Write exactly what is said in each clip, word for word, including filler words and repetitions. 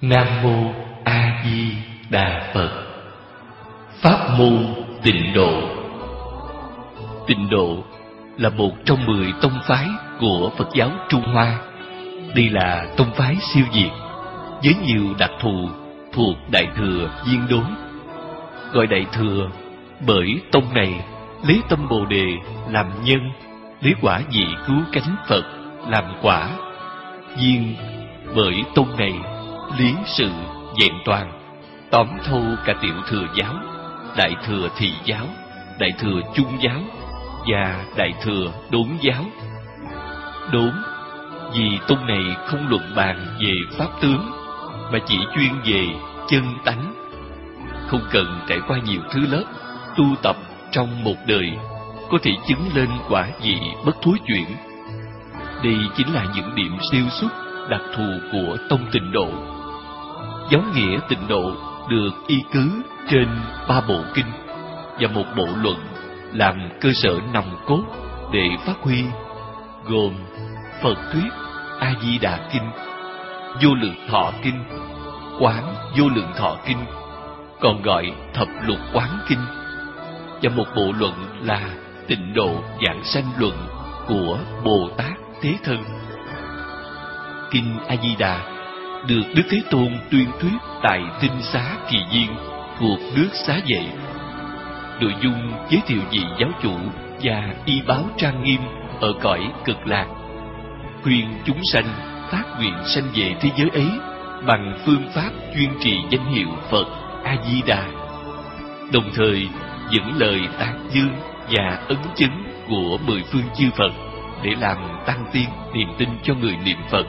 Nam Mô A Di Đà Phật. Pháp môn Tịnh Độ. Tịnh Độ là một trong mười tông phái của Phật giáo Trung Hoa. Đây là tông phái siêu việt với nhiều đặc thù thuộc Đại Thừa Viên Đối. Gọi Đại Thừa bởi tông này lấy tâm Bồ Đề làm nhân, lấy quả vị cứu cánh Phật làm quả. Viên bởi tông này lý sự vẹn toàn, tóm thâu cả Tiểu Thừa giáo, Đại Thừa Thị giáo, Đại Thừa Trung giáo và Đại Thừa Đốn giáo. Đốn vì tông này không luận bàn về pháp tướng, mà chỉ chuyên về chân tánh, không cần trải qua nhiều thứ lớp tu tập trong một đời, có thể chứng lên quả vị bất thối chuyển. Đây chính là những điểm siêu xuất đặc thù của tông Tịnh Độ. Giáo nghĩa Tịnh Độ được y cứ trên ba bộ kinh và một bộ luận làm cơ sở nòng cốt để phát huy, gồm Phật Thuyết A Di Đà Kinh, Vô Lượng Thọ Kinh, Quán Vô Lượng Thọ Kinh, còn gọi Thập Lục Quán Kinh, và một bộ luận là Tịnh Độ Giảng Sanh Luận của Bồ Tát Thế Thân. Kinh A Di Đà được Đức Thế Tôn tuyên thuyết tại Tinh Xá Kỳ Viên thuộc nước Xá Vệ. Nội dung giới thiệu vị giáo chủ và y báo trang nghiêm ở cõi Cực Lạc, khuyên chúng sanh phát nguyện sanh về thế giới ấy bằng phương pháp chuyên trì danh hiệu Phật A Di Đà, đồng thời dẫn lời tán dương và ấn chứng của mười phương chư Phật để làm tăng tiên niềm tin cho người niệm Phật.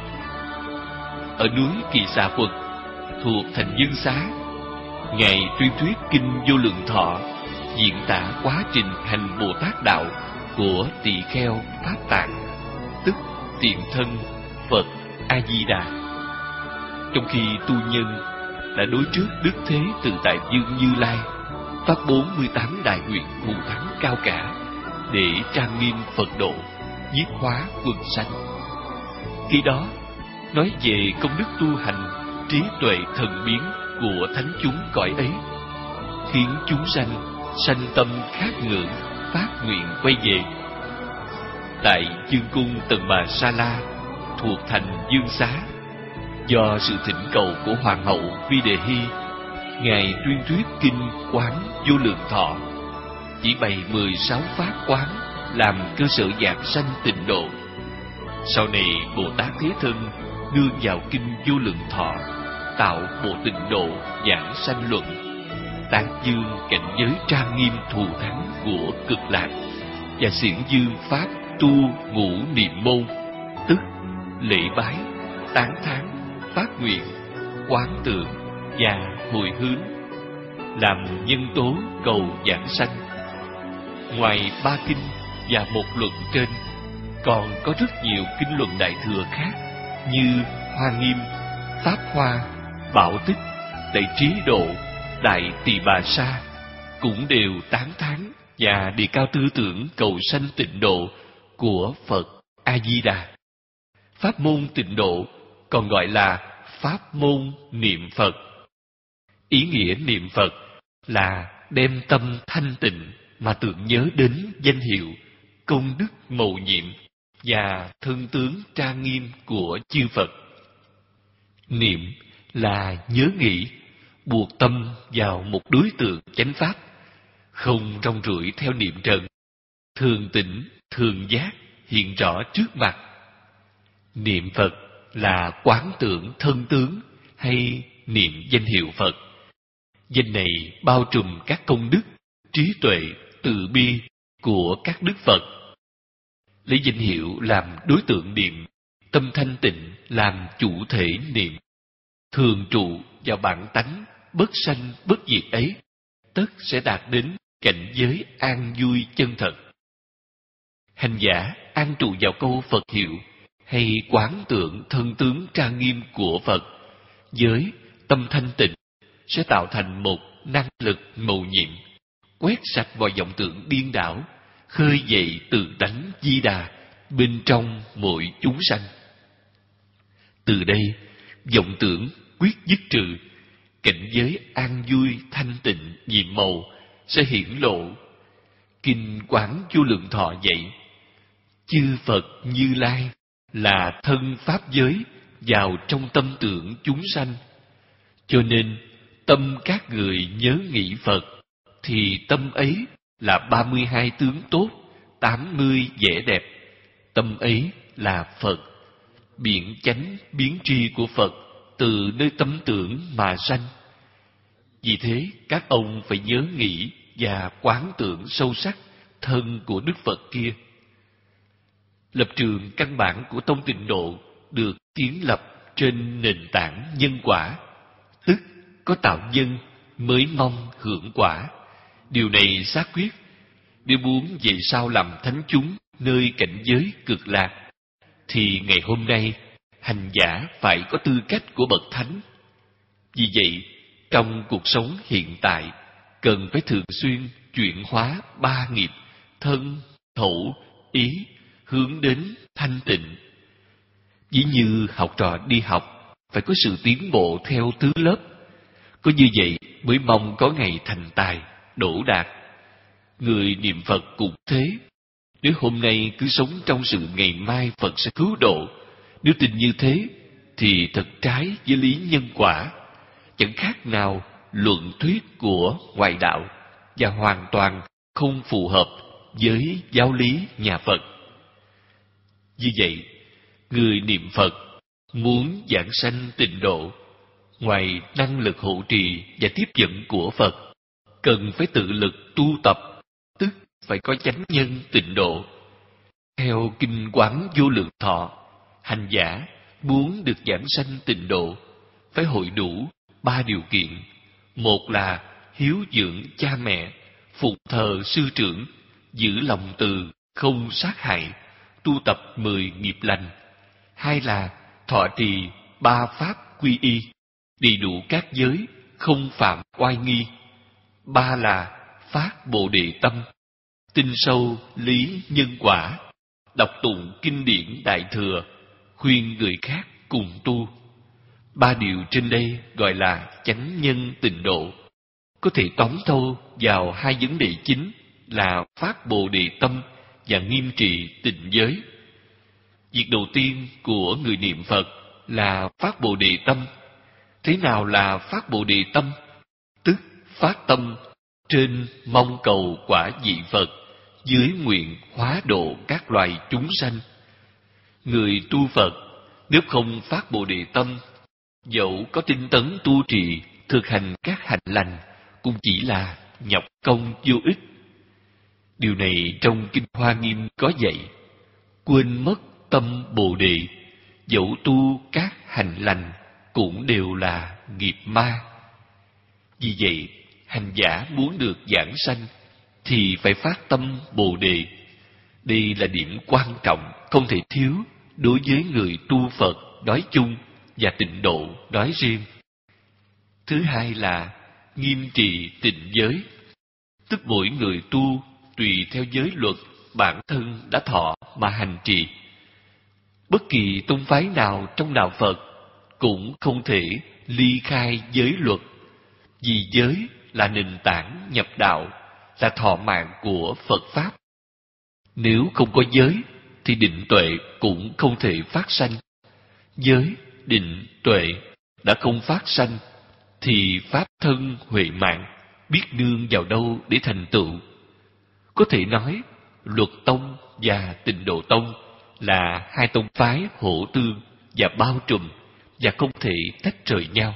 Ở núi Kỳ Xà Phật thuộc thành Dương Xá, ngài tuyên thuyết kinh Vô Lượng Thọ, diễn tả quá trình hành Bồ Tát đạo của tỳ kheo Pháp Tạng, tức tiền thân Phật A Di Đà. Trong khi tu nhân đã đối trước Đức Thế Tự Tại Dương Như Lai phát bốn mươi tám đại nguyện thù thắng cao cả để trang nghiêm Phật độ, nhiếp hóa quần sanh. Khi đó nói về công đức tu hành, trí tuệ thần biến của thánh chúng cõi ấy, khiến chúng sanh sanh tâm khát ngưỡng, phát nguyện quay về. Tại Dương cung Tần Bà Sa La thuộc thành Dương Xá, do sự thỉnh cầu của Hoàng hậu Vi Đề Hy, ngài tuyên thuyết kinh Quán Vô Lượng Thọ, chỉ bày mười sáu pháp quán làm cơ sở giảng sanh Tịnh Độ. Sau này Bồ Tát Thế Thân nương vào kinh Vô Lượng Thọ tạo bộ Tịnh Độ Giảng Sanh Luận, tán dương cảnh giới trang nghiêm thù thắng của Cực Lạc và xiển dương pháp tu ngũ niệm môn, tức lễ bái, tán thán, phát nguyện, quán tưởng và hồi hướng, làm nhân tố cầu giảng sanh. Ngoài ba kinh và một luận trên, còn có rất nhiều kinh luận Đại Thừa khác như Hoa Nghiêm, Pháp Hoa, Bảo Tích, Đại Trí Độ, Đại Tỳ Bà Sa, cũng đều tán thán và đề cao tư tưởng cầu sanh Tịnh Độ của Phật A Di Đà. Pháp môn Tịnh Độ còn gọi là pháp môn niệm Phật. Ý nghĩa niệm Phật là đem tâm thanh tịnh mà tưởng nhớ đến danh hiệu, công đức mầu nhiệm và thân tướng trang nghiêm của chư Phật. Niệm là nhớ nghĩ, buộc tâm vào một đối tượng chánh pháp, không rong ruổi theo niệm trần, thường tỉnh, thường giác hiện rõ trước mặt. Niệm Phật là quán tưởng thân tướng hay niệm danh hiệu Phật. Danh này bao trùm các công đức, trí tuệ, từ bi của các đức Phật. Lấy danh hiệu làm đối tượng niệm, tâm thanh tịnh làm chủ thể niệm, thường trụ vào bản tánh bất sanh bất diệt ấy, tất sẽ đạt đến cảnh giới an vui chân thật. Hành giả an trụ vào câu Phật hiệu hay quán tưởng thân tướng trang nghiêm của Phật với tâm thanh tịnh sẽ tạo thành một năng lực mầu nhiệm, quét sạch mọi vọng tưởng điên đảo, khơi dậy tự tánh Di Đà bên trong mỗi chúng sanh. Từ đây, vọng tưởng quyết dứt trừ, cảnh giới an vui thanh tịnh nhiệm màu sẽ hiển lộ. Kinh Quán Vô Lượng Thọ dạy, chư Phật Như Lai là thân pháp giới vào trong tâm tưởng chúng sanh. Cho nên tâm các người nhớ nghĩ Phật, thì tâm ấy là ba mươi hai tướng tốt, tám mươi vẻ đẹp. Tâm ấy là Phật. Biện chánh biến tri của Phật từ nơi tâm tưởng mà sanh. Vì thế các ông phải nhớ nghĩ và quán tưởng sâu sắc thân của Đức Phật kia. Lập trường căn bản của tông Tịnh Độ được kiến lập trên nền tảng nhân quả, tức có tạo nhân mới mong hưởng quả. Điều này xác quyết. Nếu muốn về sau làm thánh chúng nơi cảnh giới cực lạc, thì ngày hôm nay hành giả phải có tư cách của bậc thánh. Vì vậy, trong cuộc sống hiện tại, cần phải thường xuyên chuyển hóa ba nghiệp thân, khẩu, ý, hướng đến thanh tịnh. Ví như học trò đi học, phải có sự tiến bộ theo thứ lớp. Có như vậy mới mong có ngày thành tài, đỗ đạt. Người niệm Phật cũng thế. Nếu hôm nay cứ sống trong sự ngày mai Phật sẽ cứu độ, nếu tin như thế, thì thật trái với lý nhân quả, chẳng khác nào luận thuyết của ngoại đạo, và hoàn toàn không phù hợp với giáo lý nhà Phật. Như vậy, người niệm Phật muốn giảng sanh tịnh độ, ngoài năng lực hộ trì và tiếp dẫn của Phật, cần phải tự lực tu tập, tức phải có chánh nhân tịnh độ. Theo Kinh Quán Vô Lượng Thọ, hành giả muốn được giảng sanh tịnh độ phải hội đủ ba điều kiện. Một là hiếu dưỡng cha mẹ, phục thờ sư trưởng, giữ lòng từ, không sát hại, tu tập mười nghiệp lành. Hai là thọ trì ba pháp quy y, đầy đủ các giới, không phạm oai nghi. Ba là phát Bồ Đề tâm, tin sâu lý nhân quả, đọc tụng kinh điển Đại Thừa, khuyên người khác cùng tu. Ba điều trên đây gọi là chánh nhân tịnh độ, có thể tóm thâu vào hai vấn đề chính là phát Bồ Đề tâm và nghiêm trì tịnh giới. Việc đầu tiên của người niệm Phật là phát Bồ Đề tâm. Thế nào là phát Bồ Đề tâm? Tức phát tâm trên mong cầu quả vị Phật, dưới nguyện hóa độ các loài chúng sanh. Người tu Phật nếu không phát Bồ Đề tâm, dẫu có tinh tấn tu trì, thực hành các hạnh lành, cũng chỉ là nhọc công vô ích. Điều này trong Kinh Hoa Nghiêm có dạy: quên mất tâm Bồ Đề, dẫu tu các hành lành cũng đều là nghiệp ma. Vì vậy, hành giả muốn được giảng sanh thì phải phát tâm Bồ Đề. Đây là điểm quan trọng không thể thiếu đối với người tu Phật nói chung và tịnh độ nói riêng. Thứ hai là nghiêm trì tịnh giới, tức mỗi người tu tùy theo giới luật bản thân đã thọ mà hành trì. Bất kỳ tông phái nào trong đạo Phật cũng không thể ly khai giới luật, vì giới là nền tảng nhập đạo, là thọ mạng của Phật Pháp. Nếu không có giới thì định tuệ cũng không thể phát sanh. Giới, định, tuệ đã không phát sanh thì pháp thân huệ mạng biết nương vào đâu để thành tựu. Có thể nói Luật Tông và Tịnh Độ Tông là hai tông phái hỗ tương và bao trùm và không thể tách rời nhau.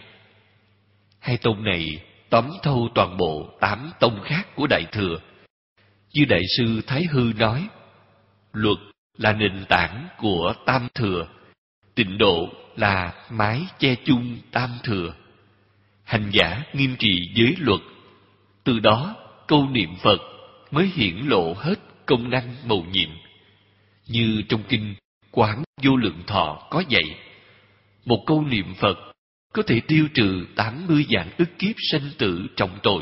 Hai tông này tóm thâu toàn bộ tám tông khác của Đại Thừa. Như Đại sư Thái Hư nói, luật là nền tảng của Tam Thừa, tịnh độ là mái che chung Tam Thừa. Hành giả nghiêm trì giới luật, từ đó câu niệm Phật mới hiển lộ hết công năng mầu nhiệm. Như trong Kinh Quán Vô Lượng Thọ có dạy, một câu niệm Phật có thể tiêu trừ tám mươi vạn ức kiếp sanh tử trọng tội.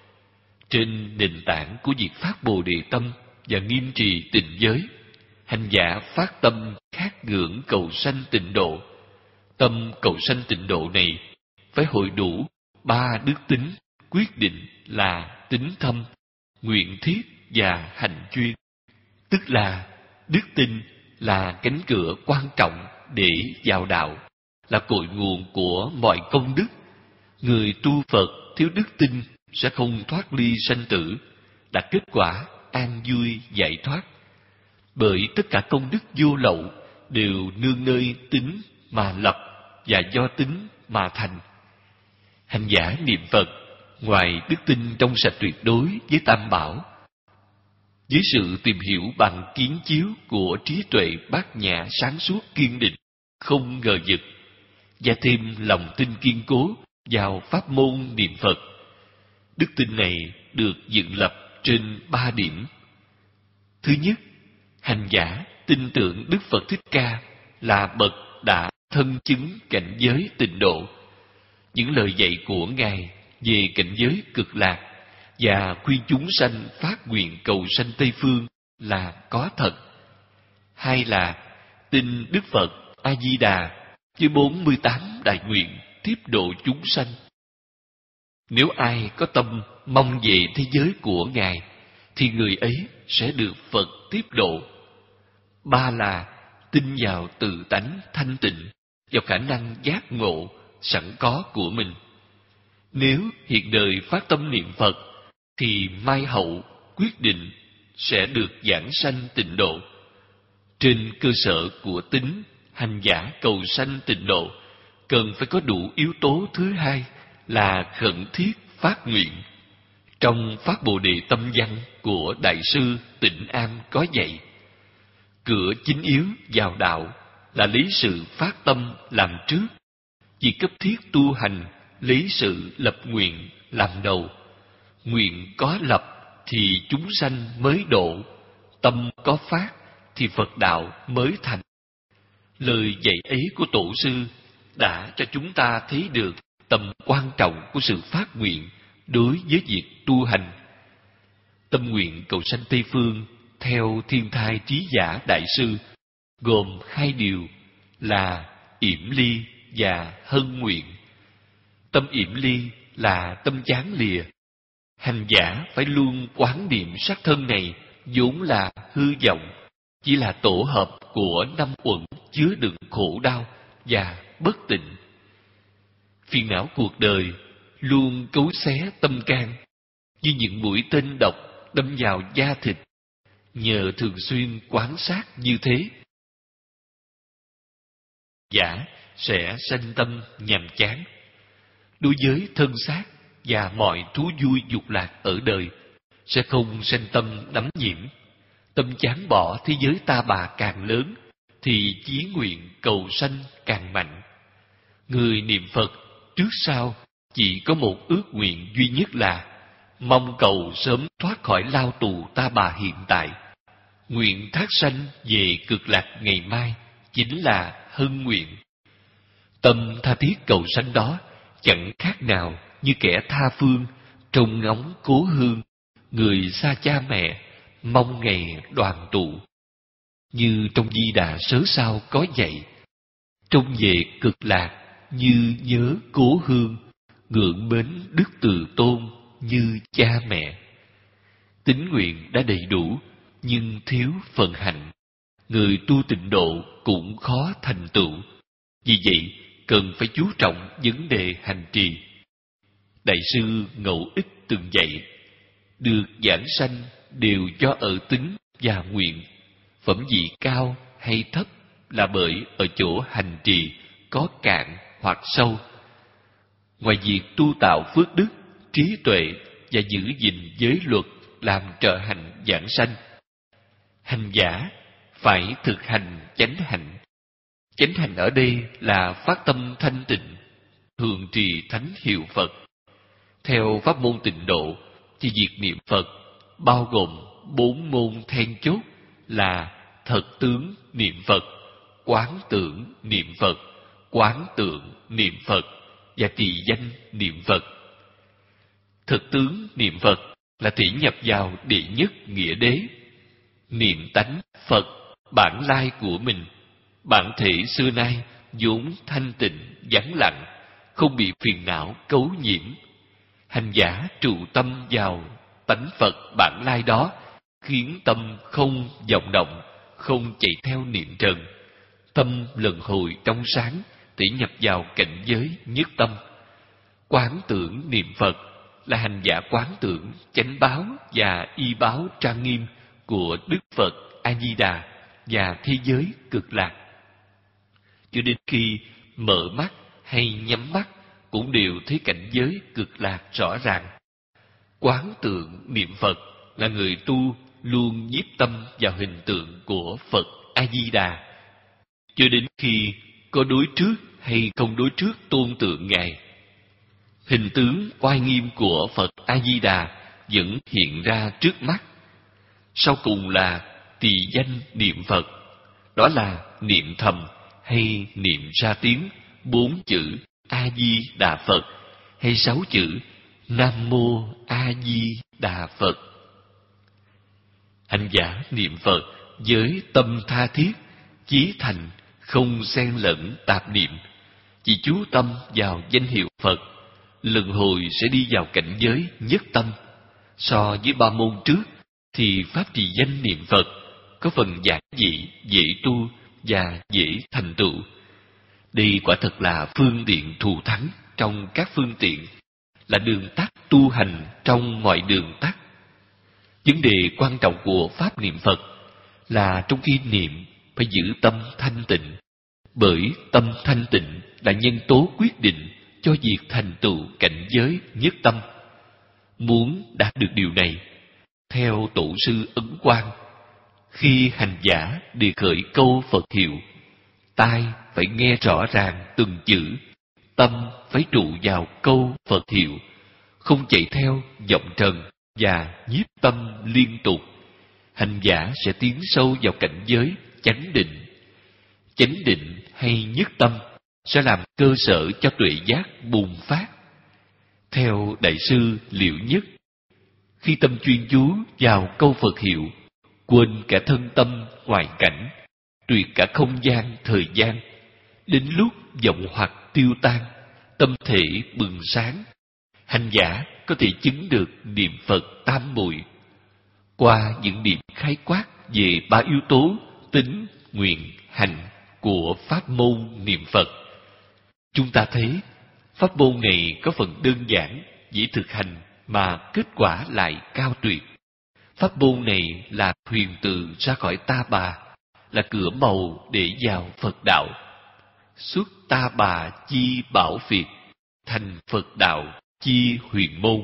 Trên nền tảng của việc phát Bồ Đề tâm và nghiêm trì tịnh giới, hành giả phát tâm khát ngưỡng cầu sanh tịnh độ. Tâm cầu sanh tịnh độ này phải hội đủ ba đức tính quyết định là tín thâm, nguyện thiết và hành chuyên. Tức là đức tin là cánh cửa quan trọng để vào đạo, là cội nguồn của mọi công đức. Người tu Phật thiếu đức tin sẽ không thoát ly sanh tử, đạt kết quả an vui giải thoát. Bởi tất cả công đức vô lậu đều nương nơi tín mà lập và do tín mà thành. Hành giả niệm Phật, ngoài đức tin trong sạch tuyệt đối với Tam Bảo, với sự tìm hiểu bằng kiến chiếu của trí tuệ bát nhã sáng suốt kiên định, không ngờ vực, và thêm lòng tin kiên cố vào pháp môn niệm Phật. Đức tin này được dựng lập trên ba điểm. Thứ nhất, hành giả tin tưởng Đức Phật Thích Ca là bậc đã thân chứng cảnh giới tịnh độ. Những lời dạy của Ngài về cảnh giới cực lạc và khuyên chúng sanh phát nguyện cầu sanh Tây Phương là có thật. Hai là tin Đức Phật A Di Đà với bốn mươi tám đại nguyện tiếp độ chúng sanh. Nếu ai có tâm mong về thế giới của Ngài thì người ấy sẽ được Phật tiếp độ. Ba là tin vào tự tánh thanh tịnh, vào khả năng giác ngộ sẵn có của mình. Nếu hiện đời phát tâm niệm Phật thì mai hậu quyết định sẽ được giảng sanh tịnh độ. Trên cơ sở của tín, hành giả cầu sanh tịnh độ cần phải có đủ yếu tố thứ hai là khẩn thiết phát nguyện. Trong Pháp Bồ Đề Tâm Văn của Đại sư Tịnh Am có dạy: cửa chính yếu vào đạo là lấy sự phát tâm làm trước. Vì cấp thiết tu hành lấy sự lập nguyện làm đầu. Nguyện có lập thì chúng sanh mới độ, tâm có phát thì Phật đạo mới thành. Lời dạy ấy của Tổ sư đã cho chúng ta thấy được tầm quan trọng của sự phát nguyện đối với việc tu hành. Tâm nguyện cầu sanh Tây Phương theo Thiên Thai Trí Giả Đại sư gồm hai điều là yểm ly và hân nguyện. Tâm yểm ly là tâm chán lìa. Hành giả phải luôn quán niệm sắc thân này vốn là hư vọng, chỉ là tổ hợp của năm uẩn chứa đựng khổ đau và bất tịnh. Phiền não cuộc đời luôn cấu xé tâm can như những mũi tên độc đâm vào da thịt. Nhờ thường xuyên quán sát như thế, giả sẽ sanh tâm nhàm chán. Đối với thân xác và mọi thú vui dục lạc ở đời sẽ không sanh tâm đắm nhiễm. Tâm chán bỏ thế giới ta bà càng lớn thì chí nguyện cầu sanh càng mạnh. Người niệm Phật trước sau chỉ có một ước nguyện duy nhất là mong cầu sớm thoát khỏi lao tù ta bà hiện tại. Nguyện thác sanh về cực lạc ngày mai chính là hân nguyện. Tâm tha thiết cầu sanh đó chẳng khác nào như kẻ tha phương trông ngóng cố hương, người xa cha mẹ mong ngày đoàn tụ. Như trong Di Đà Sớ Sao có dạy: trông về cực lạc như nhớ cố hương, ngưỡng mến đức từ tôn như cha mẹ. Tín nguyện đã đầy đủ nhưng thiếu phần hạnh, người tu tịnh độ cũng khó thành tựu. Vì vậy cần phải chú trọng vấn đề hành trì. Đại sư Ngẫu Ích từng dạy: được giảng sanh đều do ở tín và nguyện. Phẩm vị cao hay thấp là bởi ở chỗ hành trì có cạn hoặc sâu. Ngoài việc tu tạo phước đức, trí tuệ và giữ gìn giới luật làm trợ hạnh giảng sanh, hành giả phải thực hành chánh hạnh. Chánh hạnh ở đây là phát tâm thanh tịnh, thường trì thánh hiệu Phật. Theo pháp môn tịnh độ thì việc niệm Phật bao gồm bốn môn then chốt là thật tướng niệm Phật, quán tưởng niệm Phật, quán tượng niệm Phật và trì danh niệm Phật. Thực tướng niệm Phật là thể nhập vào đệ nhất nghĩa đế, niệm tánh Phật bản lai của mình. Bản thể xưa nay vốn thanh tịnh vắng lặng, không bị phiền não cấu nhiễm. Hành giả trụ tâm vào tánh Phật bản lai đó, khiến tâm không vọng động, không chạy theo niệm trần. Tâm lần hồi trong sáng, để nhập vào cảnh giới nhất tâm. Quán tưởng niệm Phật là hành giả quán tưởng chánh báo và y báo trang nghiêm của Đức Phật A-di-đà và thế giới cực lạc. Cho đến khi mở mắt hay nhắm mắt cũng đều thấy cảnh giới cực lạc rõ ràng. Quán tưởng niệm Phật là người tu luôn nhiếp tâm vào hình tượng của Phật A-di-đà, cho đến khi có đối trước hay không đối trước tôn tượng Ngài. Hình tướng oai nghiêm của Phật A-di-đà vẫn hiện ra trước mắt. Sau cùng là tỳ danh niệm Phật, đó là niệm thầm hay niệm ra tiếng bốn chữ A-di-đà Phật hay sáu chữ Nam Mô A-di-đà Phật. Hành giả niệm Phật với tâm tha thiết, chí thành, không xen lẫn tạp niệm, chỉ chú tâm vào danh hiệu Phật, lần hồi sẽ đi vào cảnh giới nhất tâm. So với ba môn trước thì pháp trì danh niệm Phật có phần giản dị, dễ tu và dễ thành tựu. Đây quả thật là phương tiện thù thắng trong các phương tiện, là đường tắt tu hành trong mọi đường tắt. Vấn đề quan trọng của pháp niệm Phật là trong khi niệm phải giữ tâm thanh tịnh, bởi tâm thanh tịnh là nhân tố quyết định cho việc thành tựu cảnh giới nhất tâm. Muốn đạt được điều này, theo tổ sư Ấn Quang, khi hành giả đề khởi câu Phật hiệu, tai phải nghe rõ ràng từng chữ, tâm phải trụ vào câu Phật hiệu, không chạy theo vọng trần và nhiếp tâm liên tục. Hành giả sẽ tiến sâu vào cảnh giới chánh định. Chánh định hay nhất tâm sẽ làm cơ sở cho tuệ giác bùng phát. Theo Đại sư Liệu Nhất, khi tâm chuyên chú vào câu Phật hiệu, quên cả thân tâm ngoại cảnh, tuyệt cả không gian thời gian, đến lúc vọng hoặc tiêu tan, tâm thể bừng sáng, hành giả có thể chứng được niệm Phật tam muội. Qua những điểm khái quát về ba yếu tố tính, nguyện, hành của pháp môn niệm Phật, chúng ta thấy pháp môn này có phần đơn giản, dễ thực hành mà kết quả lại cao tuyệt. Pháp môn này là huyền từ ra khỏi ta bà, là cửa màu để vào Phật đạo. Xuất ta bà chi bảo việt, thành Phật đạo chi huyền môn.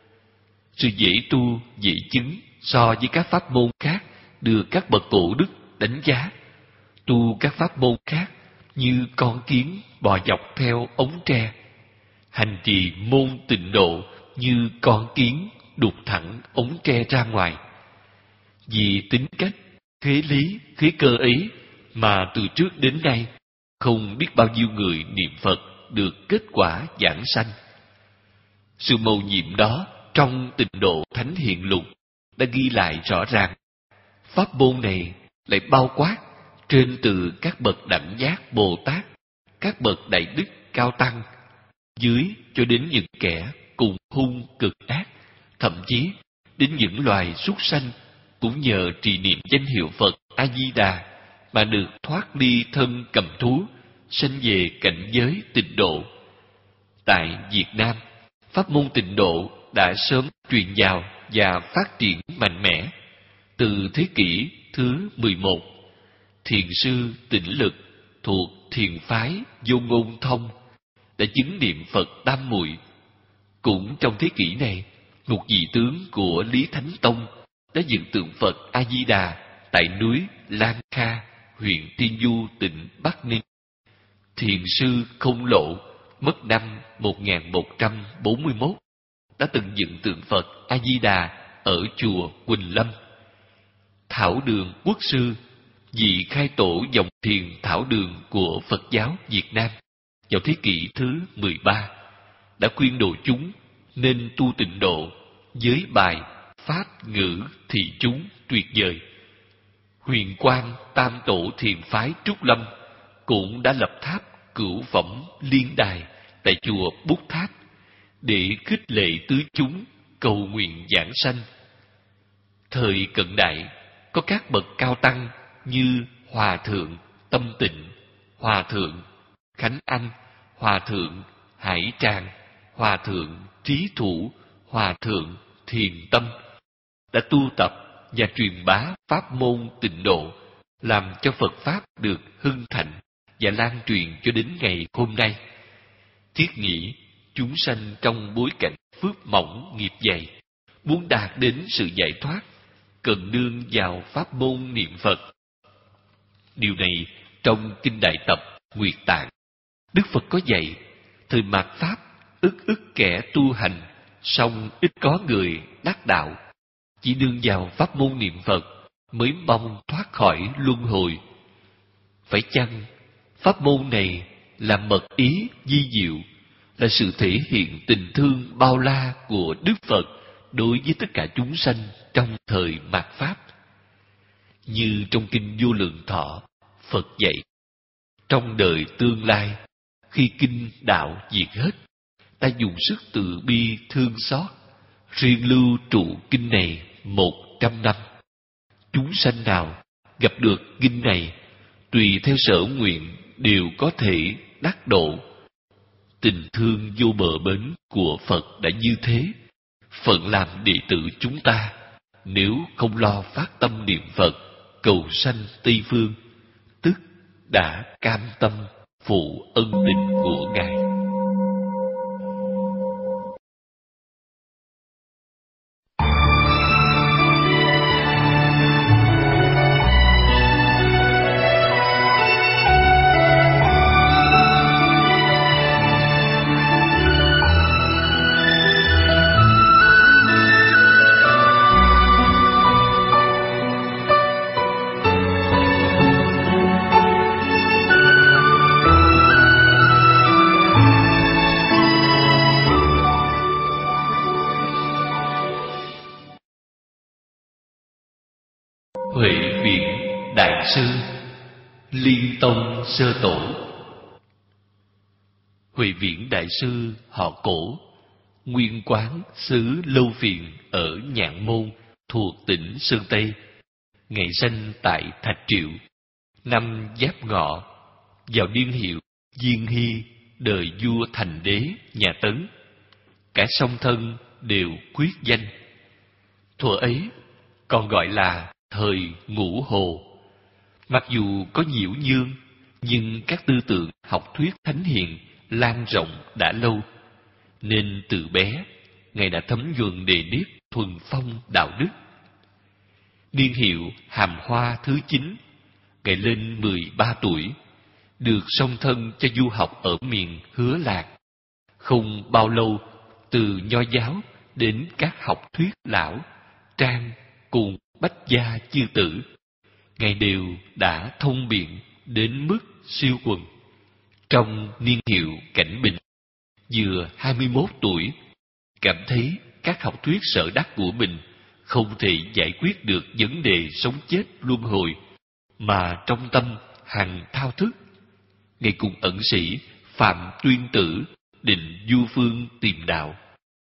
Sự dễ tu, dễ chứng so với các pháp môn khác được các bậc cổ đức đánh giá. Tu các pháp môn khác như con kiến bò dọc theo ống tre, hành trì môn tịnh độ như con kiến đục thẳng ống tre ra ngoài. Vì tính cách, khế lý, khế cơ ấy mà từ trước đến nay không biết bao nhiêu người niệm Phật được kết quả giảng sanh. Sự mầu nhiệm đó trong Tịnh Độ Thánh Hiện Lục đã ghi lại rõ ràng. Pháp môn này lại bao quát trên từ các bậc đẳng giác Bồ Tát, các bậc đại đức cao tăng, dưới cho đến những kẻ cùng hung cực ác, thậm chí đến những loài súc sanh cũng nhờ trì niệm danh hiệu Phật A Di Đà mà được thoát ly thân cầm thú, sanh về cảnh giới tịnh độ. Tại Việt Nam, pháp môn tịnh độ đã sớm truyền vào và phát triển mạnh mẽ. Từ thế kỷ thứ mười một, thiền sư Tĩnh Lực thuộc thiền phái Vô Ngôn Thông đã chứng niệm Phật tam muội. Cũng trong thế kỷ này, một vị tướng của Lý Thánh Tông đã dựng tượng Phật A Di Đà tại núi Lan Kha, huyện Tiên Du, tỉnh Bắc Ninh. Thiền sư Không Lộ mất năm một nghìn một trăm bốn mươi mốt đã từng dựng tượng Phật A Di Đà ở chùa Quỳnh Lâm. Thảo Đường Quốc sư, vị khai tổ dòng thiền Thảo Đường của Phật giáo Việt Nam vào thế kỷ thứ mười ba, đã khuyên độ chúng nên tu tịnh độ với bài Pháp ngữ thị chúng tuyệt vời. Huyền Quang Tam Tổ Thiền phái Trúc Lâm cũng đã lập tháp Cửu Phẩm Liên Đài tại chùa Bút Tháp để khích lệ tứ chúng cầu nguyện giảng sanh. Thời cận đại có các bậc cao tăng như Hòa thượng Tâm Tịnh, Hòa thượng Khánh Anh, Hòa thượng Hải Tràng, Hòa thượng Trí Thủ, Hòa thượng Thiền Tâm đã tu tập và truyền bá pháp môn tịnh độ, làm cho Phật pháp được hưng thịnh và lan truyền cho đến ngày hôm nay. Thiết nghĩ chúng sanh trong bối cảnh phước mỏng nghiệp dày, muốn đạt đến sự giải thoát, cần nương vào pháp môn niệm Phật. Điều này trong Kinh Đại Tập Nguyệt Tạng, Đức Phật có dạy, thời mạt pháp ức ức kẻ tu hành, song ít có người đắc đạo. Chỉ nương vào pháp môn niệm Phật mới mong thoát khỏi luân hồi. Phải chăng pháp môn này là mật ý vi diệu, là sự thể hiện tình thương bao la của Đức Phật đối với tất cả chúng sanh trong thời mạt pháp? Như trong Kinh Vô Lượng Thọ, Phật dạy, trong đời tương lai, khi kinh đạo diệt hết, ta dùng sức từ bi thương xót, riêng lưu trụ kinh này một trăm năm. Chúng sanh nào gặp được kinh này, tùy theo sở nguyện đều có thể đắc độ. Tình thương vô bờ bến của Phật đã như thế. Phận làm đệ tử chúng ta, nếu không lo phát tâm niệm Phật, cầu sanh Tây Phương, tức đã cam tâm phụ ân tình của Ngài. Huệ Viễn Đại Sư Liên Tông Sơ Tổ. Huệ Viễn Đại Sư họ Cổ, nguyên quán xứ Lâu Phiền ở Nhạn Môn thuộc tỉnh Sơn Tây. Ngày sinh tại Thạch Triệu, năm Giáp Ngọ, vào niên hiệu Diên Hy, đời vua Thành Đế nhà Tấn. Cả song thân đều quyết danh. Thuở ấy còn gọi là thời Ngũ Hồ. Mặc dù có nhiễu nhương, nhưng các tư tưởng học thuyết thánh hiền lan rộng đã lâu, nên từ bé Ngài đã thấm nhuần nề nếp thuần phong đạo đức. Niên hiệu Hàm Hoa thứ chín, Ngài lên mười ba tuổi, được song thân cho du học ở miền Hứa Lạc. Không bao lâu, từ nho giáo đến các học thuyết lão, trang cùng bách gia chư tử, Ngài đều đã thông biện đến mức siêu quần. Trong niên hiệu Cảnh Bình, vừa hai mươi mốt tuổi, cảm thấy các học thuyết sở đắc của mình không thể giải quyết được vấn đề sống chết luân hồi, mà trong tâm hằng thao thức. Ngài cùng ẩn sĩ Phạm Tuyên Tử định du phương tìm đạo.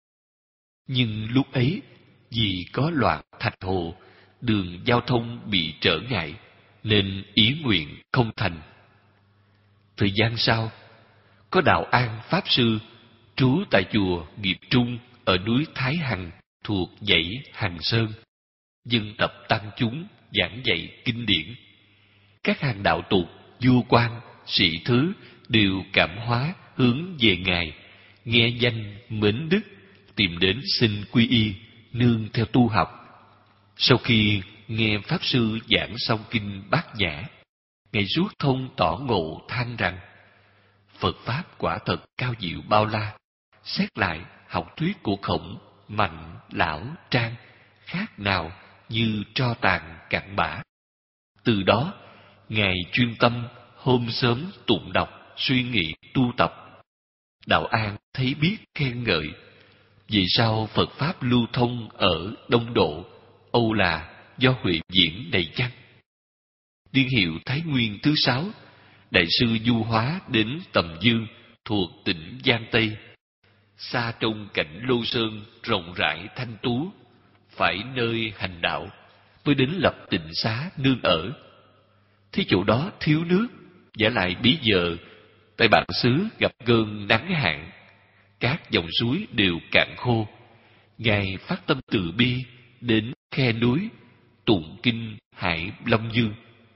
Nhưng lúc ấy, vì có loạn Thạch Hồ, đường giao thông bị trở ngại, nên ý nguyện không thành. Thời gian sau, có Đạo An Pháp Sư trú tại chùa Nghiệp Trung ở núi Thái Hằng thuộc dãy Hằng Sơn, dân tập tăng chúng giảng dạy kinh điển. Các hàng đạo tục, vua quan, sĩ thứ đều cảm hóa hướng về Ngài, nghe danh mến đức, tìm đến xin quy y, nương theo tu học. Sau khi nghe Pháp Sư giảng xong kinh Bát Nhã, Ngài suốt thông tỏ ngộ than rằng: Phật Pháp quả thật cao diệu bao la, xét lại học thuyết của Khổng, Mạnh, Lão, Trang, khác nào như tro tàn cặn bã. Từ đó, Ngài chuyên tâm hôm sớm tụng đọc, suy nghĩ tu tập. Đạo An thấy biết khen ngợi. Vì sao Phật Pháp lưu thông ở Đông Độ, Âu là do Huệ Viễn này chăng? Niên hiệu Thái Nguyên thứ sáu, Đại sư du hóa đến Tầm Dương thuộc tỉnh Giang Tây, xa trong cảnh Lô Sơn rộng rãi thanh tú, phải nơi hành đạo, mới đến lập tịnh xá nương ở. Thế chỗ đó thiếu nước, giả lại bí giờ tại bản xứ gặp cơn nắng hạn, các dòng suối đều cạn khô. Ngài phát tâm từ bi đến khe núi tụng kinh Hải Long Dương,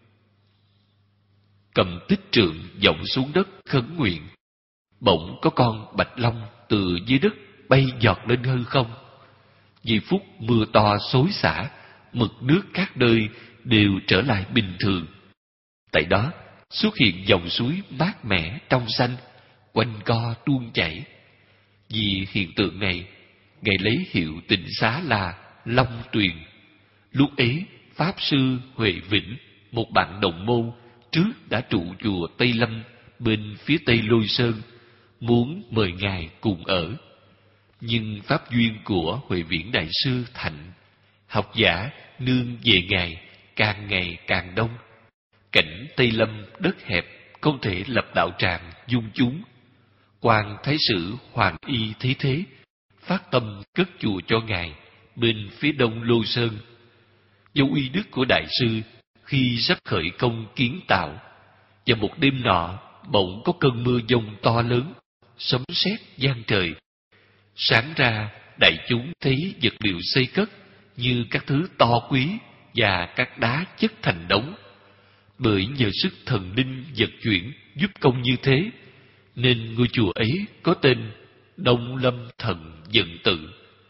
cầm tích trượng dọng xuống đất khấn nguyện. Bỗng có con bạch long từ dưới đất bay giọt lên hư không. Giây phút mưa to xối xả, mực nước các nơi đều trở lại bình thường. Tại đó xuất hiện dòng suối mát mẻ trong xanh, quanh co tuôn chảy. Vì hiện tượng này, Ngài lấy hiệu tịnh xá là Long Tuyền. Lúc ấy, Pháp Sư Huệ Vĩnh, một bạn đồng môn, trước đã trụ chùa Tây Lâm bên phía tây Lôi Sơn, muốn mời Ngài cùng ở. Nhưng pháp duyên của Huệ Viễn Đại Sư thạnh, học giả nương về Ngài càng ngày càng đông. Cảnh Tây Lâm đất hẹp, không thể lập đạo tràng dung chúng. Quan Thái Sử Hoàng Y thấy thế, phát tâm cất chùa cho Ngài bên phía đông Lô Sơn. Do uy đức của Đại Sư, khi sắp khởi công kiến tạo, và một đêm nọ bỗng có cơn mưa giông to lớn, sấm sét giang trời. Sáng ra, đại chúng thấy vật liệu xây cất như các thứ to quý và các đá chất thành đống. Bởi nhờ sức thần linh vật chuyển giúp công như thế, nên ngôi chùa ấy có tên Đông Lâm Thần Dận Tự.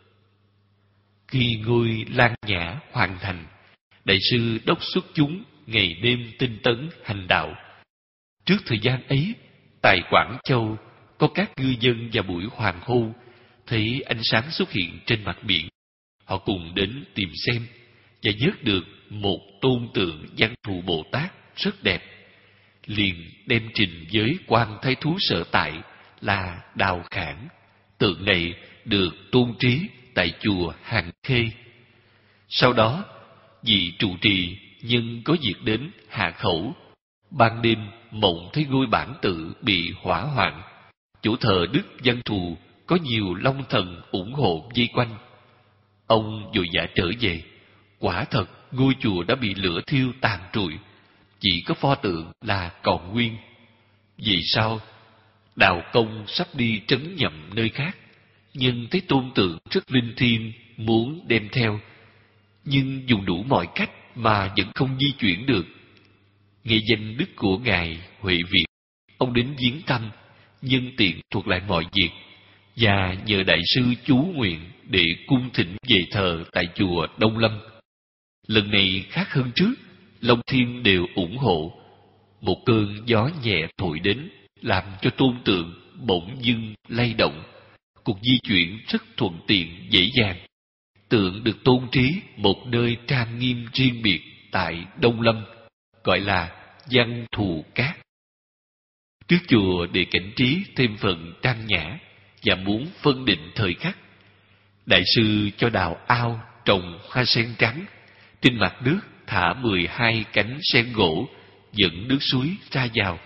Khi ngôi Lan Nhã hoàn thành, Đại sư đốc xuất chúng ngày đêm tinh tấn hành đạo. Trước thời gian ấy, tại Quảng Châu có các ngư dân vào buổi hoàng hôn thấy ánh sáng xuất hiện trên mặt biển. Họ cùng đến tìm xem và vớt được một tôn tượng Văn Thù Bồ Tát rất đẹp, liền đem trình với quan thái thú sở tại là Đào Khản. Tượng này được tôn trí tại chùa Hàng Khê. Sau đó, vị trụ trì nhân có việc đến hạ khẩu, ban đêm mộng thấy ngôi bản tự bị hỏa hoạn. Chỗ thờ Đức Văn Thù có nhiều long thần ủng hộ vây quanh. Ông vội vã trở về. Quả thật ngôi chùa đã bị lửa thiêu tàn trụi, chỉ có pho tượng là còn nguyên. Vì sao? Đào Công sắp đi trấn nhậm nơi khác, nhưng thấy tôn tượng rất linh thiêng, muốn đem theo, nhưng dùng đủ mọi cách mà vẫn không di chuyển được. Nghe danh đức của Ngài Huệ Việt, ông đến viếng thăm, nhân tiện thuật lại mọi việc, và nhờ Đại sư chú nguyện để cung thỉnh về thờ tại chùa Đông Lâm. Lần này khác hơn trước, Long Thiên đều ủng hộ. Một cơn gió nhẹ thổi đến, làm cho tôn tượng bỗng dưng lay động. Cuộc di chuyển rất thuận tiện, dễ dàng. Tượng được tôn trí một nơi trang nghiêm riêng biệt tại Đông Lâm, gọi là Văn Thù Cát. Trước chùa để cảnh trí thêm phần trang nhã và muốn phân định thời khắc, Đại sư cho đào ao trồng hoa sen trắng, trên mặt nước thả mười hai cánh sen gỗ dẫn nước suối ra vào.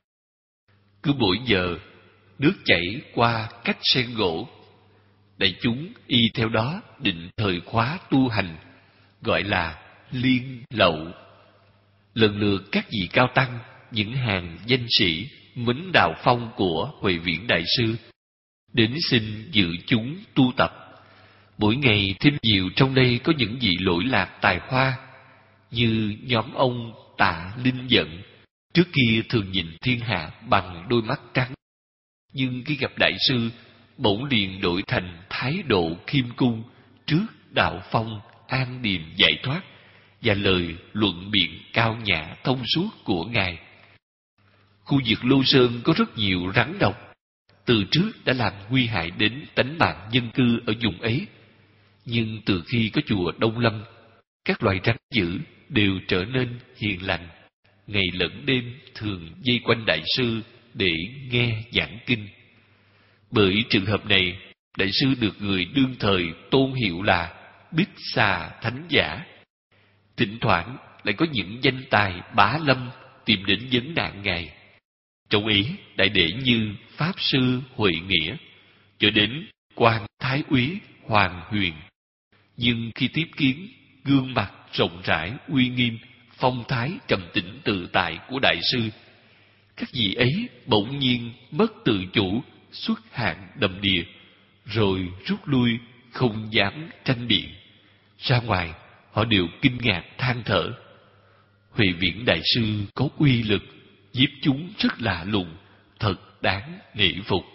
Cứ mỗi giờ nước chảy qua cách sen gỗ, đại chúng y theo đó định thời khóa tu hành, gọi là liên lậu. Lần lượt các vị cao tăng, những hàng danh sĩ mến đạo phong của Huệ Viễn Đại Sư đến xin dự chúng tu tập. Mỗi ngày thêm nhiều trong đây có những vị lỗi lạc tài hoa, như nhóm ông Tạ Linh Vận, trước kia thường nhìn thiên hạ bằng đôi mắt trắng, nhưng khi gặp Đại sư bỗng liền đổi thành thái độ khiêm cung trước đạo phong an điềm giải thoát và lời luận biện cao nhã thông suốt của Ngài. Khu vực Lô Sơn có rất nhiều rắn độc, từ trước đã làm nguy hại đến tánh mạng dân cư ở vùng ấy. Nhưng từ khi có chùa Đông Lâm, các loài rắn dữ đều trở nên hiền lành, ngày lẫn đêm thường vây quanh Đại sư để nghe giảng kinh. Bởi trường hợp này, Đại sư được người đương thời tôn hiệu là Bích Xà Thánh Giả. Thỉnh thoảng lại có những danh tài bá lâm tìm đến vấn nạn Ngài. Trong ý đại đệ như Pháp Sư Huệ Nghĩa, cho đến quan Thái úy Hoàng Huyền. Nhưng khi tiếp kiến gương mặt rộng rãi, uy nghiêm, phong thái trầm tĩnh tự tại của đại sư, các vị ấy bỗng nhiên mất tự chủ, xuất hạn đầm đìa, rồi rút lui, không dám tranh biện. Ra ngoài, họ đều kinh ngạc than thở. Huệ Viễn đại sư có uy lực, nhiếp chúng rất lạ lùng, thật đáng nể phục.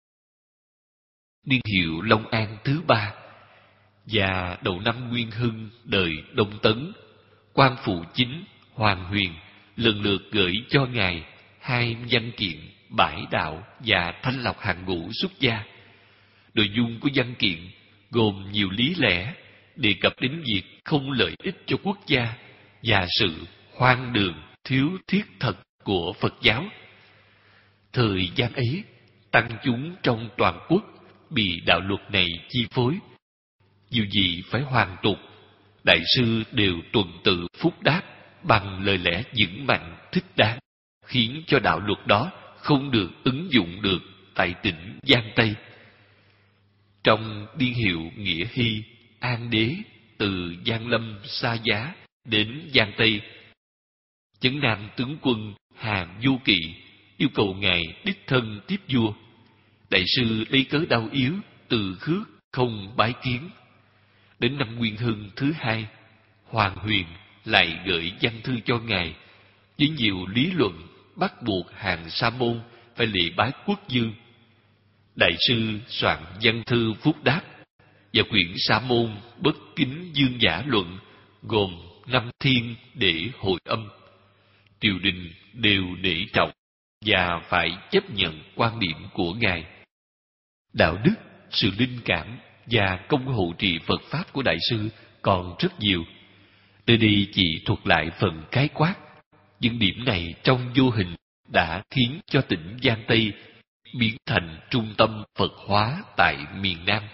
Niên hiệu Long An thứ ba và đầu năm Nguyên Hưng đời Đông Tấn, quan phụ chính Hoàng Huyền lần lượt gửi cho ngài hai văn kiện bãi đạo và thanh lọc hàng ngũ xuất gia. Nội dung của văn kiện gồm nhiều lý lẽ đề cập đến việc không lợi ích cho quốc gia và sự hoang đường thiếu thiết thật của Phật giáo. Thời gian ấy, tăng chúng trong toàn quốc bị đạo luật này chi phối. Dù gì phải hoàn tục, đại sư đều tuần tự phúc đáp bằng lời lẽ vững mạnh thích đáng, khiến cho đạo luật đó không được ứng dụng được tại tỉnh Giang Tây. Trong điên hiệu Nghĩa Hy, An Đế từ Giang Lâm xa giá đến Giang Tây, Chấn Nam tướng quân Hà Du Kỵ yêu cầu ngài đích thân tiếp vua. Đại sư lấy cớ đau yếu từ khước không bái kiến. Đến năm Nguyên Hưng thứ hai, Hoàng Huyền lại gửi văn thư cho ngài với nhiều lý luận bắt buộc hàng sa môn phải lễ bái quốc dương. Đại sư soạn văn thư phúc đáp và quyển sa môn bất kính dương giả luận gồm năm thiên để hồi âm. Triều đình đều nể trọng và phải chấp nhận quan điểm của ngài. Đạo đức, sự linh cảm và công hộ trì Phật pháp của đại sư còn rất nhiều. Từ đây chỉ thuật lại phần khái quát. Những điểm này trong vô hình đã khiến cho tỉnh Giang Tây biến thành trung tâm Phật hóa tại miền Nam.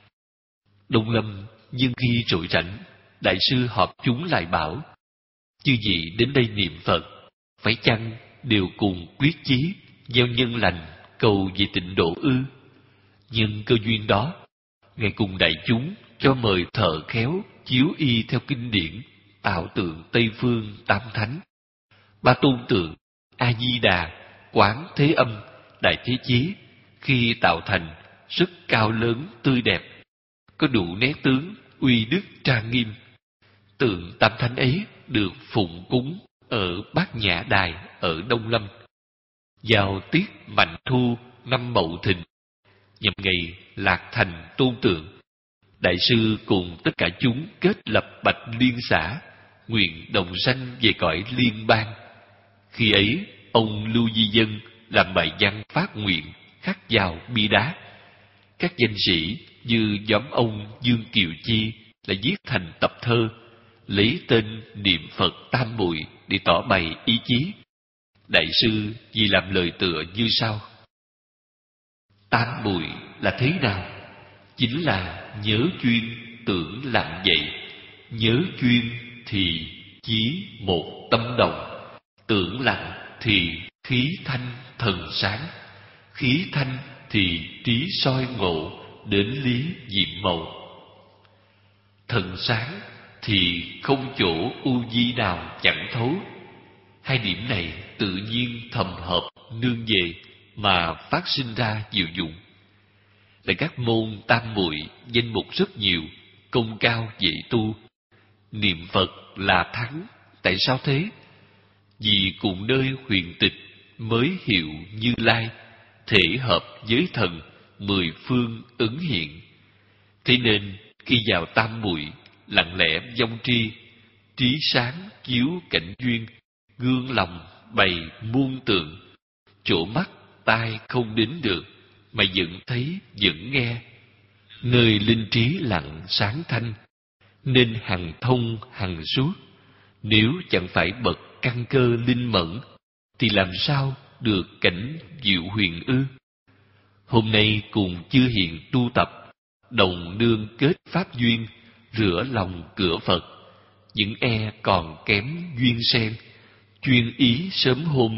Đông Lâm nhưng khi rỗi rảnh, đại sư họp chúng lại bảo: chư vị đến đây niệm Phật, phải chăng đều cùng quyết chí gieo nhân lành cầu về tịnh độ ư? Nhưng cơ duyên đó, ngài cùng đại chúng cho mời thợ khéo chiếu y theo kinh điển tạo tượng Tây Phương Tam Thánh. Ba tôn tượng A Di Đà, Quán Thế Âm, Đại Thế Chí khi tạo thành rất cao lớn tươi đẹp, có đủ nét tướng uy đức trang nghiêm. Tượng Tam Thánh ấy được phụng cúng ở Bát Nhã Đài ở Đông Lâm. Vào tiết Mạnh Thu năm Mậu Thìn, nhằm ngày lạc thành tôn tượng, đại sư cùng tất cả chúng kết lập Bạch Liên xã, nguyện đồng sanh về cõi liên bang. Khi ấy, ông Lưu Di Dân làm bài văn phát nguyện khắc vào bia đá. Các danh sĩ như nhóm ông Dương Kiều Chi lại viết thành tập thơ, lấy tên niệm Phật Tam Muội để tỏ bày ý chí. Đại sư vì làm lời tựa như sau: Tam Muội là thế nào? Chính là nhớ chuyên tưởng làm vậy. Nhớ chuyên thì chí một tâm đồng, tưởng lặng thì khí thanh thần sáng, khí thanh thì trí soi ngộ đến lý diệm màu. Thần sáng thì không chỗ u di nào chẳng thấu. Hai điểm này tự nhiên thầm hợp nương về mà phát sinh ra diệu dụng. Tại các môn tam muội danh mục rất nhiều, công cao dễ tu. Niệm Phật là thắng. Tại sao thế? Vì cùng nơi huyền tịch mới hiệu Như Lai, thể hợp với thần mười phương ứng hiện. Thế nên khi vào tam muội, lặng lẽ vong tri, trí sáng chiếu cảnh duyên, gương lòng bày muôn tượng, chỗ mắt tai không đến được mà vẫn thấy vẫn nghe. Nơi linh trí lặng sáng thanh, nên hằng thông hằng suốt. Nếu chẳng phải bậc căn cơ linh mẫn, thì làm sao được cảnh diệu huyền ư? Hôm nay cùng chư hiền tu tập, đồng nương kết pháp duyên, rửa lòng cửa Phật. Những e còn kém duyên sen, chuyên ý sớm hôm,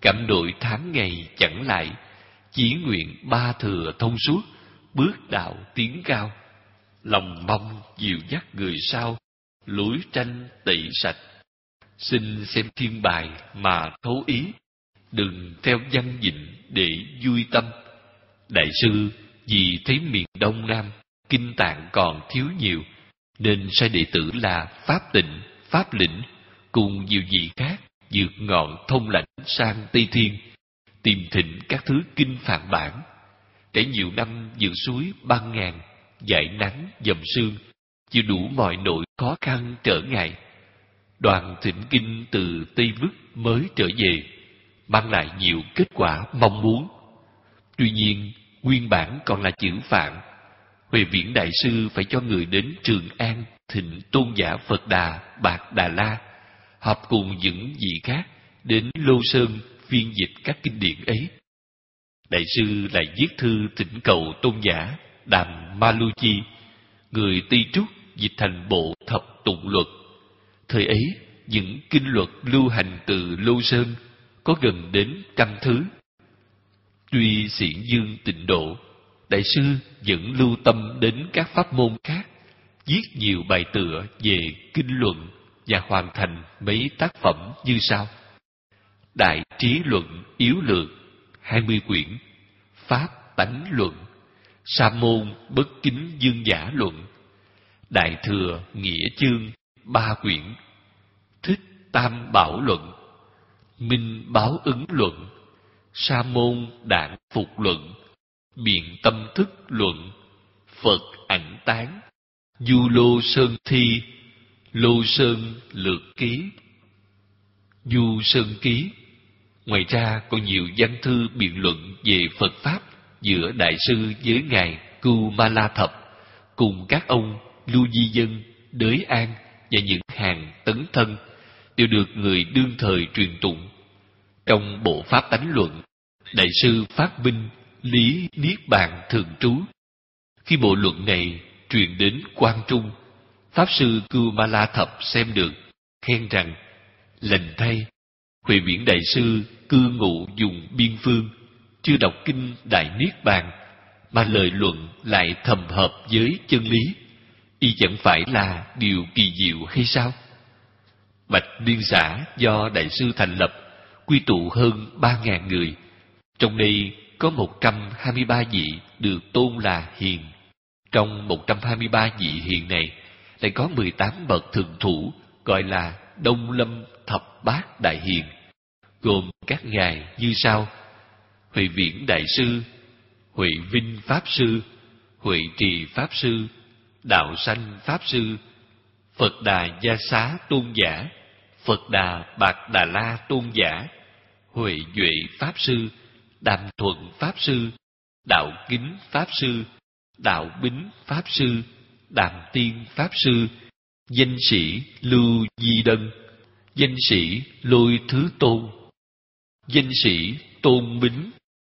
cảm đội tháng ngày chẳng lại, chí nguyện ba thừa thông suốt, bước đạo tiến cao. Lòng mong dìu dắt người sau, lối tranh tẩy sạch. Xin xem thiên bài mà thấu ý, đừng theo văn dịnh để vui tâm. Đại sư vì thấy miền Đông Nam kinh tạng còn thiếu nhiều, nên sai đệ tử là Pháp Tịnh, Pháp Lĩnh cùng nhiều vị khác vượt ngọn thông lãnh sang Tây Thiên, tìm thịnh các thứ kinh phạn bản. Trải nhiều năm vượt suối băng ngàn, dải nắng dầm sương, chịu đủ mọi nỗi khó khăn trở ngại. Đoàn thỉnh kinh từ Tây Vực mới trở về, mang lại nhiều kết quả mong muốn. Tuy nhiên, nguyên bản còn là chữ Phạn. Huệ Viễn Đại Sư phải cho người đến Trường An thịnh tôn giả Phật Đà Bạc Đà La, hợp cùng những vị khác đến Lô Sơn phiên dịch các kinh điển ấy. Đại sư lại viết thư thỉnh cầu tôn giả Đàm Ma Lu Chi, người Tây Trúc, dịch thành bộ Thập Tụng Luật. Thời ấy, những kinh luật lưu hành từ Lô Sơn có gần đến trăm thứ. Tuy xiển dương tịnh độ, đại sư vẫn lưu tâm đến các pháp môn khác, viết nhiều bài tựa về kinh luận và hoàn thành mấy tác phẩm như sau: Đại Trí Luận Yếu Lược hai mươi quyển, Pháp Tánh Luận, Sa Môn Bất Kính Dương Giả Luận, Đại Thừa Nghĩa Chương ba quyển, Thích Tam Bảo Luận, Minh Báo Ứng Luận, Sa Môn Đản Phục Luận, Biện Tâm Thức Luận, Phật Ảnh Tán, Du Lô Sơn Thi, Lô Sơn Lược Ký, Du Sơn Ký. Ngoài ra còn nhiều văn thư biện luận về Phật Pháp giữa Đại sư với Ngài Cưu Ma La Thập, cùng các ông Lưu Di Dân, Đới An và những hàng tấn thân, đều được người đương thời truyền tụng. Trong bộ Pháp Tánh Luận, Đại sư phát minh lý niết bàn thường trú. Khi bộ luận này truyền đến Quang Trung, Pháp sư Cưu Ma La Thập xem được, khen rằng: lành thay, Huệ Viễn Đại sư cư ngụ vùng biên phương, chưa đọc kinh Đại Niết Bàn, mà lời luận lại thầm hợp với chân lý, y chẳng phải là điều kỳ diệu hay sao? Bạch Liên xã do Đại sư thành lập, quy tụ hơn ba ngàn người. Trong đây có một trăm hai mươi ba vị được tôn là hiền. Trong một trăm hai mươi ba vị hiền này, lại có mười tám bậc thượng thủ, gọi là Đông Lâm Thập Bát Đại Hiền, gồm các ngài như sau: Huệ Viễn Đại sư, Huệ Vinh Pháp sư, Huệ Trì Pháp sư, Đạo Sanh Pháp sư, Phật Đà Gia Xá Tôn giả, Phật Đà Bạc Đà La Tôn giả, Huệ Duệ Pháp sư, Đàm Thuận Pháp sư, Đạo Kính Pháp sư, Đạo Bính Pháp sư, Đàm Tiên Pháp sư, danh sĩ Lưu Di Đân, danh sĩ Lôi Thứ Tôn, danh sĩ Tôn Bính,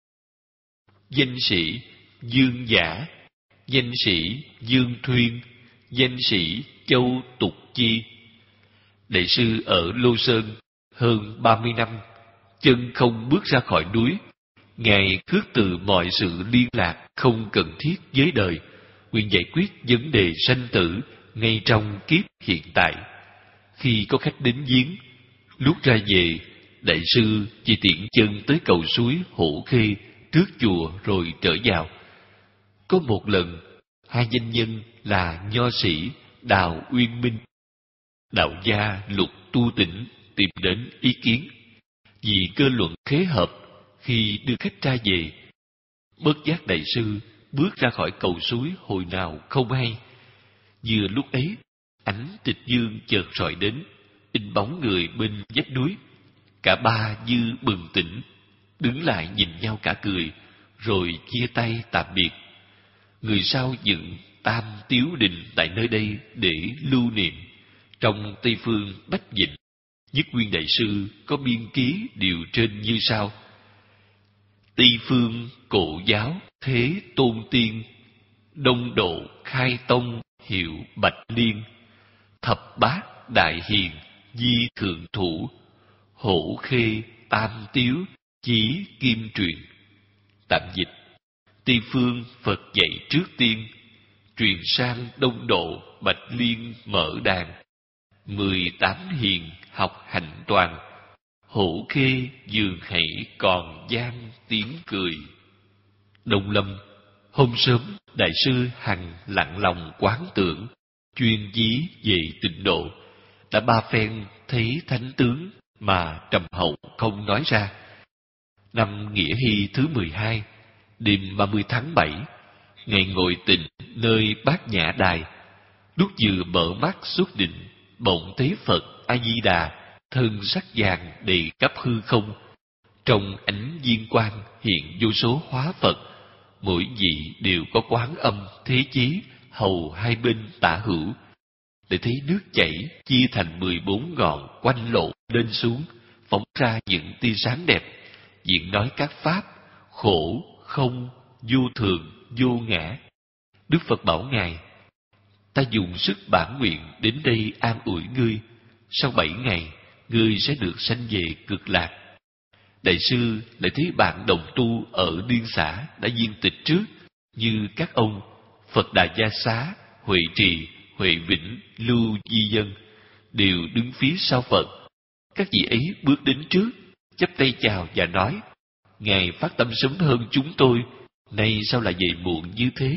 danh sĩ Dương Giả, danh sĩ Dương Thuyên, danh sĩ Châu Tục Chi. Đại sư ở Lô Sơn hơn ba mươi năm, chân không bước ra khỏi núi. Ngài khước từ mọi sự liên lạc không cần thiết với đời, nguyện giải quyết vấn đề sanh tử ngay trong kiếp hiện tại. Khi có khách đến viếng, lúc ra về, đại sư chỉ tiện chân tới cầu suối Hổ Khê trước chùa rồi trở vào. Có một lần, hai danh nhân là nho sĩ Đào Uyên Minh, đạo gia Lục Tu Tĩnh tìm đến ý kiến. Vì cơ luận khế hợp, khi đưa khách ra về, bất giác đại sư bước ra khỏi cầu suối hồi nào không hay. Vừa lúc ấy, ánh tịch dương chợt rọi đến, in bóng người bên vách núi. Cả ba như bừng tỉnh, đứng lại nhìn nhau cả cười, rồi chia tay tạm biệt. Người sau dựng Tam Tiếu Đình tại nơi đây để lưu niệm. Trong Tây Phương Bách Vịnh, Nhất Nguyên Đại sư có biên ký điều trên như sau: Tây Phương Cổ Giáo Thế Tôn Tiên, Đông Độ Khai Tông hiệu Bạch Liên, Thập Bát Đại Hiền Di Thượng Thủ, Hổ Khê Tam Tiếu Chí Kim Truyền. Tạm dịch: Tây phương Phật dạy trước tiên, truyền sang Đông Độ Bạch Liên mở đàn. Mười tám hiền học hạnh toàn, hổ khê dường hãy còn gian tiếng cười. Đông Lâm. Hôm sớm, đại sư hằng lặng lòng quán tưởng, chuyên dí về tịnh độ. Đã ba phen thấy thánh tướng mà trầm hậu không nói ra. Năm Nghĩa Hy thứ mười hai, đêm ba mươi tháng bảy, ngày ngồi tịnh nơi Bát Nhã Đài. Lúc vừa mở mắt xuất định, bỗng thấy Phật A Di Đà thân sắc vàng đầy khắp hư không. Trong ánh viên quang hiện vô số hóa Phật, mỗi vị đều có quán âm thế chí hầu hai bên tả hữu. Để thấy nước chảy chia thành mười bốn ngọn quanh lộ lên xuống, phóng ra những tia sáng đẹp, diễn nói các pháp khổ, không, vô thường, vô ngã. Đức Phật bảo ngài: ta dùng sức bản nguyện đến đây an ủi ngươi, sau bảy ngày ngươi sẽ được sanh về cực lạc. Đại sư lại thấy bạn đồng tu ở Điên Xã đã viên tịch trước, như các ông Phật Đà Gia Xá, Huệ Trì, Huệ Vĩnh, Lưu Di Dân đều đứng phía sau Phật. Các vị ấy bước đến trước, chắp tay chào và nói: ngài phát tâm sớm hơn chúng tôi, nay sao lại về muộn như thế?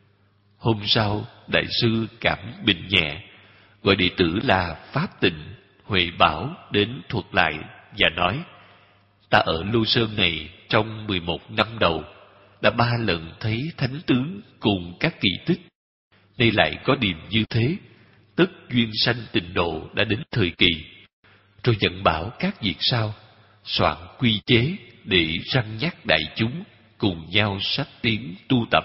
Hôm sau, đại sư cảm bệnh nhẹ, gọi đệ tử là Pháp Tịnh, Huệ Bảo đến thuật lại và nói: ta ở Lô Sơn này trong mười một năm đầu đã ba lần thấy thánh tướng cùng các kỳ tích. Nay lại có điềm như thế, tất duyên sanh tịnh độ đã đến thời kỳ. Rồi dặn bảo các việc sau, soạn quy chế để răn nhắc đại chúng cùng nhau sách tiến tu tập.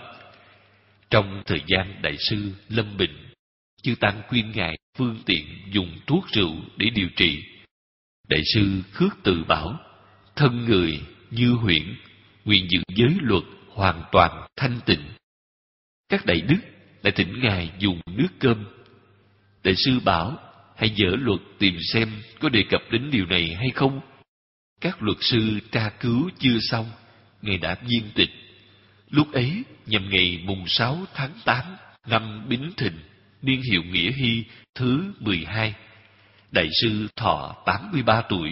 Trong thời gian đại sư lâm bệnh, chư tăng khuyên ngài phương tiện dùng thuốc rượu để điều trị. Đại sư khước từ bảo: thân người như huyễn, nguyện giữ giới luật hoàn toàn thanh tịnh. Các đại đức lại thỉnh ngài dùng nước cơm. Đại sư bảo: hãy dở luật tìm xem có đề cập đến điều này hay không. Các luật sư tra cứu chưa xong, ngài đã viên tịch. Lúc ấy nhằm ngày mùng sáu tháng tám năm Bính Thìn, niên hiệu Nghĩa Hy thứ mười hai, đại sư thọ tám mươi ba tuổi.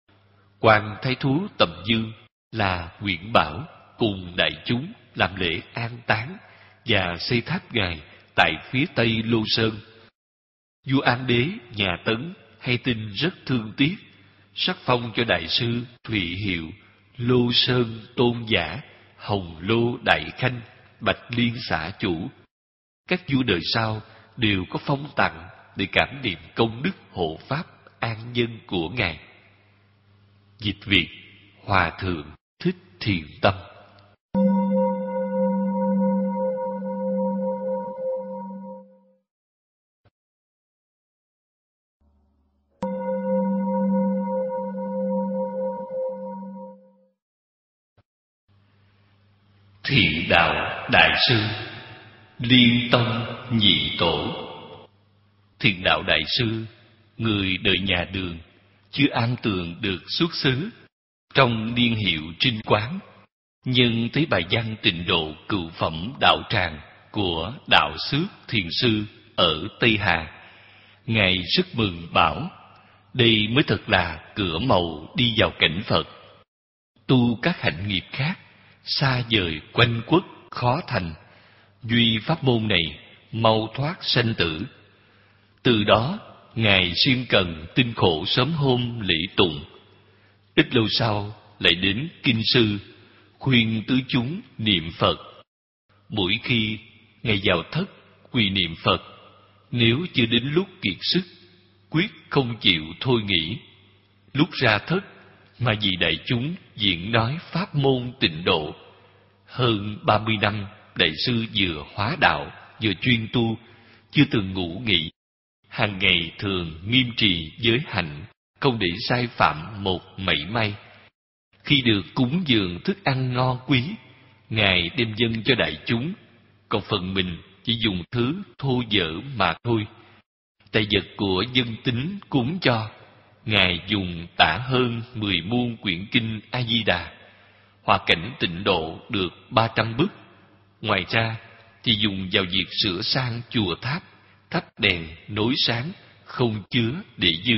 Quan thái thú Tầm Dương là Nguyễn Bảo cùng đại chúng làm lễ an táng và xây tháp ngài tại phía tây Lô Sơn. Vua An Đế nhà Tấn hay tin rất thương tiếc, sắc phong cho đại sư thụy hiệu Lô Sơn Tôn Giả, Hồng Lô Đại Khanh, Bạch Liên Xã Chủ. Các vua đời sau đều có phong tặng để cảm niệm công đức hộ pháp an nhân của ngài. Dịch Việt: Hòa Thượng Thích Thiện Tâm. Thiện Đạo Đại Sư Liên Tông Nhị Tổ. Thiện Đạo Đại Sư, người đời nhà Đường, chưa an tường được xuất xứ, trong niên hiệu Trinh Quán, nhưng thấy bài văn tịnh độ cựu phẩm đạo tràng của đạo xước thiền sư ở Tây Hà, ngài rất mừng bảo: đây mới thật là cửa mầu đi vào cảnh Phật. Tu các hạnh nghiệp khác, xa vời quanh quất khó thành, duy pháp môn này mau thoát sanh tử. Từ đó ngài siêng cần tinh khổ sớm hôm lễ tụng. Ít lâu sau lại đến kinh sư khuyên tứ chúng niệm Phật. Mỗi khi ngài vào thất quỳ niệm Phật, nếu chưa đến lúc kiệt sức, quyết không chịu thôi nghỉ. Lúc ra thất mà vì đại chúng diễn nói pháp môn tịnh độ. Hơn ba mươi năm, đại sư vừa hóa đạo vừa chuyên tu, chưa từng ngủ nghỉ. Hàng ngày thường nghiêm trì giới hạnh, không để sai phạm một mảy may. Khi được cúng dường thức ăn ngon quý, ngài đem dâng cho đại chúng, còn phần mình chỉ dùng thứ thô dở mà thôi. Tài vật của dân tín cúng cho, Ngài dùng tả hơn mười muôn quyển kinh A Di Đà, hòa cảnh tịnh độ được ba trăm bức. Ngoài ra thì dùng vào việc sửa sang chùa tháp, thắp đèn nối sáng, không chứa để dư.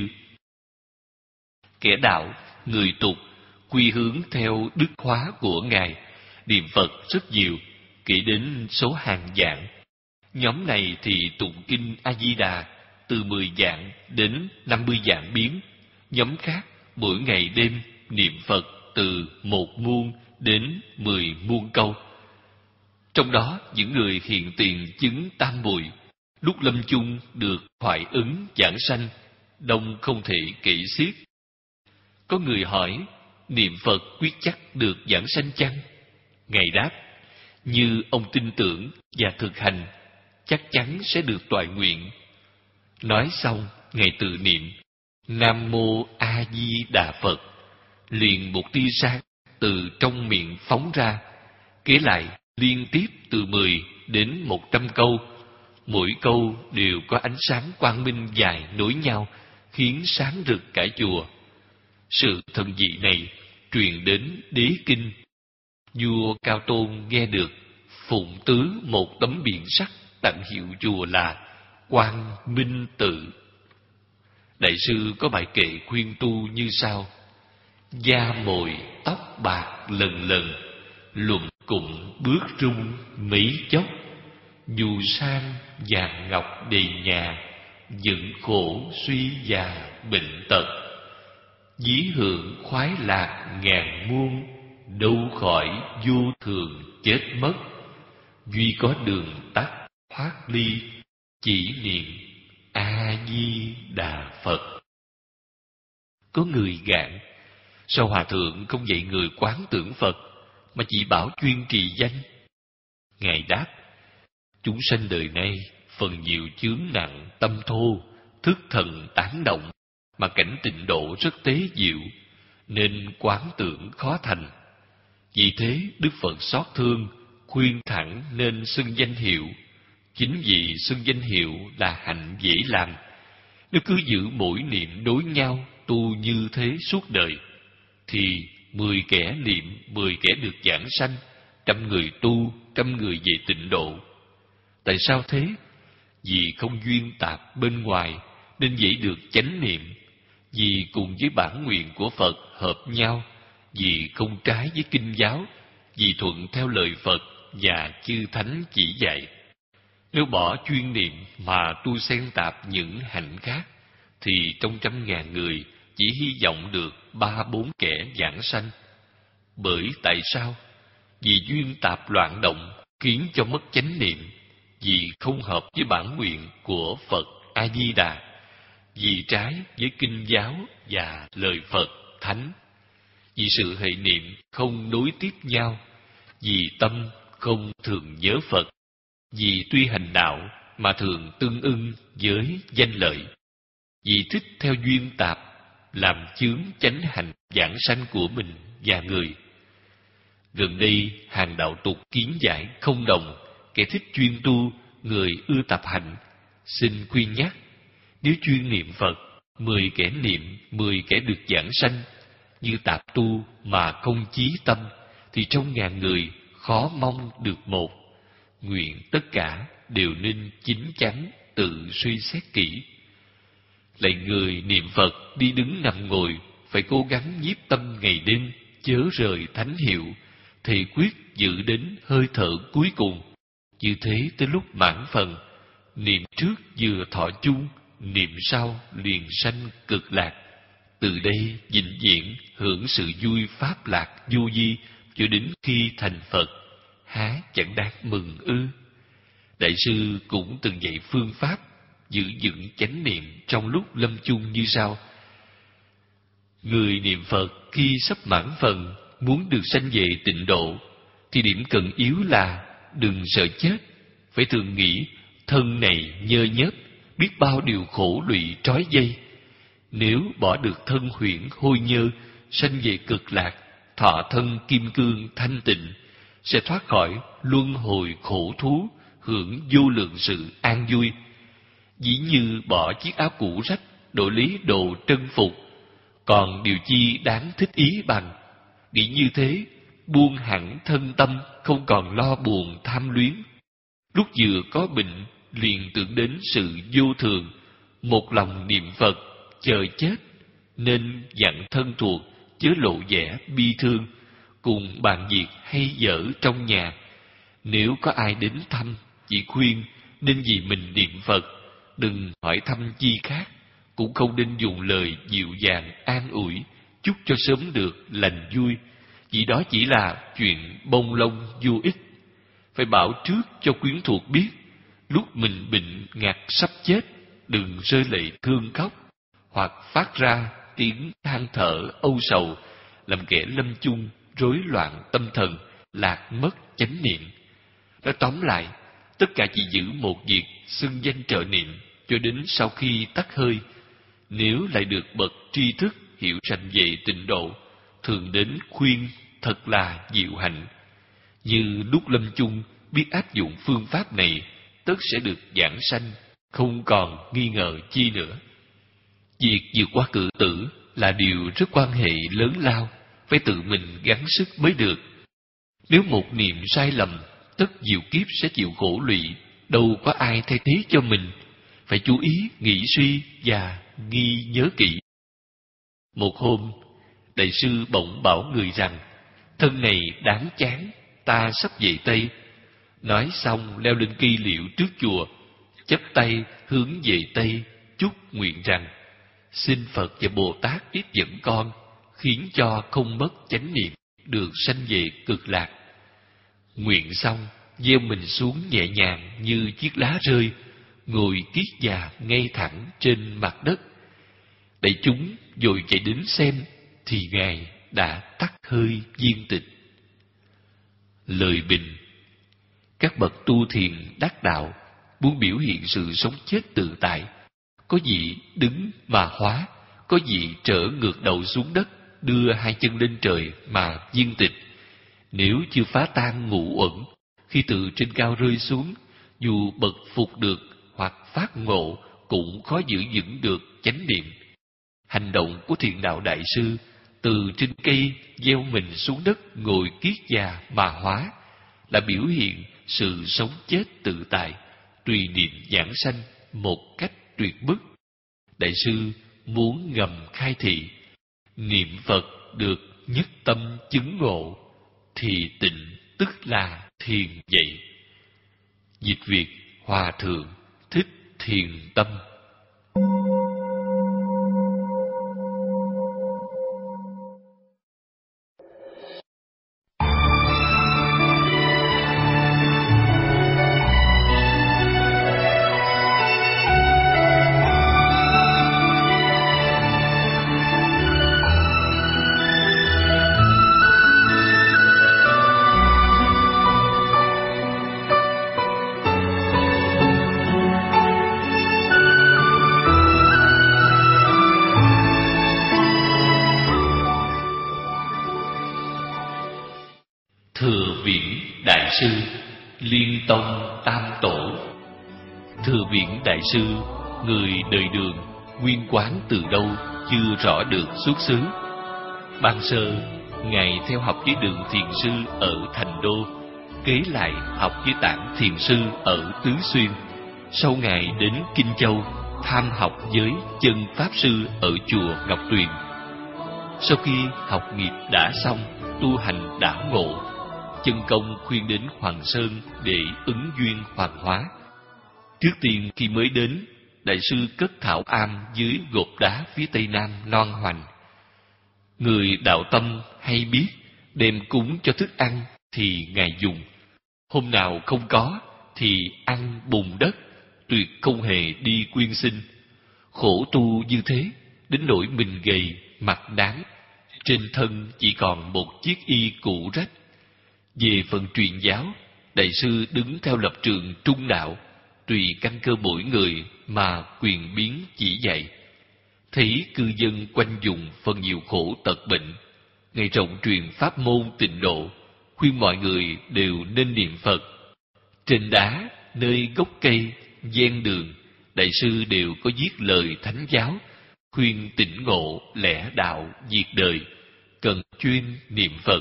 Kẻ đạo, người tục quy hướng theo đức hóa của Ngài, niệm Phật rất nhiều, kể đến số hàng vạn. Nhóm này thì tụng kinh A Di Đà từ mười vạn đến năm mươi vạn biến. Nhóm khác mỗi ngày đêm niệm Phật từ một muôn đến mười muôn câu. Trong đó những người hiện tiền chứng tam muội, lúc lâm chung được thoại ứng giảng sanh, đông không thể kể xiết. Có người hỏi, niệm Phật quyết chắc được giảng sanh chăng? Ngài đáp, như ông tin tưởng và thực hành, chắc chắn sẽ được toại nguyện. Nói xong, Ngài tự niệm Nam Mô A Di Đà Phật, liền một tia sáng từ trong miệng phóng ra, kế lại liên tiếp từ mười đến một trăm câu. Mỗi câu đều có ánh sáng quang minh dài nối nhau, khiến sáng rực cả chùa. Sự thần dị này truyền đến đế kinh. Vua Cao Tôn nghe được, phụng tứ một tấm biển sắt tặng hiệu chùa là Quang Minh Tự. Đại sư có bài kệ khuyên tu như sau: da mồi tóc bạc lần lần, luận cụm bước rung mấy chốc, dù sang vàng ngọc đầy nhà, dựng khổ suy già bệnh tật, dí hưởng khoái lạc ngàn muôn, đâu khỏi vô thường chết mất, duy có đường tắt thoát ly, chỉ niệm A Di Đà Phật. Có người gạn, sao hòa thượng không dạy người quán tưởng Phật, mà chỉ bảo chuyên trì danh? Ngài đáp, chúng sanh đời nay phần nhiều chướng nặng tâm thô, thức thần tán động, mà cảnh tịnh độ rất tế diệu, nên quán tưởng khó thành. Vì thế Đức Phật xót thương, khuyên thẳng nên xưng danh hiệu. Chính vì xưng danh hiệu là hạnh dễ làm. Nếu cứ giữ mỗi niệm đối nhau tu như thế suốt đời, thì mười kẻ niệm, mười kẻ được giảng sanh, trăm người tu, trăm người về tịnh độ. Tại sao thế? Vì không duyên tạp bên ngoài nên dễ được chánh niệm, vì cùng với bản nguyện của Phật hợp nhau, vì không trái với kinh giáo, vì thuận theo lời Phật và chư thánh chỉ dạy. Nếu bỏ chuyên niệm mà tu xen tạp những hạnh khác, thì trong trăm ngàn người chỉ hy vọng được ba bốn kẻ giảng sanh. Bởi tại sao? Vì duyên tạp loạn động khiến cho mất chánh niệm, vì không hợp với bản nguyện của Phật A Di Đà, vì trái với kinh giáo và lời Phật thánh, vì sự hệ niệm không nối tiếp nhau, vì tâm không thường nhớ Phật, vì tuy hành đạo mà thường tương ưng với danh lợi, vì thích theo duyên tạp làm chướng chánh hành giảng sanh của mình và người. Gần đây hàng đạo tục kiến giải không đồng, kẻ thích chuyên tu, người ưa tập hành. Xin khuyên nhắc, nếu chuyên niệm Phật, mười kẻ niệm, mười kẻ được giảng sanh. Như tạp tu mà không chí tâm, thì trong ngàn người khó mong được một. Nguyện tất cả đều nên chín chắn, tự suy xét kỹ. Lạy người niệm Phật đi đứng nằm ngồi, phải cố gắng nhiếp tâm ngày đêm, chớ rời thánh hiệu, thề quyết giữ đến hơi thở cuối cùng. Như thế tới lúc mãn phần, niệm trước vừa thọ chung, niệm sau liền sanh cực lạc. Từ đây vĩnh viễn hưởng sự vui pháp lạc vô vi, cho đến khi thành Phật, há chẳng đáng mừng ư? Đại sư cũng từng dạy phương pháp giữ vững chánh niệm trong lúc lâm chung như sau: người niệm Phật khi sắp mãn phần, muốn được sanh về tịnh độ, thì điểm cần yếu là đừng sợ chết, phải thường nghĩ thân này nhơ nhớp, biết bao điều khổ lụy trói dây. Nếu bỏ được thân huyễn hôi nhơ, sanh về cực lạc, thọ thân kim cương thanh tịnh, sẽ thoát khỏi luân hồi khổ thú, hưởng vô lượng sự an vui. Dĩ như bỏ chiếc áo cũ rách, đổi lấy đồ trân phục, Còn điều chi đáng thích ý bằng, nghĩ như thế, buông hẳn thân tâm, không còn lo buồn tham luyến. Lúc vừa có bệnh, liền tưởng đến sự vô thường, một lòng niệm Phật, chờ chết, nên dặn thân thuộc, chớ lộ vẻ bi thương, cùng bàn việc hay dở trong nhà. Nếu có ai đến thăm, chỉ khuyên nên vì mình niệm Phật, đừng hỏi thăm chi khác, cũng không nên dùng lời dịu dàng an ủi, chúc cho sớm được lành vui, vì đó chỉ là chuyện bông lông vô ích. Phải bảo trước cho quyến thuộc biết, lúc mình bệnh ngặt sắp chết, đừng rơi lệ thương khóc, hoặc phát ra tiếng than thở âu sầu, làm kẻ lâm chung rối loạn tâm thần, lạc mất chánh niệm. Nói tóm lại, tất cả chỉ giữ một việc xưng danh trợ niệm cho đến sau khi tắt hơi. Nếu lại được bậc tri thức hiểu rành về tịnh độ, thường đến khuyên thật là diệu hạnh. Như lúc lâm chung biết áp dụng phương pháp này, tất sẽ được giảng sanh, không còn nghi ngờ chi nữa. Việc vượt qua cự tử là điều rất quan hệ lớn lao, phải tự mình gắng sức mới được. Nếu một niệm sai lầm, tất diệu kiếp sẽ chịu khổ lụy, đâu có ai thay thế cho mình. Phải chú ý, nghĩ suy và ghi nhớ kỹ. Một hôm, đại sư bỗng bảo người rằng, thân này đáng chán, ta sắp về Tây. Nói xong leo lên cây liễu trước chùa, chắp tay hướng về Tây, chúc nguyện rằng, xin Phật và Bồ Tát tiếp dẫn con, khiến cho không mất chánh niệm, được sanh về cực lạc. Nguyện xong, gieo mình xuống nhẹ nhàng như chiếc lá rơi, ngồi kiết già ngay thẳng trên mặt đất. Đại chúng vội chạy đến xem, thì Ngài đã tắt hơi viên tịch. Lời bình: các bậc tu thiền đắc đạo muốn biểu hiện sự sống chết tự tại, có vị đứng mà hóa, có vị trở ngược đầu xuống đất, đưa hai chân lên trời mà viên tịch. Nếu chưa phá tan ngũ uẩn, khi từ trên cao rơi xuống, dù bậc phục được hoặc phát ngộ, cũng khó giữ vững được chánh niệm. Hành động của thiền đạo đại sư, từ trên cây gieo mình xuống đất ngồi kiết già mà hóa, là biểu hiện sự sống chết tự tại, tùy niệm giảng sanh một cách tuyệt bức. Đại sư muốn ngầm khai thị, niệm Phật được nhất tâm chứng ngộ, thì tịnh tức là thiền vậy. Dịch Việt Hòa Thượng Thích Thiền Tâm. Thừa Viễn Đại Sư, Liên Tông Tam Tổ. Thừa Viễn Đại Sư, người đời Đường, nguyên quán từ đâu chưa rõ được xuất xứ. Ban sơ, Ngài theo học với Đường Thiền Sư ở Thành Đô, kế lại học với Tản Thiền Sư ở Tứ Xuyên. Sau Ngài đến Kinh Châu, tham học với Chân Pháp Sư ở chùa Ngọc Tuyền. Sau khi học nghiệp đã xong, tu hành đã ngộ, Chân Công khuyên đến Hoàng Sơn để ứng duyên hoàng hóa. Trước tiên khi mới đến, đại sư cất thảo am dưới gột đá phía tây nam Loan Hoành. Người đạo tâm hay biết, đem cúng cho thức ăn thì Ngài dùng. Hôm nào không có thì ăn bùn đất, tuyệt không hề đi quyên sinh. Khổ tu như thế, đến nỗi mình gầy, mặt đán, trên thân chỉ còn một chiếc y cũ rách. Về phần truyền giáo, đại sư đứng theo lập trường trung đạo, tùy căn cơ mỗi người mà quyền biến chỉ dạy. Thấy cư dân quanh vùng phần nhiều khổ tật bệnh, Ngài rộng truyền pháp môn tịnh độ, khuyên mọi người đều nên niệm Phật. Trên đá, nơi gốc cây, ven đường, đại sư đều có viết lời thánh giáo, khuyên tỉnh ngộ lẽ đạo diệt đời, cần chuyên niệm Phật.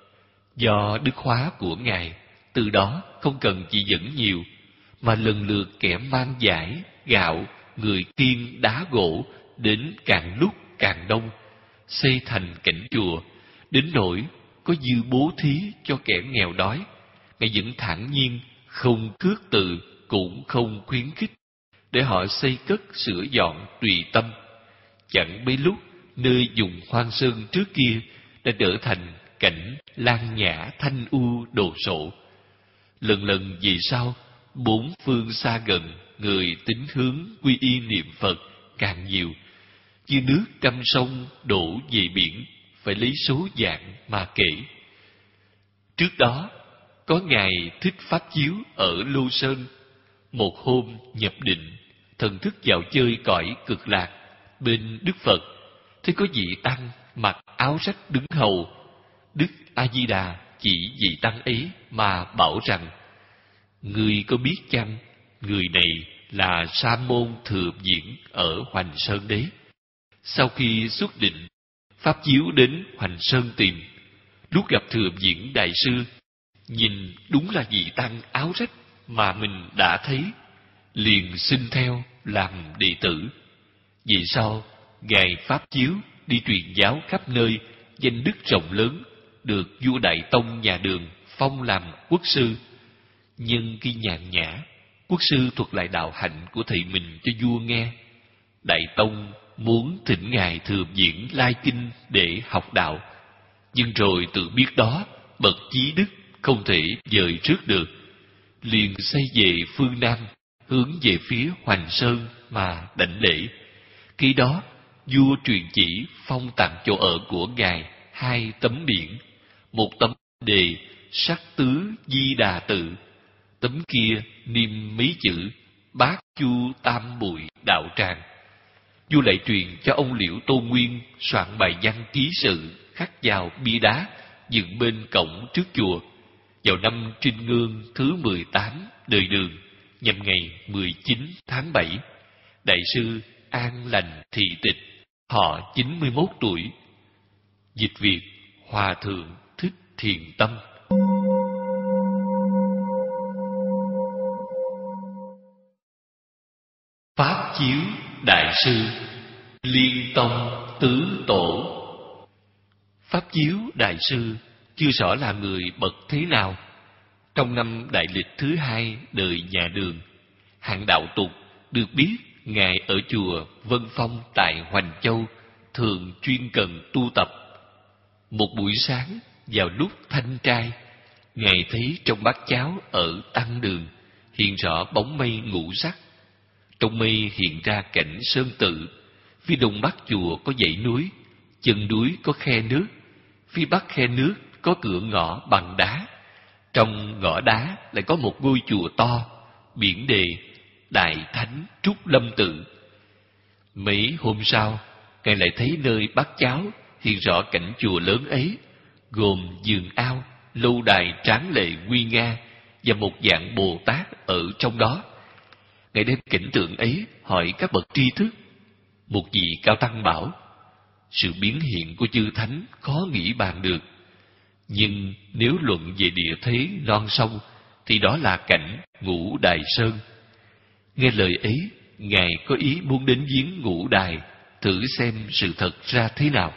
Do đức hóa của Ngài, từ đó không cần chỉ dẫn nhiều, mà lần lượt kẻ mang giải, gạo, người kiêng đá gỗ đến càng lúc càng đông, xây thành cảnh chùa, đến nỗi có dư bố thí cho kẻ nghèo đói. Ngài vẫn thản nhiên, không cước từ, cũng không khuyến khích, để họ xây cất sửa dọn tùy tâm. Chẳng mấy lúc, nơi vùng hoang sơn trước kia đã trở thành cảnh lan nhã thanh u đồ sộ. Lần lần về sau, bốn phương xa gần, người tín hướng quy y niệm Phật càng nhiều, như nước trăm sông đổ về biển, phải lấy số dạng mà kể. Trước đó, có Ngài Thích Pháp Chiếu ở Lô Sơn. Một hôm nhập định, thần thức vào chơi cõi cực lạc, bên Đức Phật, thấy có vị tăng mặc áo rách đứng hầu. Đức A-di-đà chỉ vị tăng ấy mà bảo rằng: "Ngươi có biết chăng, người này là Sa môn Thừa Diễn ở Hoành Sơn đấy." Sau khi xuất định, Pháp Chiếu đến Hoành Sơn tìm. Lúc gặp Thừa Diễn đại sư, nhìn đúng là vị tăng áo rách mà mình đã thấy, liền xin theo làm đệ tử. Vì sau, Ngài Pháp Chiếu đi truyền giáo khắp nơi, danh đức rộng lớn, được vua Đại Tông nhà Đường phong làm quốc sư. Nhưng khi nhàn nhã, quốc sư thuật lại đạo hạnh của thầy mình cho vua nghe. Đại Tông muốn thỉnh Ngài Thừa Diễn lai kinh để học đạo, nhưng rồi tự biết đó bậc chí đức không thể dời trước được, liền xây về phương Nam, hướng về phía Hoành Sơn mà đảnh lễ. Khi đó, vua truyền chỉ phong tặng chỗ ở của Ngài hai tấm biển, một tấm đề Sắc Tứ Di Đà Tự, tấm kia niêm mấy chữ Bát Chu Tam Bụi Đạo Tràng. Vua lại truyền cho ông Liễu Tôn Nguyên soạn bài văn ký sự khắc vào bia đá dựng bên cổng trước chùa. Vào năm Trinh Ngương thứ mười tám đời Đường, nhằm ngày mười chín tháng bảy, đại sư an lành thị tịch, họ chín mươi mốt tuổi. Dịch Việt: Hòa Thượng Thích Thiền Tâm. Pháp Chiếu đại sư, Liên Tông tứ tổ. Pháp Chiếu đại sư chưa rõ là người bậc thế nào. Trong năm đại lịch thứ hai đời nhà Đường, hạng đạo tục được biết Ngài ở chùa Vân Phong tại Hoành Châu thường chuyên cần tu tập. Một buổi sáng, vào lúc thanh trai, Ngài thấy trong bát cháo ở Tăng Đường hiện rõ bóng mây ngũ sắc. Trong mây hiện ra cảnh sơn tự. Phía đông bắc chùa có dãy núi, chân núi có khe nước, phía bắc khe nước có cửa ngõ bằng đá. Trong ngõ đá lại có một ngôi chùa to, biển đề Đại Thánh Trúc Lâm Tự. Mấy hôm sau, Ngài lại thấy nơi bát cháo hiện rõ cảnh chùa lớn ấy, gồm giường ao, lâu đài tráng lệ nguy nga và một dạng Bồ Tát ở trong đó. Ngài đem cảnh tượng ấy hỏi các bậc tri thức. Một vị cao tăng bảo: sự biến hiện của chư thánh khó nghĩ bàn được, nhưng nếu luận về địa thế non sông thì đó là cảnh Ngũ Đài Sơn. Nghe lời ấy, Ngài có ý muốn đến viếng Ngũ Đài, thử xem sự thật ra thế nào.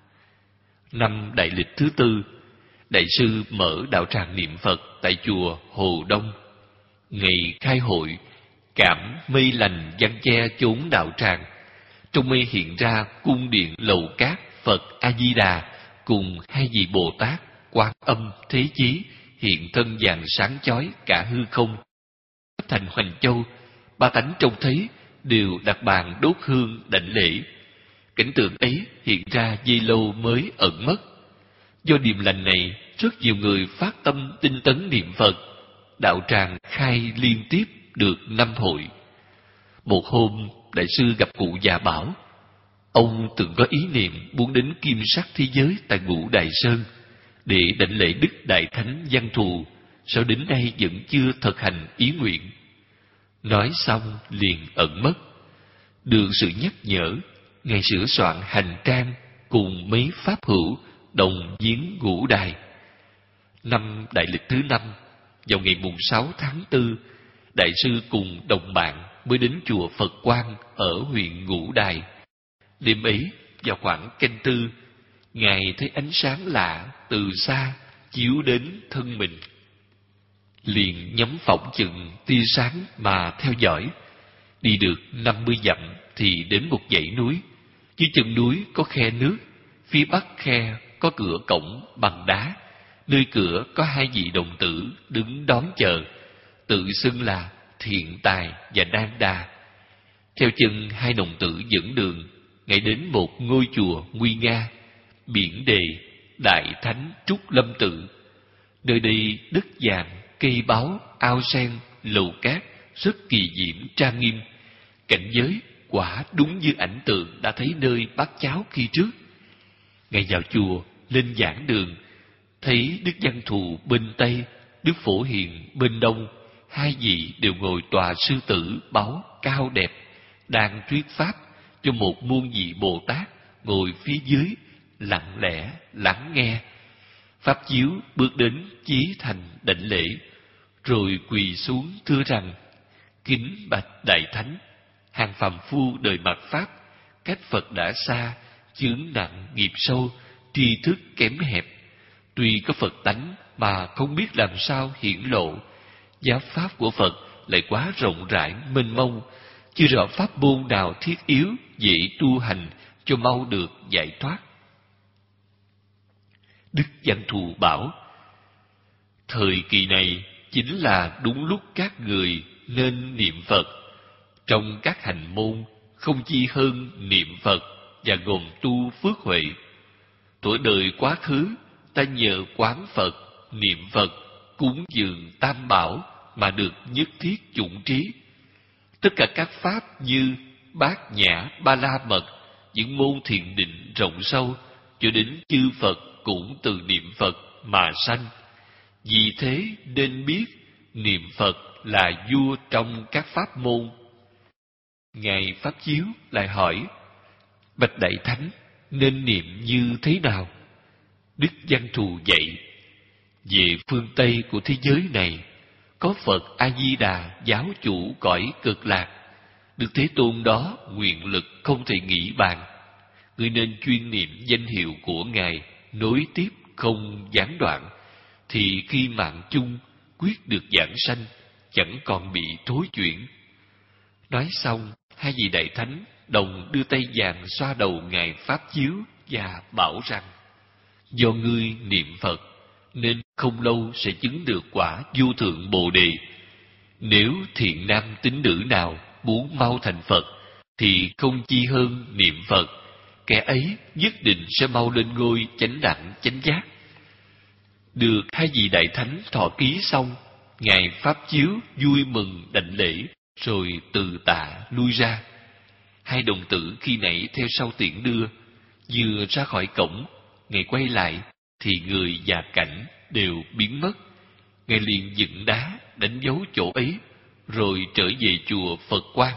Năm đại lịch thứ tư, đại sư mở đạo tràng niệm Phật tại chùa Hồ Đông. Ngày khai hội, cảm mây lành giăng che chốn đạo tràng. Trong mây hiện ra cung điện lầu cát Phật A Di Đà cùng hai vị Bồ Tát Quan Âm Thế Chí hiện thân vàng sáng chói cả hư không. Thành Hoành Châu, ba tánh trông thấy đều đặt bàn đốt hương đảnh lễ. Cảnh tượng ấy hiện ra giây lâu mới ẩn mất. Do điềm lành này, rất nhiều người phát tâm tinh tấn niệm Phật. Đạo tràng khai liên tiếp được năm hội. Một hôm, đại sư gặp cụ già bảo, ông từng có ý niệm muốn đến kim sắc thế giới tại Ngũ Đài Sơn để đảnh lễ Đức Đại Thánh Văn Thù, sao đến nay vẫn chưa thực hành ý nguyện. Nói xong liền ẩn mất. Được sự nhắc nhở, Ngài sửa soạn hành trang cùng mấy pháp hữu đồng viếng ngũ đài. Năm đại lịch thứ năm, vào ngày mùng sáu tháng tư, đại sư cùng đồng bạn mới đến chùa Phật Quang ở huyện Ngũ Đài. Đêm ấy, vào khoảng canh tư, Ngài thấy ánh sáng lạ từ xa chiếu đến thân mình. Liền nhắm phỏng chừng tia sáng mà theo dõi. Đi được năm mươi dặm thì đến một dãy núi. Dưới chân núi có khe nước, phía bắc khe có cửa cổng bằng đá. Nơi cửa có hai vị đồng tử đứng đón chờ, tự xưng là Thiện Tài và Đan Đà. Theo chân hai đồng tử dẫn đường, Ngài đến một ngôi chùa nguy nga, biển đề Đại Thánh Trúc Lâm Tự. Nơi đây đất vàng, cây báu, ao sen, lầu cát rất kỳ diễm trang nghiêm. Cảnh giới quả đúng như ảnh tượng đã thấy nơi bát cháo khi trước. Ngài vào chùa, lên giảng đường, thấy Đức Văn Thù bên Tây, Đức Phổ Hiền bên Đông, hai vị đều ngồi tòa sư tử báu cao đẹp, đang thuyết pháp cho một muôn vị Bồ Tát ngồi phía dưới lặng lẽ lắng nghe. Pháp chiếu bước đến chí thành đảnh lễ, rồi quỳ xuống thưa rằng: kính bạch Đại Thánh, hàng phàm phu đời mạt pháp, cách Phật đã xa, chướng nặng nghiệp sâu, tri thức kém hẹp. Tuy có Phật tánh mà không biết làm sao hiển lộ. Giáo pháp của Phật lại quá rộng rãi mênh mông, chưa rõ pháp môn nào thiết yếu dễ tu hành cho mau được giải thoát. Đức Văn Thù bảo: thời kỳ này chính là đúng lúc các người nên niệm Phật. Trong các hành môn không chi hơn niệm Phật và gồm tu phước huệ. Tuổi đời quá khứ, ta nhờ quán Phật, niệm Phật, cúng dường Tam Bảo mà được nhất thiết chủng trí. Tất cả các pháp như Bát Nhã Ba La Mật, những môn thiền định rộng sâu, cho đến chư Phật cũng từ niệm Phật mà sanh. Vì thế nên biết niệm Phật là vua trong các pháp môn. Ngài Pháp Chiếu lại hỏi: bạch Đại Thánh, nên niệm như thế nào? Đức Văn Thù dạy: về phương Tây của thế giới này, có Phật A-di-đà giáo chủ cõi Cực Lạc. Đức Thế Tôn đó nguyện lực không thể nghĩ bàn. Ngươi nên chuyên niệm danh hiệu của Ngài, nối tiếp không gián đoạn, thì khi mạng chung quyết được giảng sanh, chẳng còn bị thối chuyển. Nói xong, hai vị Đại Thánh đồng đưa tay vàng xoa đầu Ngài Pháp Chiếu và bảo rằng: do ngươi niệm Phật nên không lâu sẽ chứng được quả vô thượng Bồ Đề. Nếu thiện nam tín nữ nào muốn mau thành Phật thì không chi hơn niệm Phật, kẻ ấy nhất định sẽ mau lên ngôi chánh đẳng chánh giác. Được hai vị Đại Thánh thọ ký xong, Ngài Pháp Chiếu vui mừng đảnh lễ, rồi từ tạ lui ra. Hai đồng tử khi nãy theo sau tiễn đưa, vừa ra khỏi cổng, Ngài quay lại thì người và cảnh đều biến mất. Ngài liền dựng đá đánh dấu chỗ ấy, rồi trở về chùa Phật Quang.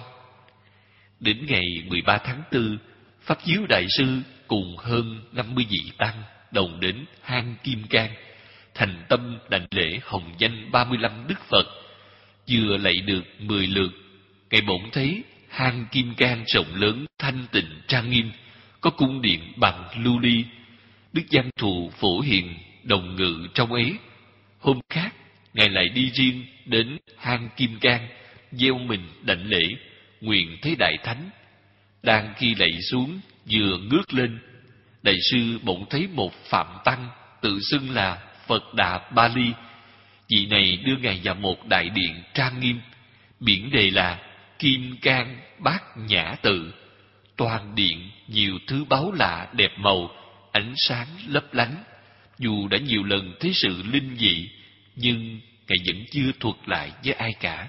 Đến ngày mười ba tháng tư, Pháp Chiếu Đại Sư cùng hơn năm mươi vị tăng đồng đến hang Kim Cang, thành tâm đảnh lễ hồng danh ba mươi lăm Đức Phật. Vừa lạy được mười lượt, Ngài bỗng thấy hang Kim Cang rộng lớn thanh tịnh trang nghiêm, có cung điện bằng lưu ly. Đức Văn Thù Phổ Hiền đồng ngự trong ấy. Hôm khác, Ngài lại đi riêng đến hang Kim Cang, gieo mình đảnh lễ, nguyện thấy Đại Thánh. Đang khi lạy xuống, vừa ngước lên, Đại sư bỗng thấy một phạm tăng tự xưng là Phật Đà Ba Ly. Vị này đưa Ngài vào một đại điện trang nghiêm, biển đề là Kim Cang Bát Nhã Tự. Toàn điện nhiều thứ báu lạ đẹp màu, ánh sáng lấp lánh. Dù đã nhiều lần thấy sự linh dị, nhưng Ngài vẫn chưa thuật lại với ai cả.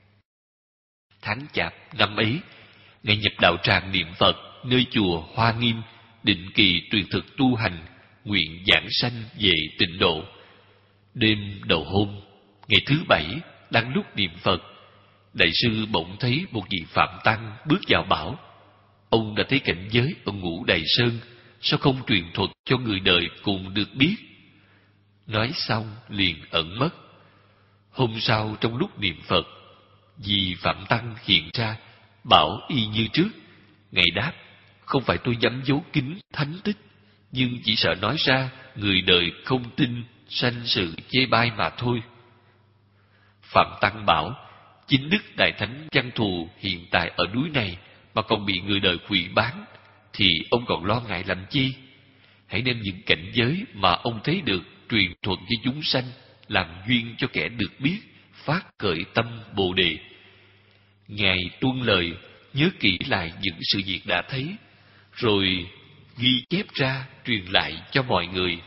Tháng Chạp năm ấy, Ngài nhập đạo tràng niệm Phật nơi chùa Hoa Nghiêm, định kỳ tuyệt thực tu hành, nguyện giảng sanh về tịnh độ. Đêm đầu hôm, ngày thứ bảy, đang lúc niệm Phật, Đại sư bỗng thấy một vị phạm tăng bước vào bảo: Ông đã thấy cảnh giới ở Ngũ Đài Sơn, sao không truyền thuật cho người đời cùng được biết? Nói xong liền ẩn mất. Hôm sau trong lúc niệm Phật, vì Phạm Tăng hiện ra, bảo y như trước. Ngài đáp: không phải tôi dám giấu kín thánh tích, nhưng chỉ sợ nói ra người đời không tin, sanh sự chê bai mà thôi. Phạm Tăng bảo: chính Đức Đại Thánh Văn Thù hiện tại ở núi này mà còn bị người đời hủy bán, thì ông còn lo ngại làm chi? Hãy đem những cảnh giới mà ông thấy được truyền thuận với chúng sanh, làm duyên cho kẻ được biết, phát khởi tâm Bồ Đề. Ngài tuân lời, nhớ kỹ lại những sự việc đã thấy, rồi ghi chép ra truyền lại cho mọi người.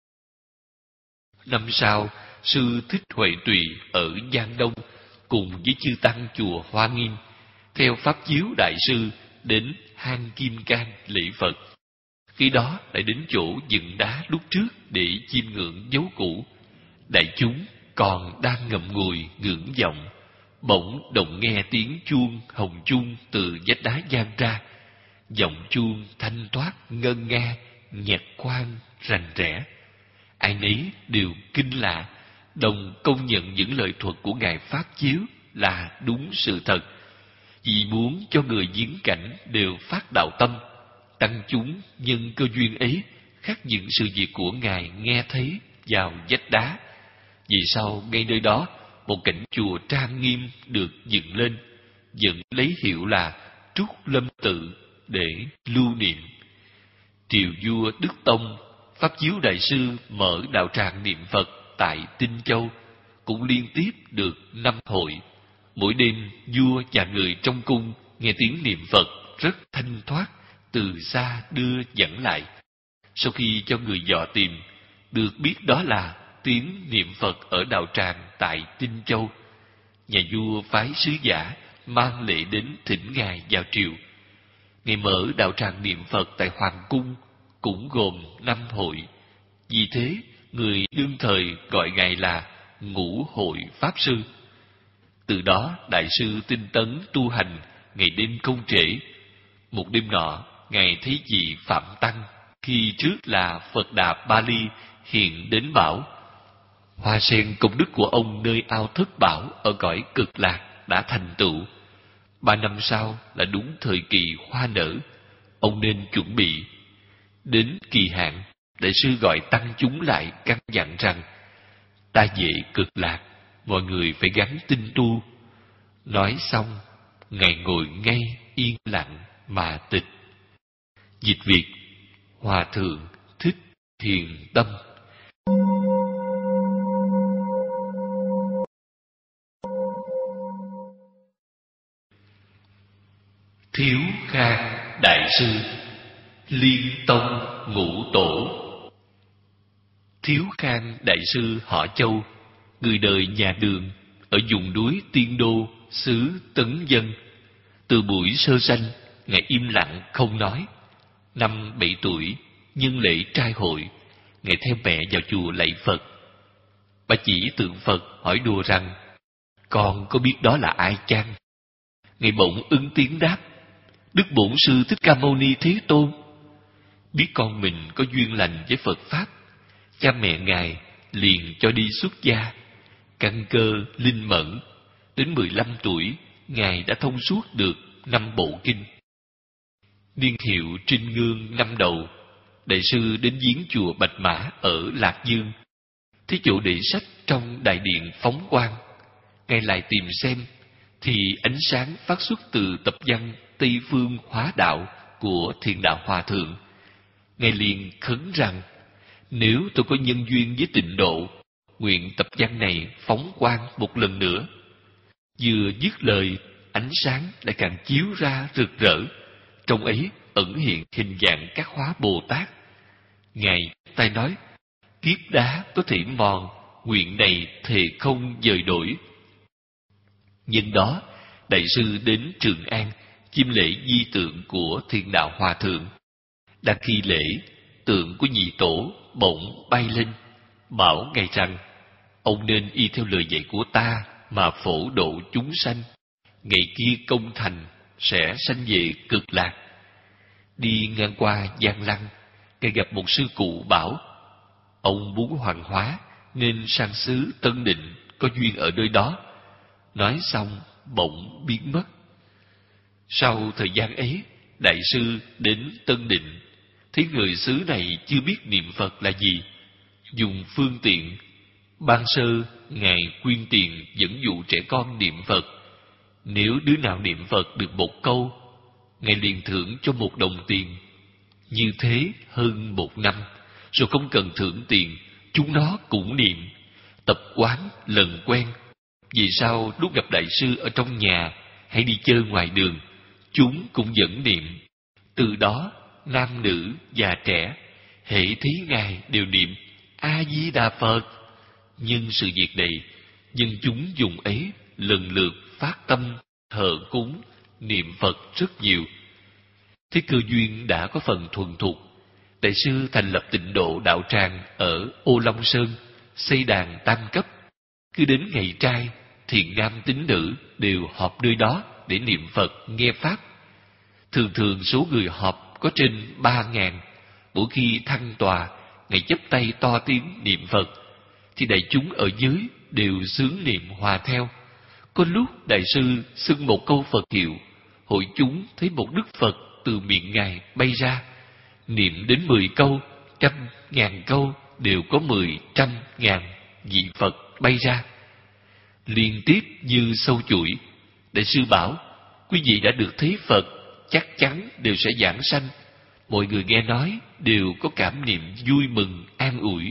Năm sau, sư Thích Huệ Tùy ở Giang Đông cùng với chư tăng chùa Hoa Nghiêm theo pháp chiếu đại sư đến hang Kim Cang lễ Phật. Khi đó lại đến chỗ dựng đá lúc trước để chiêm ngưỡng dấu cũ. Đại chúng còn đang ngậm ngùi ngưỡng vọng, bỗng đồng nghe tiếng chuông hồng chuông từ vách đá vang ra. Giọng chuông thanh thoát ngân nga, nhạc khoan rành rẽ. Ai nấy đều kinh lạ, đồng công nhận những lời thuật của ngài pháp chiếu là đúng sự thật. Vì muốn cho người viếng cảnh đều phát đạo tâm, tăng chúng nhân cơ duyên ấy khắc những sự việc của ngài nghe thấy vào vách đá. Vì sau ngay nơi đó, một cảnh chùa trang nghiêm được dựng lên, dựng lấy hiệu là Trúc Lâm Tự để lưu niệm. Triều vua Đức Tông, pháp chiếu đại sư mở đạo tràng niệm Phật tại Tinh Châu, cũng liên tiếp được năm hội. Mỗi đêm vua và người trong cung nghe tiếng niệm Phật rất thanh thoát, từ xa đưa dẫn lại. Sau khi cho người dò tìm, được biết đó là tiếng niệm Phật ở đạo tràng tại Tinh Châu. Nhà vua phái sứ giả mang lễ đến thỉnh ngài vào triều. Ngày mở đạo tràng niệm Phật tại Hoàng cung cũng gồm năm hội. Vì thế, người đương thời gọi ngài là Ngũ Hội Pháp Sư. Từ đó, đại sư tinh tấn tu hành, ngày đêm không trễ. Một đêm nọ, ngài thấy vị Phạm Tăng, khi trước là Phật Đà Ba Ly, hiện đến bảo: hoa sen công đức của ông nơi ao Thất Bảo ở cõi Cực Lạc đã thành tựu. Ba năm sau là đúng thời kỳ hoa nở, ông nên chuẩn bị. Đến kỳ hạn, đại sư gọi tăng chúng lại căn dặn rằng: ta về Cực Lạc, mọi người phải gắng tinh tu. Nói xong, ngài ngồi ngay yên lặng mà tịch. Dịch Việt: Hòa thượng Thích Thiền Tâm. Thiếu Khang đại sư, Liên Tông Ngũ Tổ. Thiếu Khang đại sư họ Châu, người đời nhà Đường, ở vùng núi Tiên Đô, xứ Tấn Dân. Từ buổi sơ sanh, ngài im lặng không nói. Năm bảy tuổi, nhân lễ trai hội, ngài theo mẹ vào chùa lạy Phật. Bà chỉ tượng Phật hỏi đùa rằng: con có biết đó là ai chăng? Ngài bỗng ứng tiếng đáp: Đức Bổn Sư Thích Ca Mâu Ni Thế Tôn. Biết con mình có duyên lành với Phật Pháp, cha mẹ ngài liền cho đi xuất gia. Căn cơ linh mẫn, đến mười lăm tuổi, ngài đã thông suốt được năm bộ kinh. Niên hiệu Trinh Ngương năm đầu, đại sư đến viếng chùa Bạch Mã ở Lạc Dương. Thấy chỗ để sách trong đại điện phóng quang, ngài lại tìm xem, thì ánh sáng phát xuất từ tập văn Tây Phương Hóa Đạo của Thiền Đạo Hòa Thượng. Ngài liền khấn rằng: nếu tôi có nhân duyên với Tịnh Độ, nguyện tập văn này phóng quang một lần nữa. Vừa dứt lời, ánh sáng lại càng chiếu ra rực rỡ, trong ấy ẩn hiện hình dạng các hóa Bồ Tát. Ngài tay nói: kiếp đá có thể mòn, nguyện này thề không dời đổi. Nhân đó, đại sư đến Trường An chiêm lễ di tượng của Thiền Đạo Hòa Thượng. Đang khi lễ, tượng của nhị tổ bỗng bay lên, bảo ngài rằng: ông nên y theo lời dạy của ta mà phổ độ chúng sanh. Ngày kia công thành sẽ sanh về Cực Lạc. Đi ngang qua Giang Lăng, Ngài gặp một sư cụ bảo ông muốn hoàng hóa nên sang xứ Tân Định có duyên ở nơi đó. Nói xong bỗng biến mất. Sau thời gian ấy, đại sư đến Tân Định, thấy người xứ này chưa biết niệm Phật là gì, dùng phương tiện ban sơ Ngài quyên tiền dẫn dụ trẻ con niệm Phật. Nếu đứa nào niệm Phật được một câu, Ngài liền thưởng cho một đồng tiền. Như thế hơn một năm, rồi không cần thưởng tiền, chúng nó cũng niệm. Tập quán lần quen, vì sao lúc gặp đại sư ở trong nhà hay đi chơi ngoài đường, chúng cũng vẫn niệm. Từ đó nam nữ già trẻ hễ thấy Ngài đều niệm A Di Đà Phật. Nhưng sự việc này, dân chúng dùng ấy lần lượt phát tâm thờ cúng niệm Phật rất nhiều. Thế cơ duyên đã có phần thuần thục, đại sư thành lập Tịnh Độ đạo tràng ở Ô Long Sơn, xây đàn tam cấp. Cứ đến ngày trai, thiện nam tín nữ đều họp nơi đó để niệm Phật nghe pháp. Thường thường số người họp có trên ba ngàn. Mỗi khi thăng tòa, Ngài chắp tay to tiếng niệm Phật, thì đại chúng ở dưới đều xướng niệm hòa theo. Có lúc đại sư xưng một câu Phật hiệu, hội chúng thấy một đức Phật từ miệng Ngài bay ra. Niệm đến mười câu, trăm, ngàn câu đều có mười, trăm, ngàn vị Phật bay ra, liên tiếp như sâu chuỗi. Đại sư bảo, quý vị đã được thấy Phật, chắc chắn đều sẽ giảng sanh. Mọi người nghe nói đều có cảm niệm vui mừng, an ủi.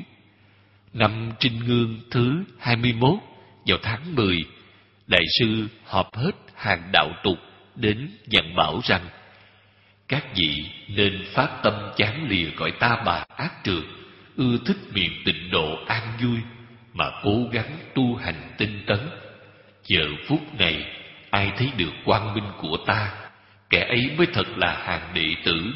Năm Trinh Ngương thứ hai mươi mốt, vào tháng mười, đại sư họp hết hàng đạo tục đến dặn bảo rằng: các vị nên phát tâm chán lìa cõi ta bà ác trượt, ưa thích miền tịnh độ an vui, mà cố gắng tu hành tinh tấn. Giờ phút này, ai thấy được quang minh của ta, kẻ ấy mới thật là hàng đệ tử.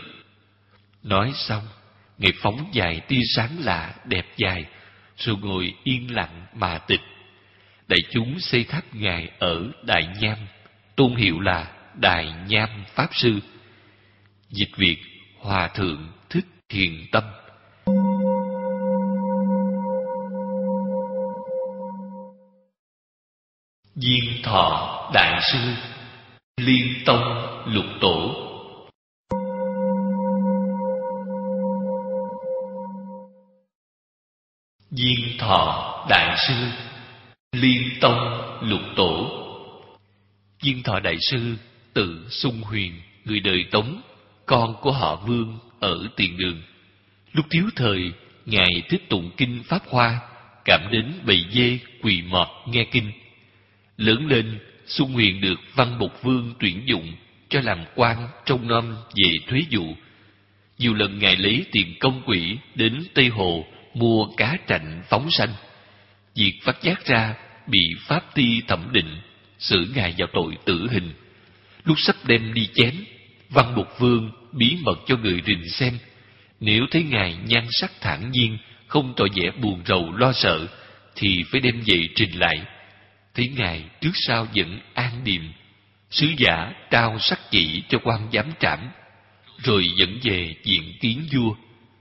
Nói xong, Ngài phóng dài tia sáng lạ đẹp dài, rồi ngồi yên lặng mà tịch. Đại chúng xây tháp Ngài ở Đại Nham, tôn hiệu là Đại Nham Pháp Sư. Dịch Việt: Hòa Thượng Thích Thiền Tâm. Diên Thọ Đại Sư, Liên Tông Lục Tổ. Diên Thọ Đại Sư, Liên Tông Lục Tổ. Diên Thọ Đại Sư tự Xung Huyền, người đời Tống, con của họ Vương ở Tiền Đường. Lúc thiếu thời, Ngài thích tụng kinh Pháp Hoa, cảm đến bầy dê quỳ mọt nghe kinh. Lớn lên, Xung Huyền được Văn Mục Vương tuyển dụng cho làm quan trông nom về thuế vụ. Nhiều lần Ngài lấy tiền công quỹ đến Tây Hồ mua cá trạnh phóng sanh. Việc phát giác ra, bị Pháp Ti thẩm định, xử Ngài vào tội tử hình. Lúc sắp đem đi chém, Văn Mục Vương bí mật cho người rình xem. Nếu thấy Ngài nhan sắc thản nhiên, không tỏ vẻ buồn rầu lo sợ, thì phải đem về trình lại. Thấy Ngài trước sau vẫn an điềm, sứ giả trao sắc chỉ cho quan giám trảm, rồi dẫn về diện kiến vua.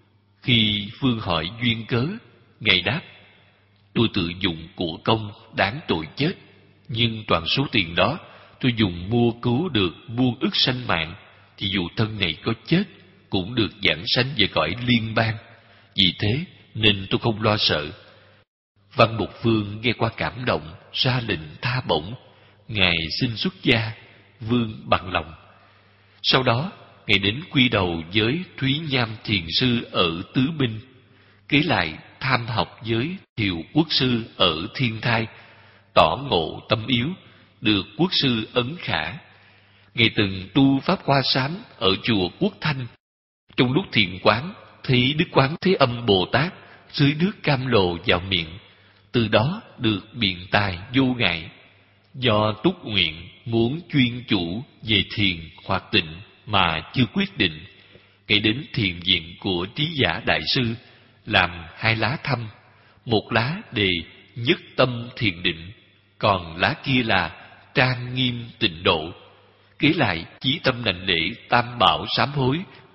Khi Vương hỏi duyên cớ, Ngài đáp: tôi tự dụng của công đáng tội chết, nhưng toàn số tiền đó tôi dùng mua cứu được muôn ức sanh mạng, thì dù thân này có chết cũng được giảng sanh về cõi liên bang. Vì thế nên tôi không lo sợ. Văn Mục Vương nghe qua cảm động, ra lệnh tha bổng. Ngài xin xuất gia, Vương bằng lòng. Sau đó Ngài đến quy đầu với Thúy Nham Thiền Sư ở Tứ Minh, kế lại tham học với Thiều Quốc Sư ở Thiên Thai, tỏ ngộ tâm yếu, được Quốc Sư ấn khả. Ngài từng tu Pháp Hoa Sám ở chùa Quốc Thanh. Trong lúc thiền quán, thấy Đức Quán Thế Âm Bồ Tát dưới nước cam lồ vào miệng, từ đó được biện tài vô ngại. Do túc nguyện muốn chuyên chủ về thiền hoặc tịnh mà chưa quyết định, Ngài đến thiền viện của Trí Giả Đại Sư làm hai lá thăm. Một lá đề nhất tâm thiền định, còn lá kia là trang nghiêm tịnh độ. Kế lại chí tâm đảnh lễ tam bảo sám hối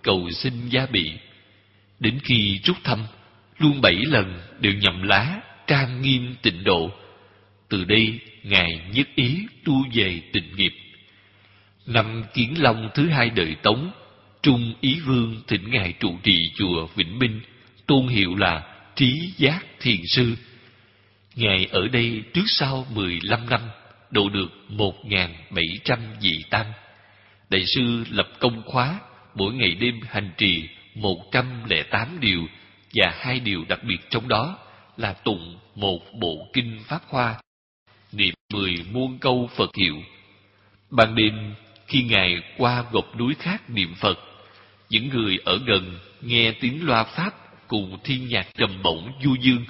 cầu xin gia bị. Đến khi rút thăm, luôn bảy lần đều nhậm lá trang nghiêm tịnh độ. Từ đây ngài nhất ý tu về tịnh nghiệp. Năm Kiến Long thứ hai đời Tống, Trung Ý Vương thỉnh ngài trụ trì chùa Vĩnh Minh, tôn hiệu là Trí Giác Thiền Sư. Ngài ở đây trước sau mười lăm năm, độ được một nghìn bảy trăm vị tăng. Đại sư lập công khóa, mỗi ngày đêm hành trì một trăm lẻ tám điều, và hai điều đặc biệt trong đó là tụng một bộ kinh Pháp Hoa, niệm mười muôn câu Phật hiệu. Ban đêm khi ngài qua gọc núi khác niệm Phật, những người ở gần nghe tiếng loa pháp cùng thiên nhạc trầm bổng du dương.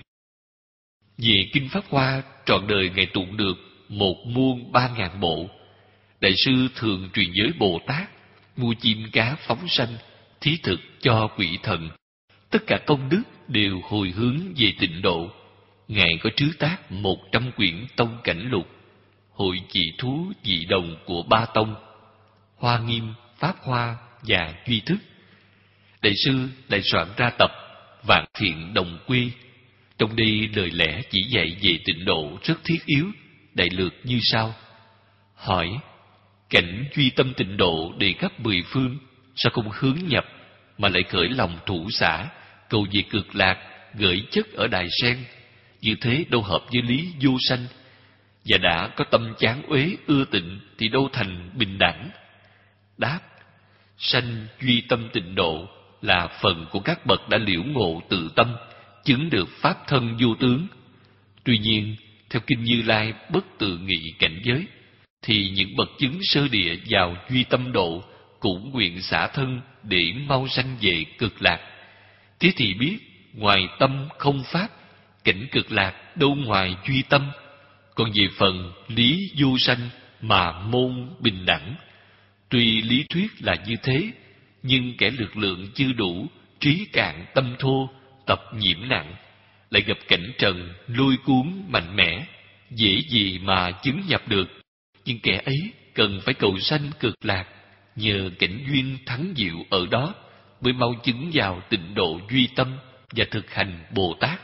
Về kinh Pháp Hoa, trọn đời ngài tụng được một muôn ba ngàn bộ. Đại sư thường truyền giới Bồ Tát, mua chim cá phóng sanh, thí thực cho quỷ thần. Tất cả công đức đều hồi hướng về tịnh độ. Ngài có trứ tác một trăm quyển tông cảnh lục, hội chỉ thú dị đồng của ba tông, Hoa Nghiêm, Pháp Hoa và Duy Thức. Đại sư lại soạn ra tập Vạn Thiện Đồng Quy. Trong đây lời lẽ chỉ dạy về tịnh độ rất thiết yếu, đại lược như sau. Hỏi: cảnh duy tâm tịnh độ đề khắp mười phương, sao không hướng nhập mà lại khởi lòng thủ xả, cầu về cực lạc, gửi chất ở đài sen? Như thế đâu hợp với lý vô sanh, và đã có tâm chán uế ưa tịnh thì đâu thành bình đẳng. Đáp: sanh duy tâm tịnh độ là phần của các bậc đã liễu ngộ tự tâm, chứng được pháp thân vô tướng. Tuy nhiên, theo kinh Như Lai bất tự nghị cảnh giới, thì những bậc chứng sơ địa vào duy tâm độ cũng nguyện xả thân để mau sanh về cực lạc. Thế thì biết ngoài tâm không pháp, cảnh cực lạc đâu ngoài duy tâm. Còn về phần lý vô sanh mà môn bình đẳng, tuy lý thuyết là như thế, nhưng kẻ lực lượng chưa đủ, trí cạn tâm thô, tập nhiễm nặng, lại gặp cảnh trần lôi cuốn mạnh mẽ, dễ gì mà chứng nhập được. Nhưng kẻ ấy cần phải cầu sanh cực lạc, nhờ cảnh duyên thắng diệu ở đó mới mau chứng vào tịnh độ duy tâm và thực hành Bồ Tát.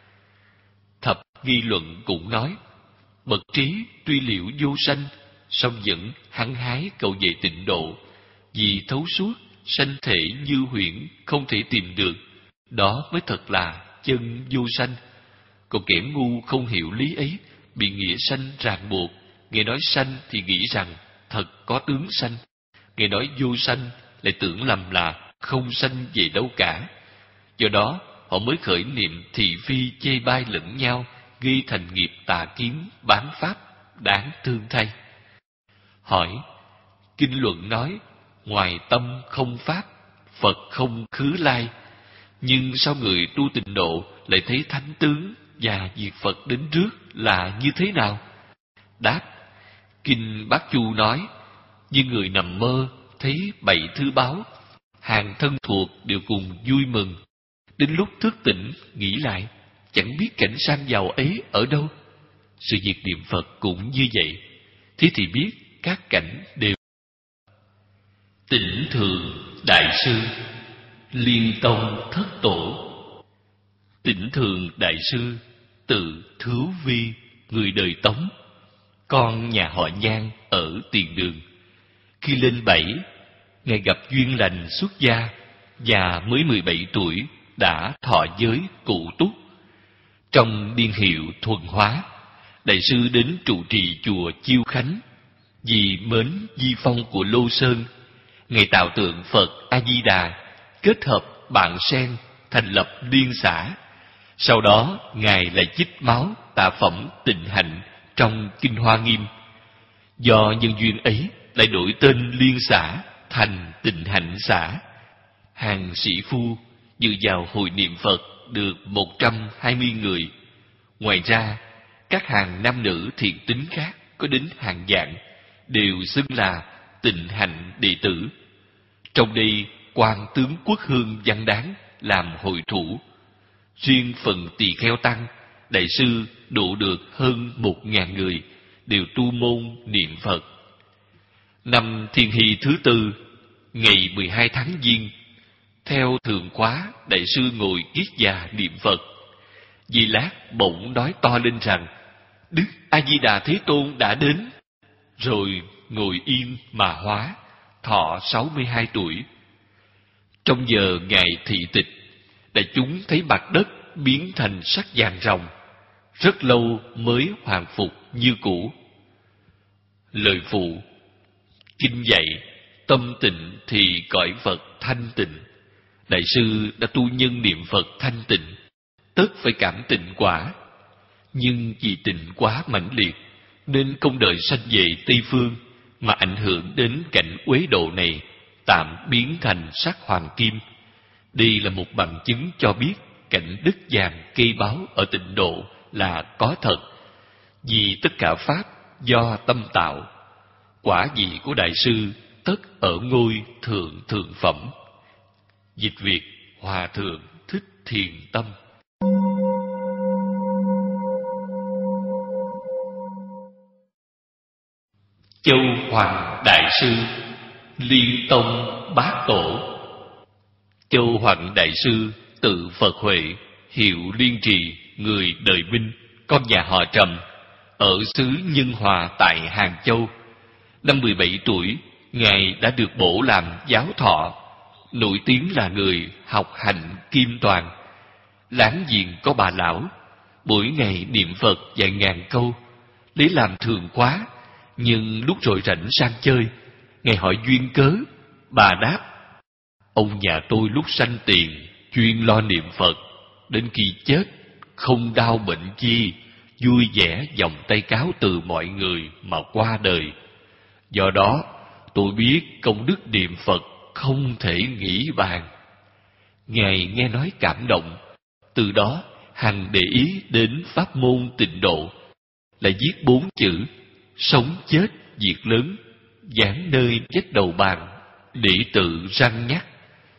Thập Nghi Luận cũng nói: bậc trí tuy liễu vô sanh, song vẫn hăng hái cầu về tịnh độ, vì thấu suốt sanh thể như huyễn không thể tìm được, đó mới thật là chân vô sanh. Còn kẻ ngu không hiểu lý ấy, bị nghĩa sanh ràng buộc, nghe nói sanh thì nghĩ rằng thật có tướng sanh, nghe nói vô sanh lại tưởng lầm là không sanh về đâu cả. Do đó họ mới khởi niệm thị phi chê bai lẫn nhau, gây thành nghiệp tà kiến bán pháp, đáng thương thay. Hỏi: kinh luận nói ngoài tâm không pháp, Phật không khứ lai, nhưng sao người tu tịnh độ lại thấy thánh tướng và việc Phật đến trước là như thế nào? Đáp: kinh Bát Chu nói, như người nằm mơ thấy bảy thứ báo, hàng thân thuộc đều cùng vui mừng. Đến lúc thức tỉnh nghĩ lại, chẳng biết cảnh sang giàu ấy ở đâu. Sự việc niệm Phật cũng như vậy. Thế thì biết các cảnh đều. Tịnh Thường Đại Sư, Liên Tông Thất Tổ. Tịnh Thường Đại Sư tự Thứu Vi, người đời Tống, con nhà họ Nhan ở Tiền Đường. Khi lên bảy, ngài gặp duyên lành xuất gia và mới mười bảy tuổi đã thọ giới cụ túc. Trong niên hiệu Thuần Hóa, đại sư đến trụ trì chùa Chiêu Khánh. Vì mến di phong của Lô Sơn, ngài tạo tượng Phật A Di Đà, kết hợp bạn sen thành lập liên xã. Sau đó ngài lại chích máu tạ phẩm Tịnh Hạnh trong kinh Hoa Nghiêm. Do nhân duyên ấy lại đổi tên liên xã thành Tịnh Hạnh xã. Hàng sĩ phu dự vào hội niệm Phật được một trăm hai mươi người. Ngoài ra, các hàng nam nữ thiện tín khác có đến hàng vạn, đều xưng là Tịnh Hạnh đệ tử. Trong đây, quan tướng Quốc Hương Văn Đáng làm hội thủ. Riêng phần tỳ kheo tăng, đại sư độ được hơn một ngàn người, đều tu môn niệm Phật. Năm Thiên Hy thứ tư, ngày mười hai tháng Giêng, Theo thường khóa, đại sư ngồi kiết già niệm Phật. Giây lát bỗng nói to lên rằng Đức A Di Đà Thế Tôn đã đến, rồi ngồi yên mà hóa, thọ sáu mươi hai tuổi. Trong giờ ngài thị tịch, đại chúng thấy mặt đất biến thành sắc vàng ròng, rất lâu mới hoàn phục như cũ. Lời phụ: kinh dạy tâm tịnh thì cõi Phật thanh tịnh. Đại sư đã tu nhân niệm Phật thanh tịnh, tất phải cảm tịnh quả. Nhưng vì tịnh quá mãnh liệt, nên không đợi sanh về Tây Phương, mà ảnh hưởng đến cảnh uế độ này, tạm biến thành sắc hoàng kim. Đây là một bằng chứng cho biết cảnh đất vàng cây báo ở tịnh độ là có thật, vì tất cả pháp do tâm tạo. Quả vị của đại sư tất ở ngôi thượng thượng phẩm. Dịch Việt: Hòa Thượng Thích Thiền Tâm. Châu Hoàng Đại Sư, Liên Tông Bát Tổ. Châu Hoàng Đại Sư tự Phật Huệ, hiệu Liên Trì, người đời Minh, con nhà họ Trầm, ở xứ Nhân Hòa tại Hàng Châu. Năm mười bảy tuổi, ngài đã được bổ làm giáo thọ, nổi tiếng là người học hành kim toàn. Láng giềng có bà lão, mỗi ngày niệm Phật vài ngàn câu, lấy làm thường quá. Nhưng lúc rồi rảnh sang chơi, ngài hỏi duyên cớ, bà đáp: ông nhà tôi lúc sanh tiền chuyên lo niệm Phật, đến khi chết không đau bệnh chi, vui vẻ vòng tay cáo từ mọi người mà qua đời. Do đó tôi biết công đức niệm Phật không thể nghĩ bàn. Ngài nghe nói cảm động, từ đó hằng để ý đến pháp môn tịnh độ, lại viết bốn chữ: sống chết việc lớn, dán nơi vách đầu bàn để tự răn nhắc.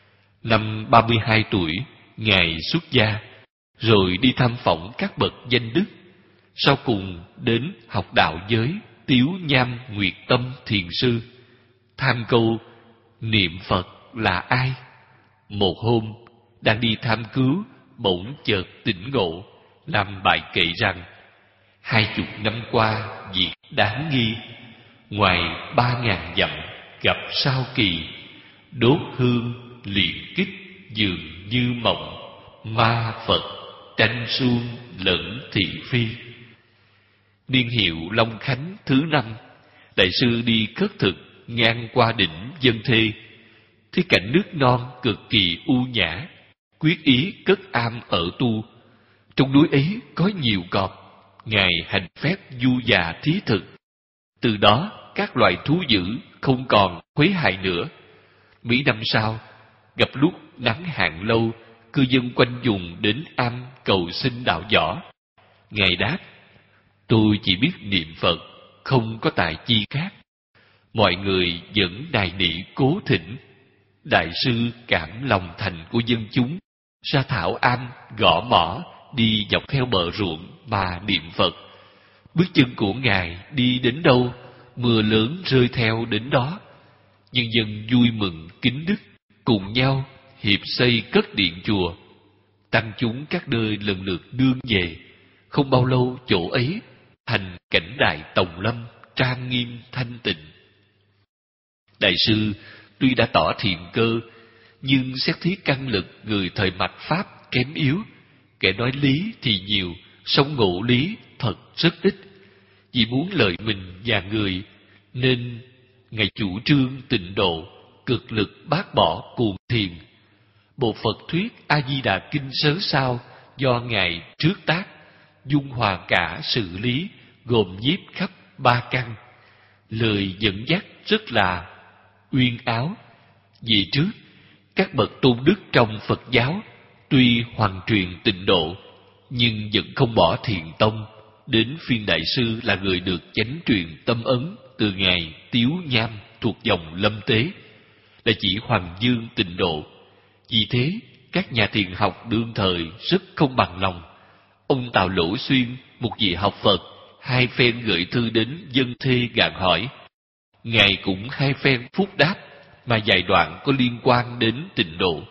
Năm ba mươi hai tuổi, ngài xuất gia, rồi đi thăm phỏng các bậc danh đức. Sau cùng đến học đạo giới Tiếu Nham Nguyệt Tâm Thiền Sư, tham câu niệm Phật là ai. Một hôm đang đi tham cứu, bỗng chợt tỉnh ngộ, làm bài kệ rằng: hai chục năm qua việc đáng nghi, ngoài ba ngàn dặm gặp sao kỳ, đốt hương luyện kích dường như mộng, ma Phật tranh suông lẫn thị phi. Niên hiệu Long Khánh thứ năm, đại sư đi khất thực ngang qua đỉnh Dân Thê, thấy cảnh nước non cực kỳ u nhã, quyết ý cất am ở tu. Trong núi ấy có nhiều cọp, ngài hành phép du già thí thực. Từ đó các loài thú dữ không còn quấy hại nữa. Mấy năm sau, gặp lúc nắng hạn lâu, cư dân quanh vùng đến am cầu xin đạo võ. Ngài đáp: tôi chỉ biết niệm Phật, không có tài chi khác. Mọi người vẫn đài nỉ cố thỉnh. Đại sư cảm lòng thành của dân chúng, ra thảo am gõ mỏ, đi dọc theo bờ ruộng mà niệm Phật. Bước chân của ngài đi đến đâu, mưa lớn rơi theo đến đó. Nhân dân vui mừng kính đức, cùng nhau hiệp xây cất điện chùa. Tăng chúng các nơi lần lượt đương về. Không bao lâu chỗ ấy thành cảnh đại tòng lâm, trang nghiêm thanh tịnh. Đại sư tuy đã tỏ thiện cơ, nhưng xét thí căn lực người thời mạt Pháp kém yếu. Kẻ nói lý thì nhiều, song ngộ lý thật rất ít. Vì muốn lợi mình và người, nên ngài chủ trương tịnh độ, cực lực bác bỏ cuồng thiền. Bộ Phật thuyết A Di Đà Kinh sớ sao do ngài trước tác, dung hòa cả sự lý, gồm nhiếp khắp ba căn. Lời dẫn dắt rất là uyên áo. Vì trước, các bậc tôn đức trong Phật giáo tuy hoàn truyền tịnh độ, nhưng vẫn không bỏ thiền tông. Đến phiên đại sư là người được chánh truyền tâm ấn từ ngài Tiếu Nham thuộc dòng Lâm Tế, là chỉ Hoàng Dương tịnh độ. Vì thế, các nhà thiền học đương thời rất không bằng lòng. Ông Tào Lỗ Xuyên, một vị học Phật, hai phen gửi thư đến Dân Thê gạn hỏi. Ngài cũng hai phen phúc đáp, mà vài đoạn có liên quan đến tịnh độ.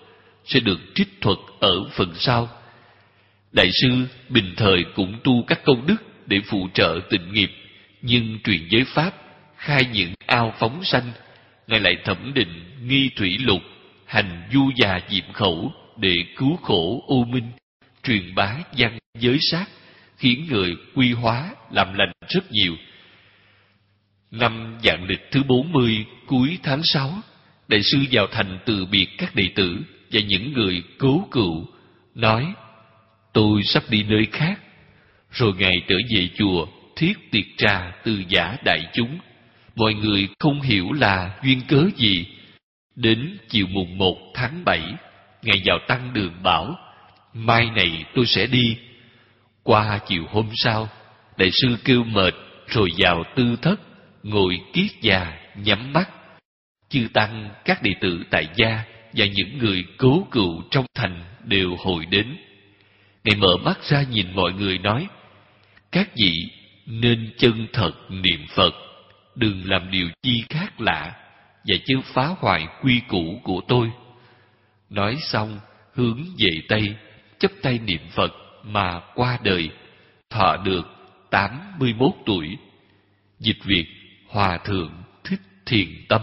sẽ được trích thuật ở phần sau. Đại sư bình thời cũng tu các công đức để phụ trợ tịnh nghiệp, nhưng truyền giới pháp, khai những ao phóng sanh, Ngài lại thẩm định nghi thủy lục, hành du già diệm khẩu để cứu khổ ô minh, truyền bá văn giới sát, khiến người quy hóa làm lành rất nhiều. Năm vạn lịch thứ bốn mươi, cuối tháng sáu, đại sư vào thành từ biệt các đệ tử và những người cố cựu, nói: tôi sắp đi nơi khác. Rồi Ngài trở về chùa thiết tiệc trà từ giả đại chúng. Mọi người không hiểu là duyên cớ gì. Đến chiều mùng một tháng bảy, Ngài vào tăng đường bảo: mai này tôi sẽ đi. Qua chiều hôm sau, đại sư kêu mệt rồi vào tư thất, ngồi kiết già nhắm mắt. Chư tăng, các đệ tử tại gia và những người cố cựu trong thành đều hội đến. Ngài mở mắt ra nhìn mọi người nói: các vị nên chân thật niệm Phật, đừng làm điều chi khác lạ và chớ phá hoại quy củ của tôi. Nói xong, hướng về Tây, chắp tay niệm Phật mà qua đời, thọ được tám mươi mốt tuổi. Dịch Việt: Hòa Thượng Thích Thiền Tâm.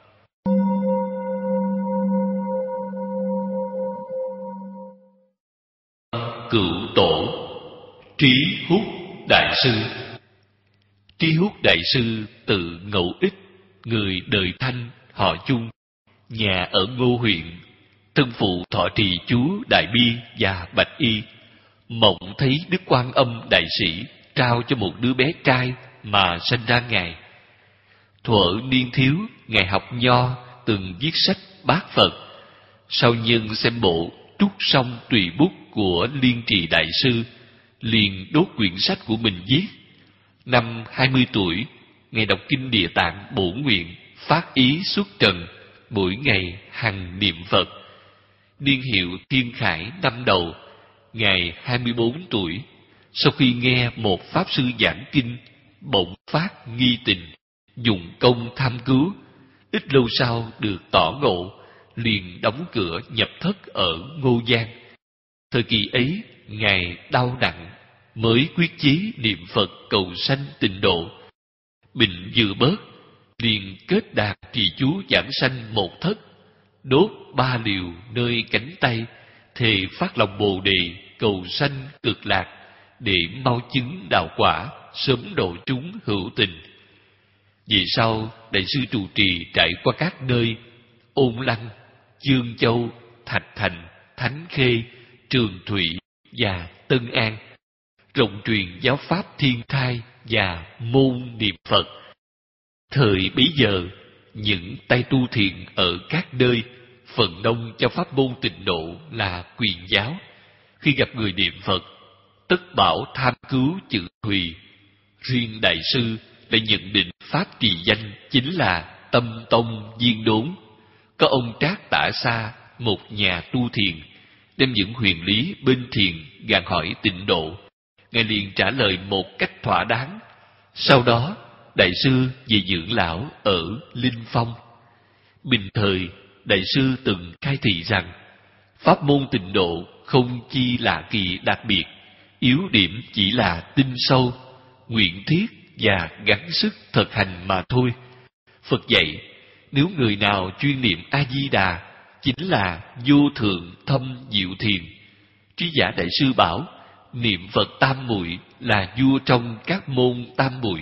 Cựu tổ Trí Hút Đại Sư. Trí Hút Đại Sư tự Ngẫu Ích, người đời Thanh, họ Chung, nhà ở Ngô huyện. Thân phụ thọ trì chú Đại Bi và Bạch Y. Mộng thấy Đức Quan Âm Đại Sĩ trao cho một đứa bé trai mà sanh ra Ngài. Thuở niên thiếu, Ngài học nho, từng viết sách bác Phật. Sau nhân xem bộ Trúc Song Tùy Bút của Liên Trì Đại Sư, liền đốt quyển sách của mình viết. Năm hai mươi tuổi, Ngài đọc kinh Địa Tạng bổ nguyện, phát ý xuất trần, mỗi ngày hằng niệm Phật. Niên hiệu Thiên Khải năm đầu, Ngài hai mươi bốn tuổi, sau khi nghe một pháp sư giảng kinh, bỗng phát nghi tình, dùng công tham cứu. Ít lâu sau được tỏ ngộ, liền đóng cửa nhập thất ở Ngô Giang. Thời kỳ ấy, Ngài đau nặng, mới quyết chí niệm Phật cầu sanh tịnh độ. Bệnh vừa bớt, liền kết đạt trì chú giảng sanh một thất, đốt ba liều nơi cánh tay, thề phát lòng Bồ Đề cầu sanh cực lạc, để mau chứng đạo quả, sớm độ chúng hữu tình. Vì sau, đại sư trụ trì trải qua các nơi Ôn Lăng, Dương Châu, Thạch Thành, Thánh Khê, Trường Thủy và Tân An, rộng truyền giáo pháp thiên thai và môn niệm Phật. Thời bấy giờ, những tay tu thiện ở các nơi phần đông cho pháp môn tịnh độ là quyền giáo. Khi gặp người niệm Phật, tất bảo tham cứu chữ thùy. Riêng đại sư lại nhận định pháp trì danh chính là tâm tông viên đốn. Có ông Trác Tả Xa, một nhà tu thiền, đem những huyền lý bên thiền gạn hỏi tịnh độ. Ngài liền trả lời một cách thỏa đáng. Sau đó, đại sư về dưỡng lão ở Linh Phong. Bình thời, đại sư từng khai thị rằng pháp môn tịnh độ không chi lạ kỳ đặc biệt, yếu điểm chỉ là tinh sâu, nguyện thiết và gắng sức thực hành mà thôi. Phật dạy, nếu người nào chuyên niệm A Di Đà chính là vô thượng thâm diệu thiền. Trí giả đại sư bảo, niệm Phật tam muội là vua trong các môn tam muội.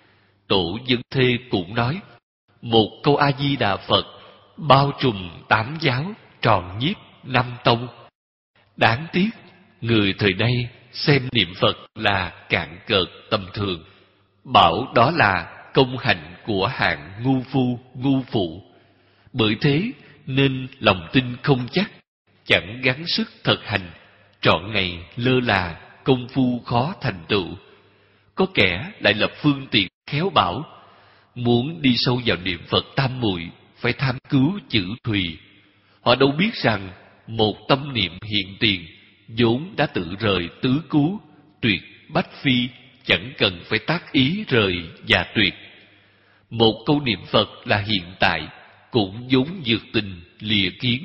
Tổ Dân Thê cũng nói, một câu A Di Đà Phật bao trùm tám giáo, tròn nhiếp năm tông. Đáng tiếc, người thời nay xem niệm Phật là cạn cợt tầm thường, bảo đó là công hạnh của hạng ngu phu, ngu phụ. Bởi thế nên lòng tin không chắc, chẳng gắng sức thực hành, trọn ngày lơ là, công phu khó thành tựu. Có kẻ lại lập phương tiện khéo bảo, muốn đi sâu vào niệm Phật tam muội phải tham cứu chữ thùy. Họ đâu biết rằng một tâm niệm hiện tiền vốn đã tự rời tứ cứu, tuyệt bách phi, chẳng cần phải tác ý rời và tuyệt. Một câu niệm Phật là hiện tại, cũng vốn dược tình lìa kiến,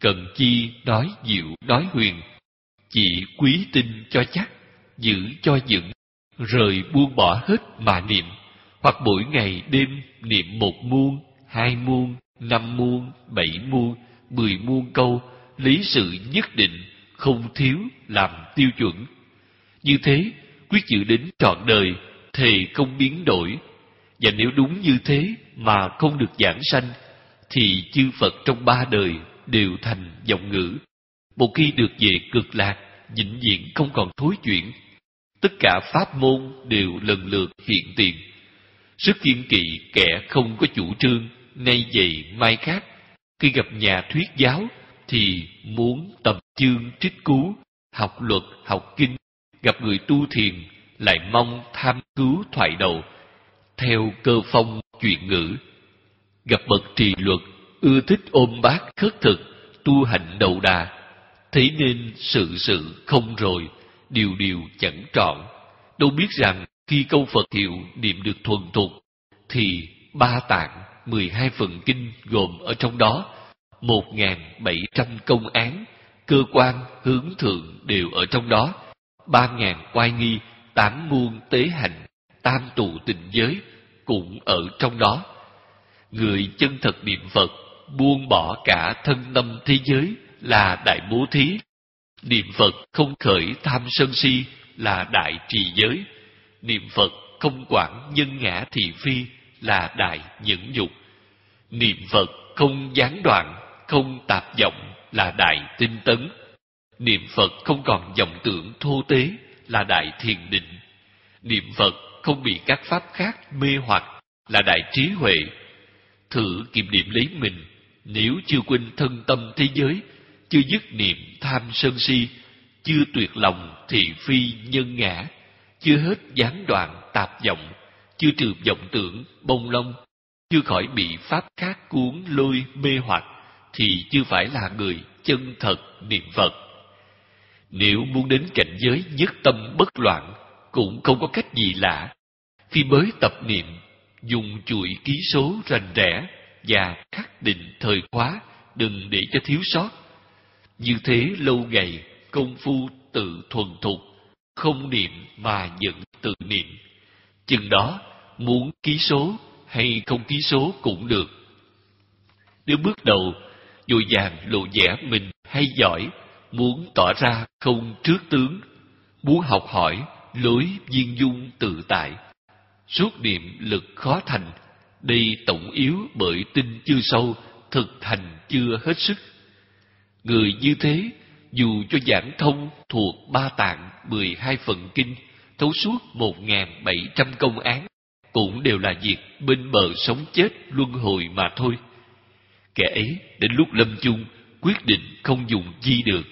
cần chi nói diệu nói huyền. Chỉ quý tin cho chắc, giữ cho vững, rời buông bỏ hết mà niệm. Hoặc mỗi ngày đêm niệm một muôn, hai muôn, năm muôn, bảy muôn, mười muôn câu, lý sự nhất định, không thiếu làm tiêu chuẩn. Như thế, quyết giữ đến trọn đời, thề không biến đổi. Và nếu đúng như thế mà không được giảng sanh, thì chư Phật trong ba đời đều thành vọng ngữ. Một khi được về cực lạc, vĩnh viễn không còn thối chuyển. Tất cả pháp môn đều lần lượt hiện tiền. Rất kiên kỵ kẻ không có chủ trương, nay vậy mai khác. Khi gặp nhà thuyết giáo thì muốn tập chương trích cú, học luật, học kinh. Gặp người tu thiền lại mong tham cứu thoại đầu, theo cơ phong chuyện ngữ. Gặp bậc trì luật, ưa thích ôm bát khất thực, tu hành đầu đà. Thế nên sự sự không rồi, điều điều chẳng trọn. Đâu biết rằng khi câu Phật hiệu niệm được thuần thục, thì ba tạng, mười hai phần kinh gồm ở trong đó, một ngàn bảy trăm công án, cơ quan hướng thượng đều ở trong đó, ba ngàn oai nghi, tám muôn tế hành, tam tụ tịnh giới cũng ở trong đó. Người chân thật niệm Phật, buông bỏ cả thân tâm thế giới là đại bố thí. Niệm Phật không khởi tham sân si là đại trì giới. Niệm Phật không quản nhân ngã thị phi là đại nhẫn nhục. Niệm Phật không gián đoạn, không tạp vọng là đại tinh tấn. Niệm Phật không còn vọng tưởng thô tế là đại thiền định. Niệm Phật không bị các pháp khác mê hoặc là đại trí huệ. Thử kiểm điểm lấy mình, nếu chưa quên thân tâm thế giới, chưa dứt niệm tham sân si, chưa tuyệt lòng thị phi nhân ngã, chưa hết gián đoạn tạp vọng, chưa trừ vọng tưởng bông lông, chưa khỏi bị pháp khác cuốn lôi mê hoặc, thì chưa phải là người chân thật niệm Phật. Nếu muốn đến cảnh giới nhất tâm bất loạn, cũng không có cách gì lạ. Khi mới tập niệm, dùng chuỗi ký số rành rẽ và khắc định thời khóa, đừng để cho thiếu sót. Như thế lâu ngày, công phu tự thuần thục, không niệm mà vẫn tự niệm. Chừng đó, muốn ký số hay không ký số cũng được. Nếu bước đầu, vội vàng lộ vẻ mình hay giỏi, muốn tỏ ra không trước tướng, muốn học hỏi lối viên dung tự tại, suốt niệm lực khó thành. Đây tổng yếu bởi tin chưa sâu, thực hành chưa hết sức. Người như thế, dù cho giảng thông thuộc ba tạng, mười hai phần kinh, thấu suốt một ngàn bảy trăm công án, cũng đều là việc bên bờ sống chết luân hồi mà thôi. Kẻ ấy đến lúc lâm chung quyết định không dùng chi được.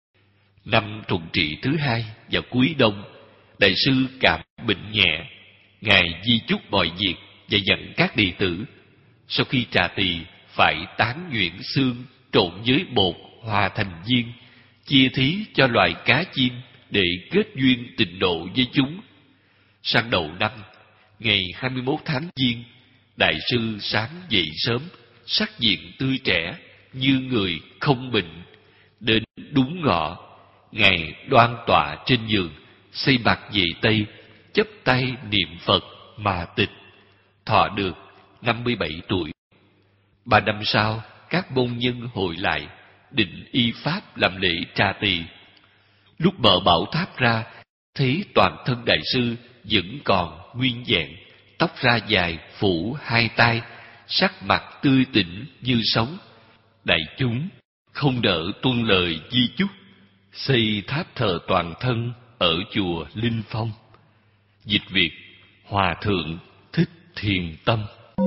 Năm thuận trị thứ hai vào cuối đông, đại sư cảm bệnh nhẹ. Ngài di chúc mọi việc và dặn các đệ tử, sau khi trà tỳ phải tán nhuyễn xương trộn với bột hòa thành viên, chia thí cho loài cá chim để kết duyên tịnh độ với chúng. Sang đầu năm, ngày hai mươi mốt tháng Giêng, đại sư sáng dậy sớm, sắc diện tươi trẻ như người không bệnh. Đến đúng ngọ, Ngài đoan tọa trên giường, xây mặt về Tây, chắp tay niệm Phật mà tịch. Thọ được năm mươi bảy tuổi. Ba năm sau, các môn nhân hội lại, định y pháp làm lễ tra tỳ. Lúc mở bảo tháp ra, thấy toàn thân đại sư vẫn còn nguyên vẹn, tóc ra dài phủ hai tai, sắc mặt tươi tỉnh như sống. Đại chúng không đỡ tuân lời di chúc, xây tháp thờ toàn thân ở chùa Linh Phong. Dịch Việt: Hòa thượng Thích Thiền Tâm.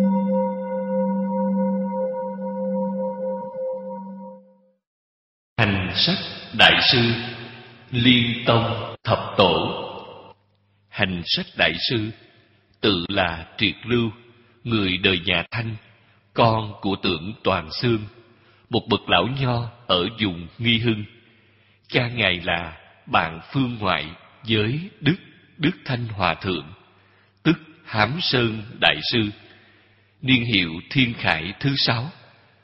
Hành sách đại sư Liên Tông Thập Tổ. Hành sách đại sư tự là Triệt Lưu, người đời nhà Thanh, con của Tưởng Toàn Xương, một bậc lão nho ở vùng Nghi Hưng. Cha ngài là bạn phương ngoại với Đức Đức Thanh Hòa Thượng, tức Hám Sơn Đại Sư, niên hiệu Thiên Khải thứ sáu.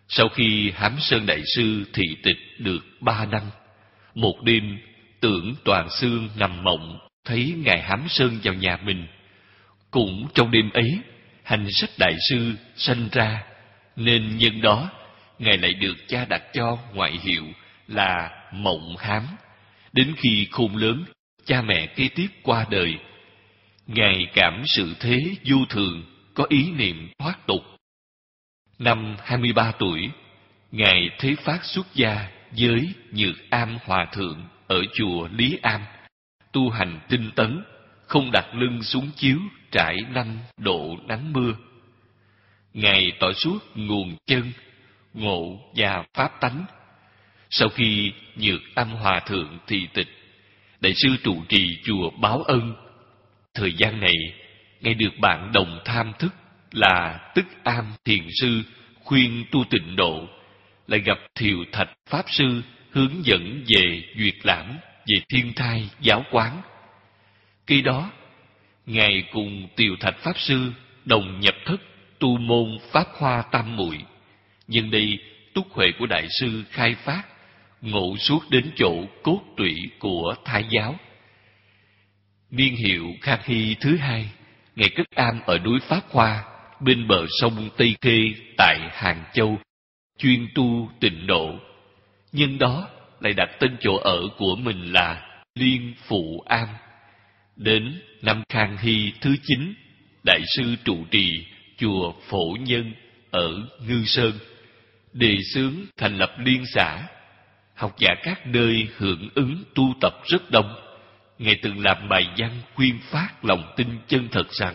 Sau khi Hám Sơn Đại Sư thị tịch được ba năm, một đêm Tưởng Toàn Xương nằm mộng thấy Ngài Hám Sơn vào nhà mình. Cũng trong đêm ấy, Hành Sách Đại Sư sanh ra, nên nhân đó Ngài lại được cha đặt cho ngoại hiệu là Mộng Hám. Đến khi khôn lớn, cha mẹ kế tiếp qua đời, Ngài cảm sự thế vô thường, có ý niệm thoát tục. Năm hai mươi ba tuổi, Ngài thế phát xuất gia với Nhược Am Hòa Thượng ở chùa Lý Am, tu hành tinh tấn, không đặt lưng xuống chiếu trải năm độ nắng mưa. Ngài tỏ suốt nguồn chân, ngộ và pháp tánh. Sau khi Nhược Am Hòa Thượng thị tịch, Đại sư trụ trì chùa Báo Ân. Thời gian này, Ngài được bạn đồng tham thức là Tức Am Thiền Sư khuyên tu tịnh độ, lại gặp Thiều Thạch Pháp Sư hướng dẫn về Duyệt Lãm, về Thiên Thai giáo quán. Khi đó, Ngài cùng Tiều Thạch Pháp Sư đồng nhập thất tu môn Pháp Hoa Tam Muội. Nhưng đây túc huệ của Đại sư khai phát, ngộ suốt đến chỗ cốt tủy của Thái giáo. Niên hiệu Khang Hy thứ hai, Ngài cất am ở núi Pháp Hoa, bên bờ sông Tây Khê tại Hàng Châu, chuyên tu tịnh độ. Nhưng đó lại đặt tên chỗ ở của mình là Liên Phụ Am. Đến năm Khang Hy thứ chín, Đại sư trụ trì chùa Phổ Nhân ở Ngư Sơn, đề xướng thành lập liên xã. Học giả các nơi hưởng ứng tu tập rất đông. Ngài từng làm bài văn khuyên phát lòng tin chân thật rằng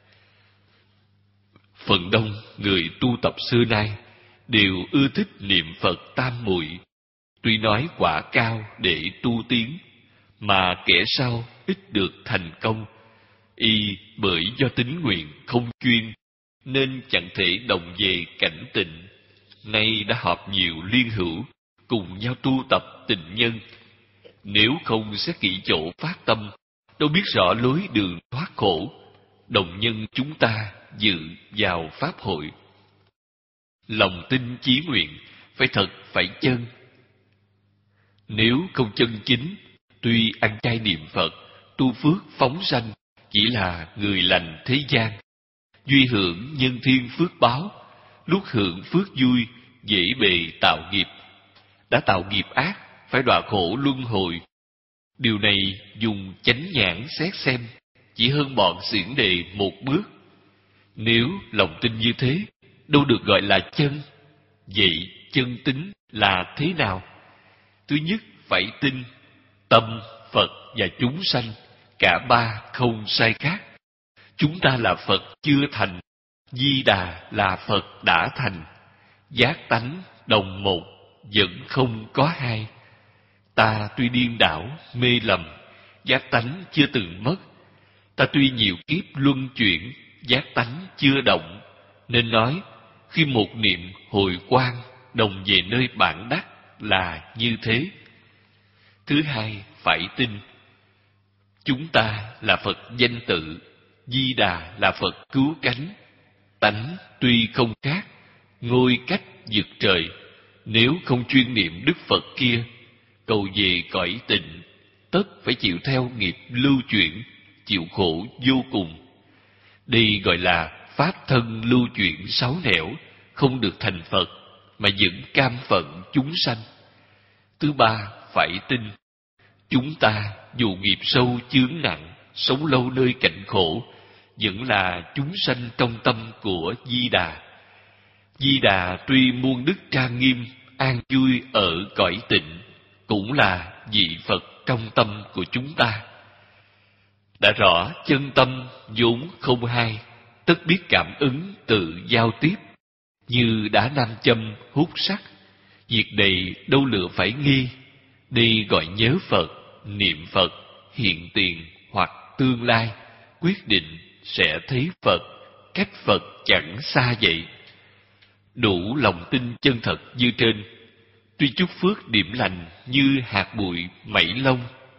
phần đông người tu tập xưa nay đều ưa thích niệm Phật tam muội, tuy nói quả cao để tu tiến, mà kẻ sau ít được thành công. Y bởi do tính nguyện không chuyên, nên chẳng thể đồng về cảnh tịnh. Nay đã họp nhiều liên hữu, cùng nhau tu tập tịnh nhân. Nếu không xét kỹ chỗ phát tâm, đâu biết rõ lối đường thoát khổ. Đồng nhân chúng ta dự vào pháp hội. Lòng tin chí nguyện phải thật phải chân. Nếu không chân chính, tuy ăn chay niệm Phật, tu phước phóng sanh, chỉ là người lành thế gian. Duy hưởng nhân thiên phước báo, lúc hưởng phước vui, dễ bề tạo nghiệp. Đã tạo nghiệp ác, phải đọa khổ luân hồi. Điều này dùng chánh nhãn xét xem, chỉ hơn bọn xiển đề một bước. Nếu lòng tin như thế, đâu được gọi là chân. Vậy chân tính là thế nào? Thứ nhất phải tin tâm, Phật và chúng sanh, cả ba không sai khác. Chúng ta là Phật chưa thành, Di Đà là Phật đã thành. Giác tánh đồng một, vẫn không có hai. Ta tuy điên đảo, mê lầm, giác tánh chưa từng mất. Ta tuy nhiều kiếp luân chuyển, giác tánh chưa động. Nên nói, khi một niệm hồi quang, đồng về nơi bản đắc là như thế. Thứ hai, phải tin chúng ta là Phật danh tự, Di Đà là Phật cứu cánh. Tánh tuy không khác, ngôi cách vượt trời. Nếu không chuyên niệm Đức Phật kia, cầu về cõi tịnh, tất phải chịu theo nghiệp lưu chuyển, chịu khổ vô cùng. Đây gọi là pháp thân lưu chuyển sáu nẻo, không được thành Phật, mà vẫn cam phận chúng sanh. Thứ ba, phải tin chúng ta dù nghiệp sâu chướng nặng, sống lâu nơi cảnh khổ, vẫn là chúng sanh trong tâm của Di Đà. Di Đà tuy muôn đức trang nghiêm, an vui ở cõi tịnh, cũng là vị Phật trong tâm của chúng ta. Đã rõ chân tâm vốn không hai, tất biết cảm ứng tự giao tiếp. Như đá nam châm hút sắt, việc này đâu lựa phải nghi. Đây gọi nhớ Phật, niệm Phật, hiện tiền hoặc tương lai, quyết định sẽ thấy Phật, cách Phật chẳng xa vậy. Đủ lòng tin chân thật như trên, tuy chút phước điểm lành như hạt bụi mảy lông,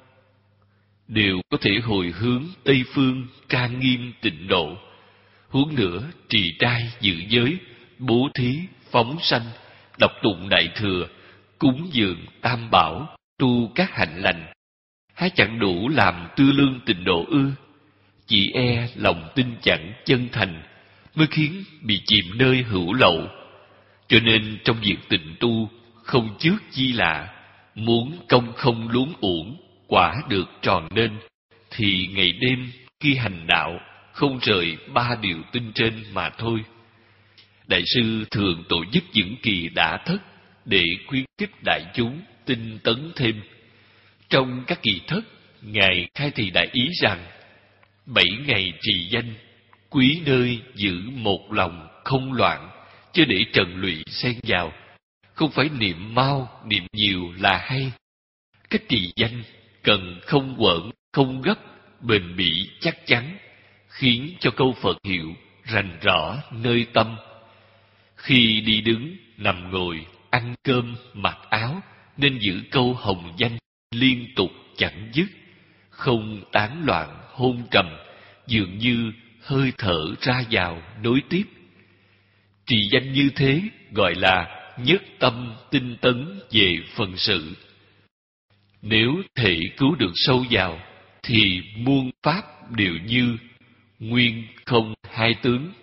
đều có thể hồi hướng Tây Phương trang nghiêm tịnh độ. Huống nữa trì trai giữ giới, bố thí, phóng sanh, đọc tụng Đại Thừa, cúng dường Tam Bảo, tu các hạnh lành, há chẳng đủ làm tư lương tịnh độ ư? Chỉ e lòng tin chẳng chân thành mới khiến bị chìm nơi hữu lậu. Cho nên trong việc tịnh tu không trước chi lạ, muốn công không luống uổng, quả được tròn nên, thì ngày đêm khi hành đạo không rời ba điều tinh trên mà thôi. Đại sư thường tổ chức những kỳ đã thất để khuyến khích đại chúng tinh tấn thêm. Trong các kỳ thất, Ngài khai thị đại ý rằng bảy ngày trì danh, quý nơi giữ một lòng không loạn, chứ để trần lụy xen vào. Không phải niệm mau, niệm nhiều là hay. Cách trì danh cần không quẩn, không gấp, bền bỉ chắc chắn, khiến cho câu Phật hiệu rành rõ nơi tâm. Khi đi đứng, nằm ngồi, ăn cơm, mặc áo, nên giữ câu hồng danh liên tục chẳng dứt, không tán loạn hôn trầm, dường như hơi thở ra vào nối tiếp. Trì danh như thế gọi là nhất tâm tinh tấn về phần sự. Nếu thể cứu được sâu vào, thì muôn pháp đều như nguyên không hai tướng.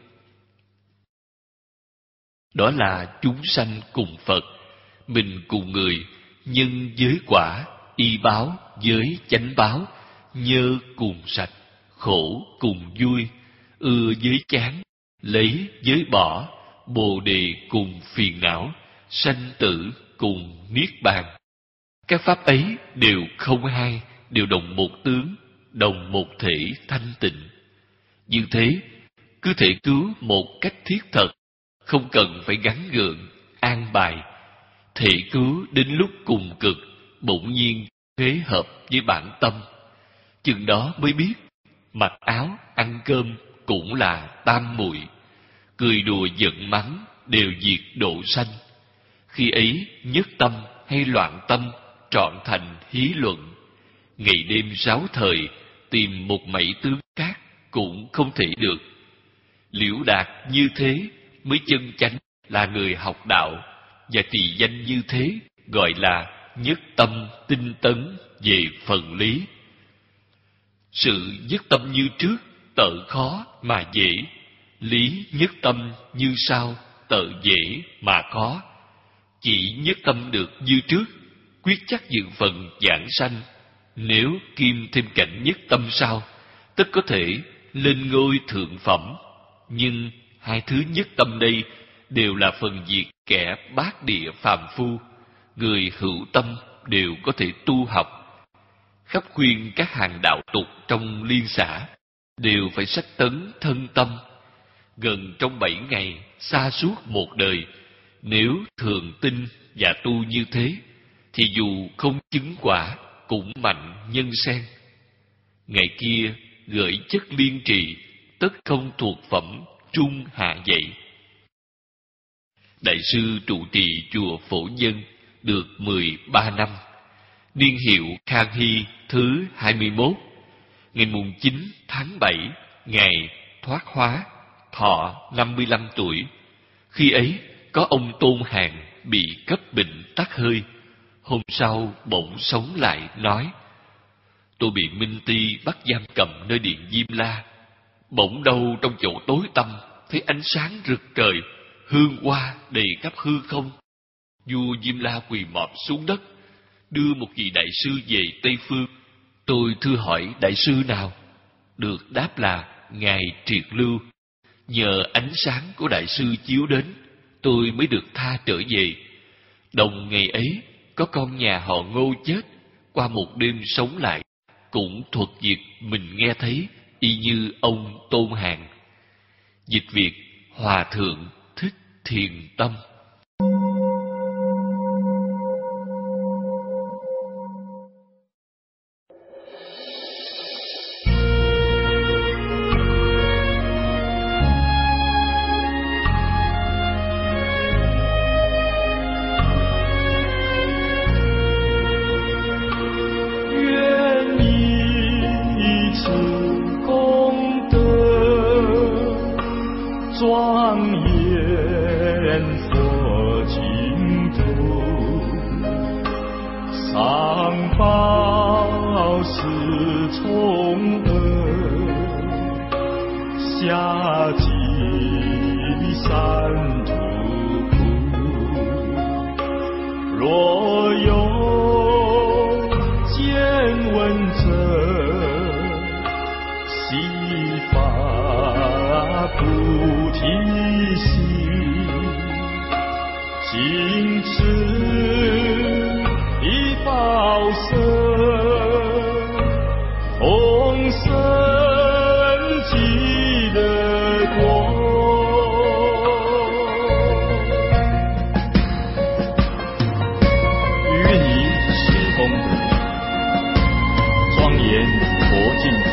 Đó là chúng sanh cùng Phật, mình cùng người, nhân với quả, y báo với chánh báo, nhơ cùng sạch, khổ cùng vui, ưa với chán, lấy với bỏ, bồ đề cùng phiền não, sanh tử cùng niết bàn. Các pháp ấy đều không hai, đều đồng một tướng, đồng một thể thanh tịnh. Như thế, cứ thể cứu một cách thiết thật, không cần phải gắn gượng, an bài. Thể cứu đến lúc cùng cực, bỗng nhiên phế hợp với bản tâm. Chừng đó mới biết, mặc áo, ăn cơm cũng là tam muội, cười đùa giận mắng đều diệt độ sanh. Khi ấy nhất tâm hay loạn tâm trọn thành hí luận. Ngày đêm sáu thời tìm một mảy tướng cát cũng không thể được. Liễu đạt như thế mới chân chánh là người học đạo, và trì danh như thế gọi là nhất tâm tinh tấn về phần lý. Sự nhất tâm như trước tợ khó mà dễ, lý nhất tâm như sau tợ dễ mà khó. Chỉ nhất tâm được như trước, quyết chắc dự phần giảng sanh. Nếu kim thêm cảnh nhất tâm sau, tất có thể lên ngôi thượng phẩm. Nhưng hai thứ nhất tâm đây đều là phần việc kẻ bát địa phàm phu. Người hữu tâm đều có thể tu học. Khắp khuyên các hàng đạo tục trong liên xã đều phải sách tấn thân tâm. Gần trong bảy ngày, xa suốt một đời, nếu thường tin và tu như thế, thì dù không chứng quả cũng mạnh nhân sen. Ngày kia gửi chất liên trì, tất không thuộc phẩm trung hạ dạy. Đại sư trụ trì chùa Phổ Nhân được mười ba năm, niên hiệu Khang Hy thứ hai mươi mốt, ngày mùng chín tháng bảy, ngày thoát hóa, thọ năm mươi lăm tuổi. Khi ấy có ông Tôn Hàn bị cấp bệnh tắc hơi. Hôm sau bỗng sống lại nói: tôi bị Minh Ti bắt giam cầm nơi điện Diêm La. Bỗng đâu trong chỗ tối tăm thấy ánh sáng rực trời, hương hoa đầy khắp hư không. Vua Diêm La quỳ mọp xuống đất, đưa một vị đại sư về Tây Phương. Tôi thưa hỏi đại sư nào? Được đáp là ngài Triệt Lưu. Nhờ ánh sáng của đại sư chiếu đến, tôi mới được tha trở về. Đồng ngày ấy có con nhà họ Ngô chết, qua một đêm sống lại, cũng thuật việc mình nghe thấy, y như ông Tôn Hàn. Dịch việt: Hòa thượng Thích Thiền Tâm. 金翅的报声，丰盛极的国。愿以此功德，庄严佛净土，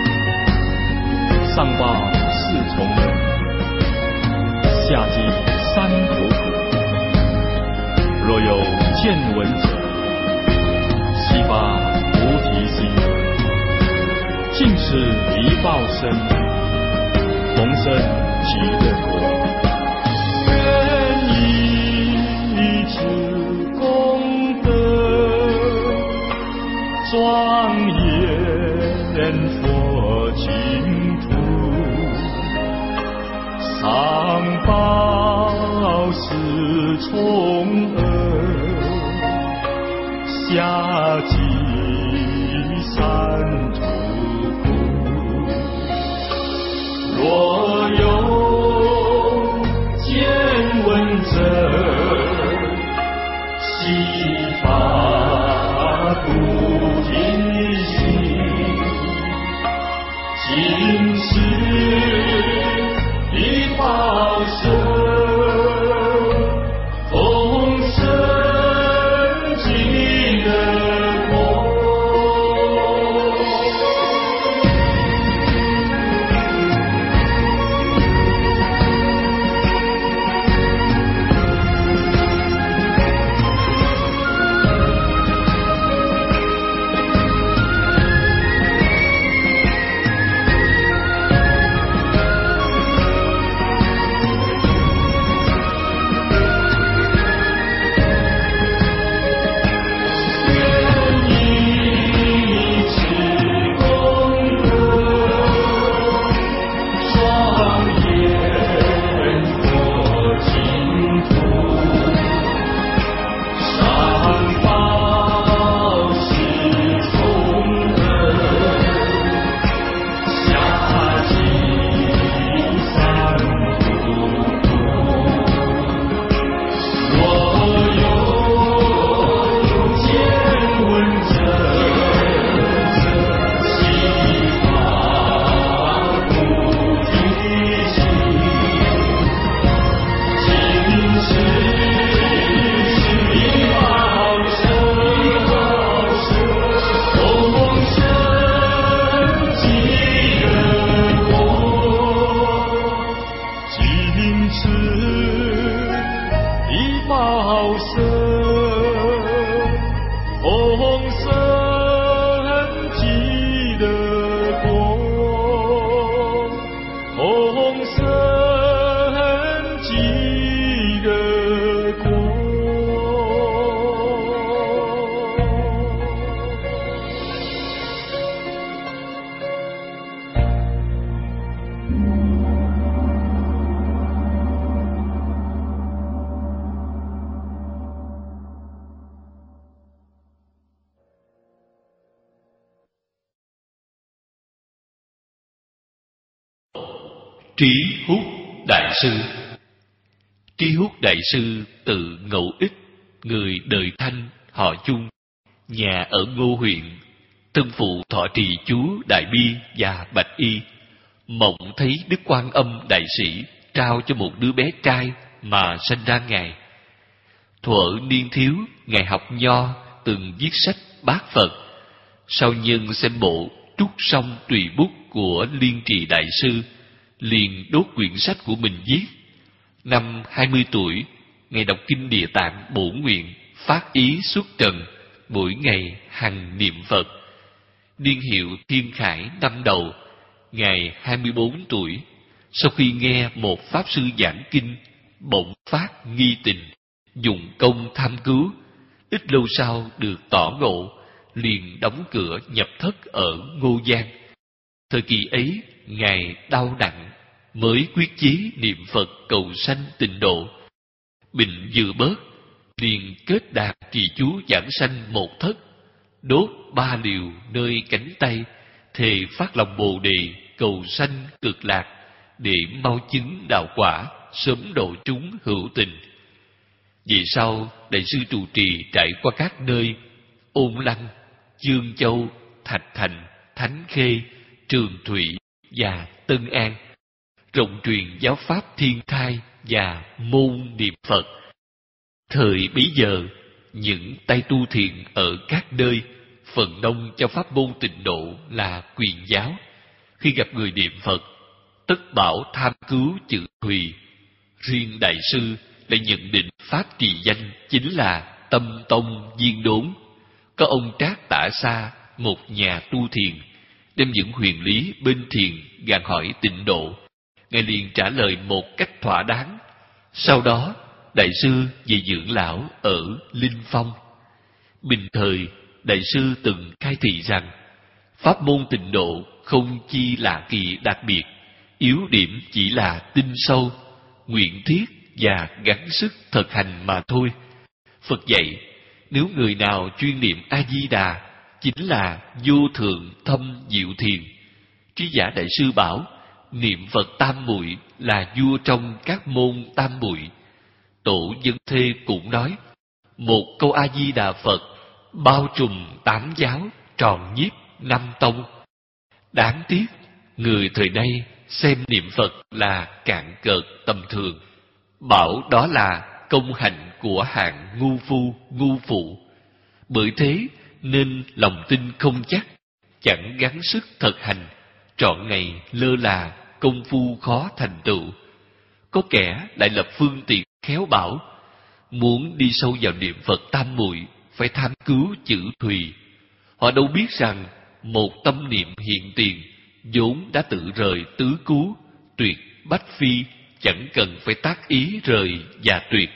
上报四重恩，下济三途苦。若有见闻者，悉发菩提心，尽此一报身，同生极乐国。愿以此功德，庄严佛净土，上报四重恩，下济三途苦。若有见闻者，悉发菩提心，尽此一报身， Trí Hút Đại Sư. Trí Hút Đại Sư tự Ngẫu Ích, người đời Thanh, họ Chung, nhà ở Ngô huyện, thân phụ thọ trì chú Đại Bi và Bạch Y, mộng thấy Đức Quan Âm Đại Sĩ trao cho một đứa bé trai mà sanh ra Ngài. Thuở niên thiếu, Ngài học nho, từng viết sách bát Phật. Sau nhân xem bộ Trúc Song Tùy Bút của Liên Trì Đại Sư, liền đốt quyển sách của mình viết. Năm hai mươi tuổi, Ngài đọc kinh Địa Tạng bổ nguyện, phát ý xuất trần, mỗi ngày hằng niệm Phật. Niên hiệu Thiên Khải năm đầu, Ngài hai mươi bốn tuổi, sau khi nghe một Pháp Sư giảng kinh, bỗng phát nghi tình, dùng công tham cứu. Ít lâu sau được tỏ ngộ, liền đóng cửa nhập thất ở Ngô Giang. Thời kỳ ấy, Ngài đau nặng, mới quyết chí niệm Phật cầu sanh tịnh độ. Bệnh vừa bớt, liền kết đàn trì chú giảng sanh một thất, đốt ba liều nơi cánh tay, thề phát lòng Bồ Đề cầu sanh cực lạc, để mau chứng đạo quả, sớm độ chúng hữu tình. Về sau, đại sư trụ trì trải qua các nơi Ôn Lăng, Dương Châu, Thạch Thành, Thánh Khê, Trường Thủy và Tân An, rộng truyền giáo pháp Thiên Thai và môn niệm Phật. Thời bấy giờ, những tay tu thiện ở các nơi phần đông cho pháp môn Tịnh Độ là quyền giáo, khi gặp người niệm Phật tất bảo tham cứu chữ Thùy. Riêng đại sư lại nhận định pháp trì danh chính là Tâm Tông Viên Đốn. Có ông Trác Tả Sa, một nhà tu thiền, đem những huyền lý bên thiền gạn hỏi Tịnh Độ. Ngài liền trả lời một cách thỏa đáng. Sau đó đại sư về dưỡng lão ở Linh Phong. Bình thời, đại sư từng khai thị rằng pháp môn Tịnh Độ không chi lạ kỳ đặc biệt, yếu điểm chỉ là tinh sâu, nguyện thiết và gắng sức thực hành mà thôi. Phật dạy, nếu người nào chuyên niệm A-di-đà chính là vô thượng thâm diệu thiền. Trí giả đại sư bảo, niệm Phật tam muội là vua trong các môn tam muội. Tổ Dân Thê cũng nói, một câu A-di-đà Phật bao trùm tám giáo, tròn nhiếp năm tông. Đáng tiếc, người thời nay xem niệm Phật là cạn cợt tầm thường, bảo đó là công hạnh của hạng ngu phu, ngu phụ. Bởi thế nên lòng tin không chắc, chẳng gắng sức thực hành, trọn ngày lơ là, công phu khó thành tựu. Có kẻ lại lập phương tiện khéo bảo, muốn đi sâu vào niệm Phật tam muội phải tham cứu chữ Thùy. Họ đâu biết rằng một tâm niệm hiện tiền vốn đã tự rời tứ cứu, tuyệt bách phi, chẳng cần phải tác ý rời và tuyệt.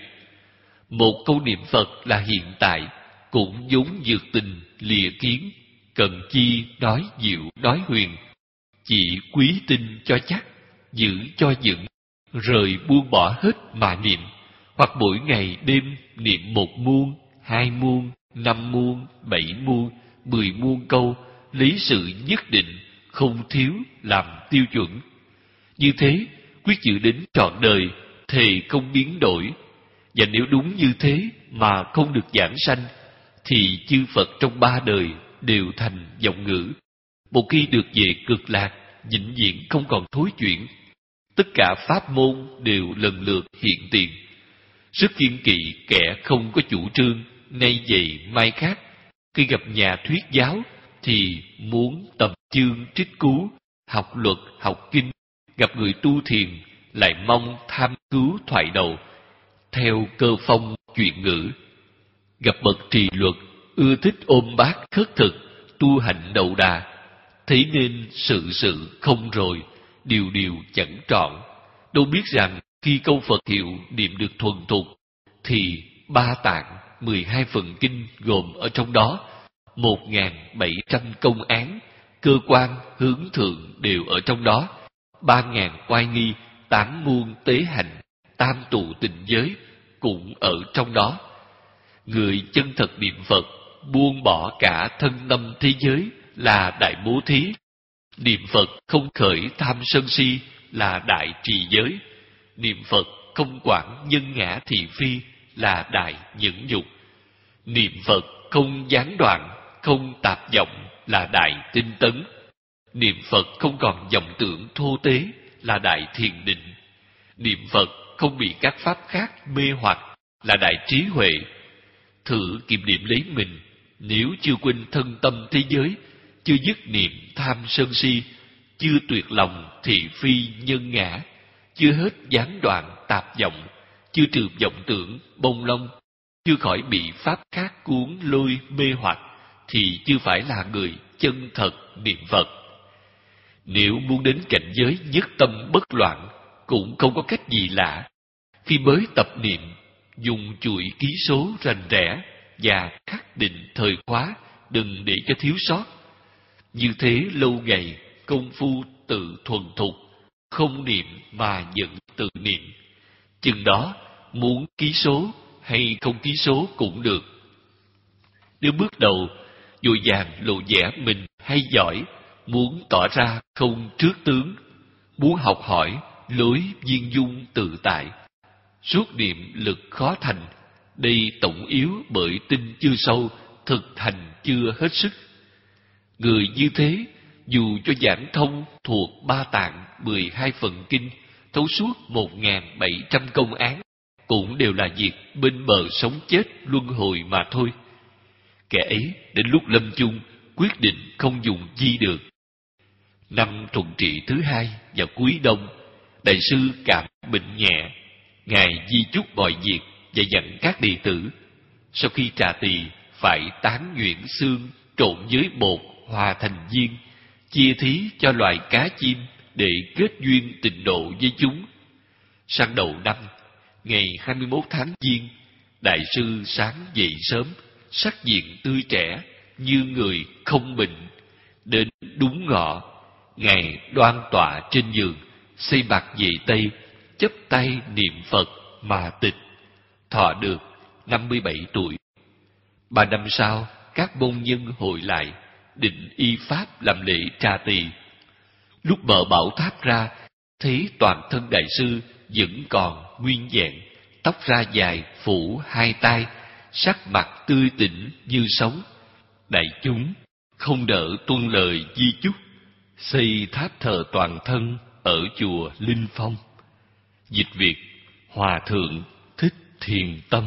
Một câu niệm Phật là hiện tại, cũng vốn dược tình lìa kiến, cần chi nói diệu nói huyền. Chỉ quý tin cho chắc, giữ cho vững, rời buông bỏ hết mà niệm, hoặc mỗi ngày đêm niệm một muôn, hai muôn, năm muôn, bảy muôn, mười muôn câu, lý sự nhất định, không thiếu làm tiêu chuẩn. Như thế, quyết giữ đến trọn đời, thề không biến đổi. Và nếu đúng như thế mà không được giảng sanh, thì chư Phật trong ba đời đều thành vọng ngữ. Một khi được về cực lạc, vĩnh viễn không còn thối chuyển. Tất cả pháp môn đều lần lượt hiện tiền. Rất kiên kỵ kẻ không có chủ trương, nay vậy mai khác. Khi gặp nhà thuyết giáo thì muốn tập chương trích cú, học luật, học kinh. Gặp người tu thiền lại mong tham cứu thoại đầu, theo cơ phong chuyện ngữ. Gặp bậc trì luật, ưa thích ôm bát khất thực, tu hành đầu đà. Thế nên sự sự không rồi, điều điều chẳng trọn. Đâu biết rằng khi câu Phật hiệu niệm được thuần thục, thì ba tạng, mười hai phần kinh gồm ở trong đó, một ngàn bảy trăm công án, cơ quan hướng thượng đều ở trong đó, ba ngàn oai nghi, tám muôn tế hành, tam tụ tình giới cũng ở trong đó. Người chân thật niệm Phật, buông bỏ cả thân tâm thế giới là đại bố thí. Niệm Phật không khởi tham sân si là đại trì giới. Niệm Phật không quản nhân ngã thị phi là đại nhẫn nhục. Niệm Phật không gián đoạn, không tạp vọng là đại tinh tấn. Niệm Phật không còn vọng tưởng thô tế là đại thiền định. Niệm Phật không bị các pháp khác mê hoặc là đại trí huệ. Thử kiểm điểm lấy mình, nếu chưa quên thân tâm thế giới, chưa dứt niệm tham sân si, chưa tuyệt lòng thị phi nhân ngã, chưa hết gián đoạn tạp vọng, chưa trừ vọng tưởng bông lông, chưa khỏi bị pháp khác cuốn lôi mê hoặc, thì chưa phải là người chân thật niệm Phật. Nếu muốn đến cảnh giới nhất tâm bất loạn, cũng không có cách gì lạ. Khi mới tập niệm, dùng chuỗi ký số rành rẽ và khắc định thời khóa, đừng để cho thiếu sót. Như thế lâu ngày, công phu tự thuần thục, không niệm mà vẫn tự niệm. Chừng đó, muốn ký số hay không ký số cũng được. Nếu bước đầu, vội vàng lộ vẻ mình hay giỏi, muốn tỏ ra không trước tướng, muốn học hỏi lối viên dung tự tại, suốt niệm lực khó thành, đây tổng yếu bởi tin chưa sâu, thực hành chưa hết sức. Người như thế, dù cho giảng thông thuộc ba tạng mười hai phần kinh, thấu suốt một nghìn bảy trăm công án, cũng đều là việc bên bờ sống chết luân hồi mà thôi. Kẻ ấy đến lúc lâm chung quyết định không dùng di được. Năm thuận trị thứ hai vào cuối đông, đại sư cảm bệnh nhẹ, ngài di chúc mọi việc và dặn các đệ tử sau khi trà tỳ phải tán nhuyễn xương trộn với bột hòa thành viên, chia thí cho loài cá chim để kết duyên tịnh độ với chúng. Sang đầu năm, ngày hai mươi mốt tháng Giêng, đại sư sáng dậy sớm, sắc diện tươi trẻ như người không bệnh. Đến đúng ngọ, ngài đoan tọa trên giường, xây bạt về tây, chắp tay niệm Phật mà tịch, thọ được năm mươi bảy tuổi. Ba năm sau, các môn nhân hội lại, định y pháp làm lễ trà tỳ. Lúc mở bảo tháp ra, thấy toàn thân đại sư vẫn còn nguyên vẹn, tóc ra dài phủ hai tai, sắc mặt tươi tỉnh như sống. Đại chúng không đỡ tuân lời di chúc, xây tháp thờ toàn thân ở chùa Linh Phong. Dịch Việt: Hòa thượng Thích Thiền Tâm.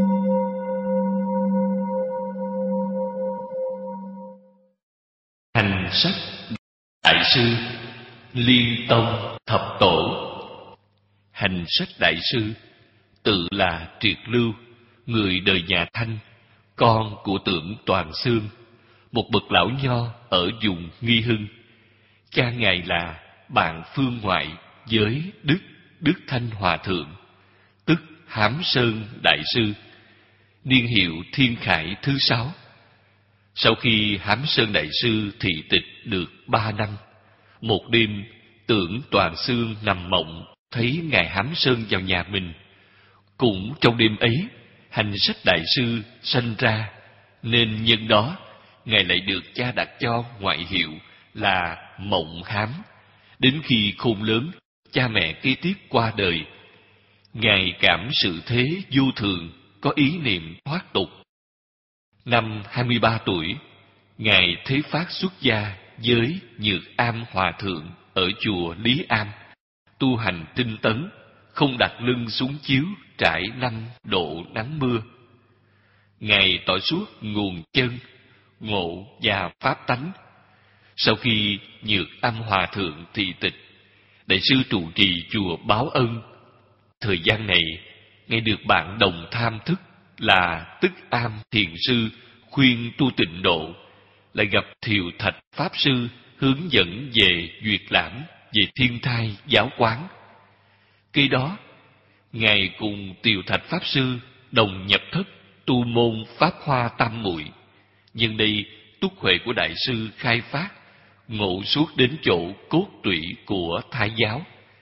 Hành sách đại sư Liên Tông Thập Tổ. Hành sách đại sư tự là Triệt Lưu, người đời nhà Thanh, con của Tưởng Toàn Xương, một bậc lão nho ở vùng Nghi Hưng. Cha ngài là bạn phương ngoại với Đức Đức Thanh Hòa Thượng, tức Hám Sơn Đại Sư, niên hiệu Thiên Khải thứ sáu. Sau khi Hám Sơn Đại Sư thị tịch được ba năm, một đêm Tưởng Toàn Xương nằm mộng thấy ngài Hám Sơn vào nhà mình. Cũng trong đêm ấy, hành sách đại sư sanh ra, nên nhân đó ngài lại được cha đặt cho ngoại hiệu là Mộng Hám. Đến khi khôn lớn, cha mẹ kế tiếp qua đời, ngài cảm sự thế vô thường, có ý niệm thoát tục. Năm hai mươi ba tuổi, ngài thế phát xuất gia với Nhược Am Hòa Thượng ở chùa Lý Am, tu hành tinh tấn, không đặt lưng xuống chiếu trải năm độ nắng mưa. Ngài tỏ suốt nguồn chân, ngộ và pháp tánh. Sau khi Nhược Am Hòa Thượng thị tịch, đại sư trụ trì chùa Báo Ân. Thời gian này, ngài được bạn đồng tham thức là Tức Am Thiền Sư khuyên tu tịnh độ, lại gặp Thiều Thạch Pháp Sư hướng dẫn về Duyệt Lãm, về Thiên Thai giáo quán. Khi đó, ngài cùng Tiều Thạch Pháp Sư đồng nhập thất tu môn Pháp Hoa Tam Muội. Nhưng đây túc huệ của đại sư khai phát, ngộ suốt đến chỗ cốt tủy của Thái giáo.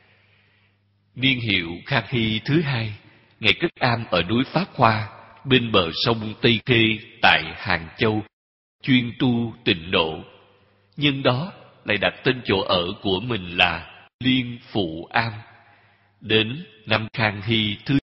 Niên hiệu Khang Hy thứ hai, ngài cất am ở núi Pháp Hoa bên bờ sông Tây Khê tại Hàng Châu, chuyên tu tịnh độ. Nhưng đó lại đặt tên chỗ ở của mình là Liên Phụ Am. Đến năm Khang Hy thứ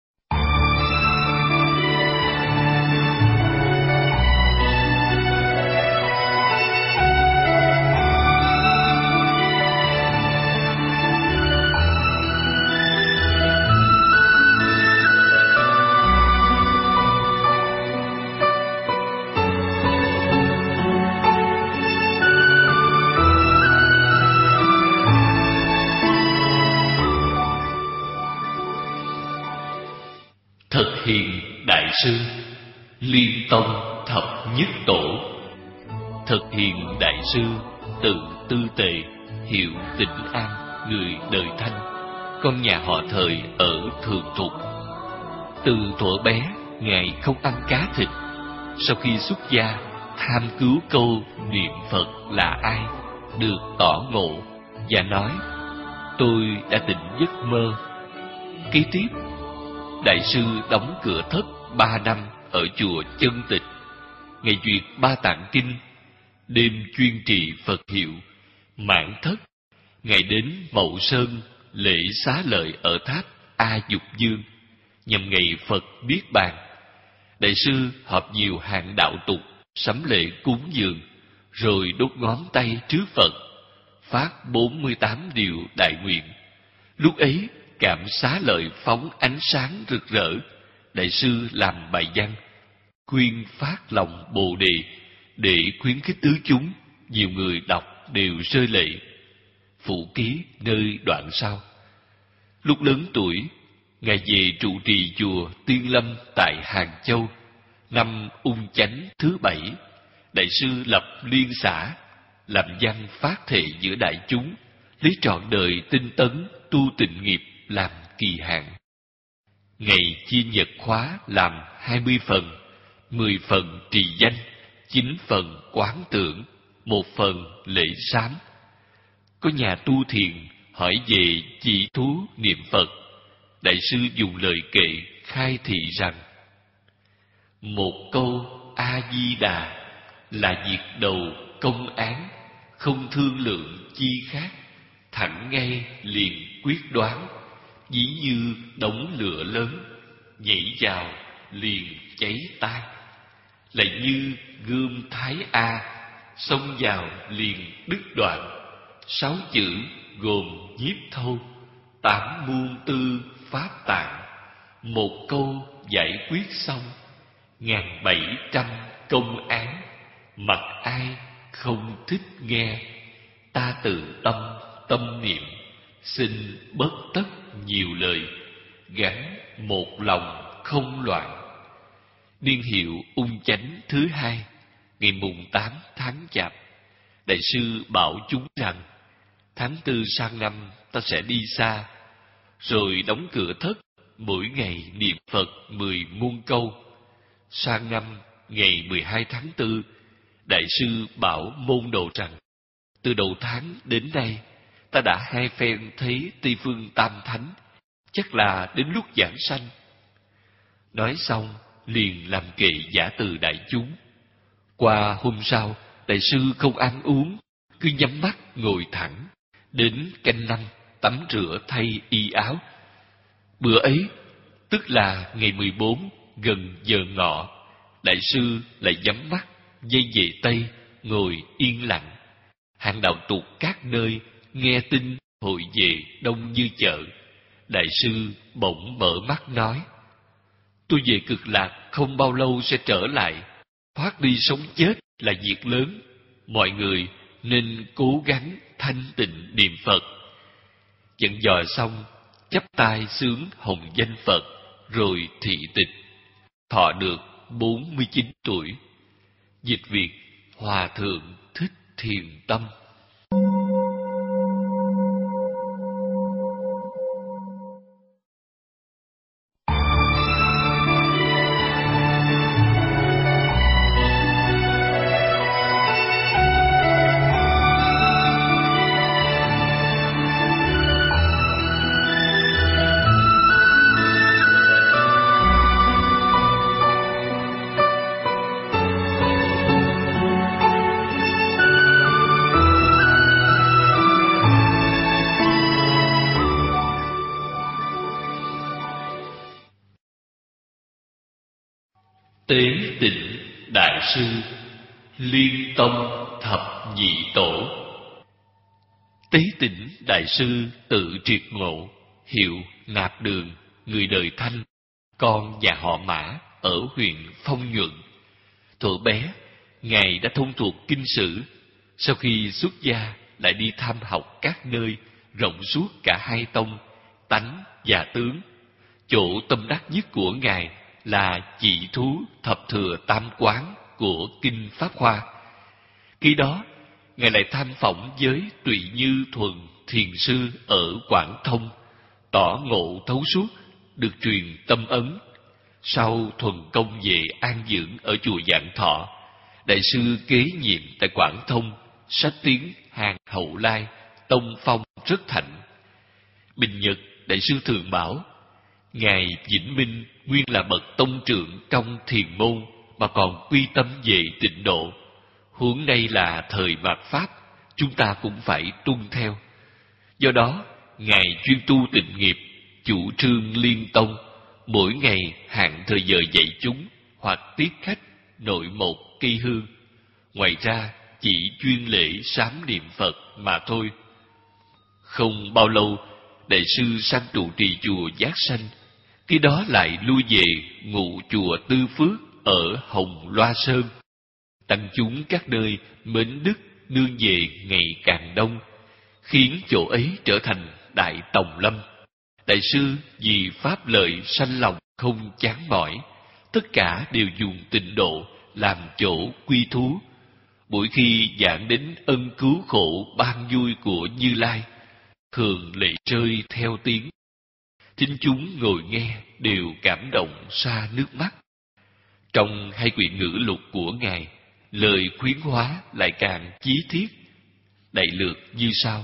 Thực hiện đại sư Liên Tông Thập Nhất Tổ. Thực hiện đại sư tự Tư Tề, hiệu Tịnh An, người đời Thanh, con nhà họ Thời ở Thường Thục. Từ thuở bé, ngài không ăn cá thịt. Sau khi xuất gia, tham cứu câu niệm Phật là ai, được tỏ ngộ và nói: tôi đã tỉnh giấc mơ. Kế tiếp, đại sư đóng cửa thất ba năm ở chùa Chân Tịch. Ngày duyệt ba tạng kinh, đêm chuyên trì Phật hiệu, mãn thất. Ngày đến Mậu Sơn lễ xá lợi ở tháp A Dục Dương, nhằm ngày Phật Niết Bàn. Đại sư họp nhiều hàng đạo tục, sắm lễ cúng dường, rồi đốt ngón tay trước Phật, phát bốn mươi tám điều đại nguyện. Lúc ấy, cảm xá lợi phóng ánh sáng rực rỡ. Đại sư làm bài văn, khuyên phát lòng Bồ Đề để khuyến khích tứ chúng. Nhiều người đọc đều rơi lệ. Phụ ký nơi đoạn sau. Lúc lớn tuổi, Ngài về trụ trì chùa Tiên Lâm tại Hàng Châu. Năm Ung Chánh thứ bảy, Đại sư lập liên xã, làm văn phát thệ giữa đại chúng, lấy trọn đời tinh tấn tu tịnh nghiệp làm kỳ hạn. Ngày chia nhật khóa làm hai mươi phần, mười phần trì danh, chín phần quán tưởng, một phần lễ sám. Có nhà tu thiền hỏi về chỉ thú niệm Phật. Đại sư dùng lời kệ khai thị rằng: một câu A Di Đà là việc đầu công án, không thương lượng chi khác, thẳng ngay liền quyết đoán, ví như đống lửa lớn, nhảy vào liền cháy tan. Lại như gươm Thái A, xông vào liền đứt đoạn. Sáu chữ gồm nhiếp thâu, tám muôn tư pháp tạng, một câu giải quyết xong, ngàn bảy trăm công án. Mặc ai không thích nghe, ta tự tâm tâm niệm, xin bất tất nhiều lời, gắn một lòng không loạn. Niên hiệu Ung Chánh thứ hai, ngày mùng tám tháng Chạp. Đại sư bảo chúng rằng tháng tư sang năm ta sẽ đi xa, rồi đóng cửa thất, mỗi ngày niệm Phật mười muôn câu. Sang năm ngày mười hai tháng tư, Đại sư bảo môn đồ rằng: từ đầu tháng đến nay, ta đã hai phen thấy Tây Phương Tam Thánh, chắc là đến lúc giảng sanh. Nói xong, liền làm kệ giả từ đại chúng. Qua hôm sau, đại sư không ăn uống, cứ nhắm mắt ngồi thẳng. Đến canh năm, tắm rửa thay y áo. Bữa ấy, tức là ngày mười bốn, gần giờ ngọ, đại sư lại nhắm mắt, dây về Tây, ngồi yên lặng. Hàng đạo tục các nơi nghe tin hội về đông như chợ. Đại sư bỗng mở mắt nói: tôi về Cực Lạc không bao lâu sẽ trở lại. Thoát đi sống chết là việc lớn, mọi người nên cố gắng thanh tịnh niệm Phật. Dặn dò xong, chắp tay xướng hồng danh Phật, rồi thị tịch. Thọ được bốn mươi chín tuổi. Dịch Việt: Hòa Thượng Thích Thiền Tâm. Tế Tịnh Đại Sư Liên Tông Thập Nhị Tổ. Tế Tịnh Đại Sư tự triệt ngộ, hiệu Nạp Đường, người đời Thanh, con nhà họ Mã ở huyện Phong Nhuận. Thuở bé, Ngài đã thông thuộc kinh sử. Sau khi xuất gia, lại đi thăm học các nơi, rộng suốt cả hai tông, tánh và tướng. Chỗ tâm đắc nhất của Ngài là chỉ thú thập thừa tam quán của Kinh Pháp Hoa. Khi đó, Ngài lại tham phỏng với Tụy Như Thuần Thiền Sư ở Quảng Thông, tỏ ngộ thấu suốt, được truyền tâm ấn. Sau thuần công về an dưỡng ở chùa Vạn Thọ, đại sư kế nhiệm tại Quảng Thông, sách tiếng hàng Hậu Lai, tông phong rất thạnh. Bình Nhật, đại sư thường bảo: Ngài Vĩnh Minh nguyên là bậc tông trưởng trong thiền môn mà còn quy tâm về tịnh độ. Huống đây là thời mạt Pháp, chúng ta cũng phải tuân theo. Do đó, Ngài chuyên tu tịnh nghiệp, chủ trương liên tông, mỗi ngày hạn thời giờ dạy chúng, hoặc hoặc tiết khách nội một cây hương. Ngoài ra chỉ chuyên lễ sám niệm Phật mà thôi. Không bao lâu, đại sư sang trụ trì chùa Giác Sanh, khi đó lại lui về ngụ chùa Tư Phước ở Hồng Loa Sơn. Tăng chúng các nơi mến đức nương về ngày càng đông, khiến chỗ ấy trở thành Đại Tòng Lâm. Đại sư vì pháp lợi sanh lòng không chán mỏi, tất cả đều dùng tịnh độ làm chỗ quy thú. Mỗi khi giảng đến ân cứu khổ ban vui của Như Lai, thường lệ rơi theo tiếng. Thính chúng ngồi nghe đều cảm động xa nước mắt. Trong hai quyển ngữ lục của Ngài, lời khuyến hóa lại càng chí thiết. Đại lược như sau: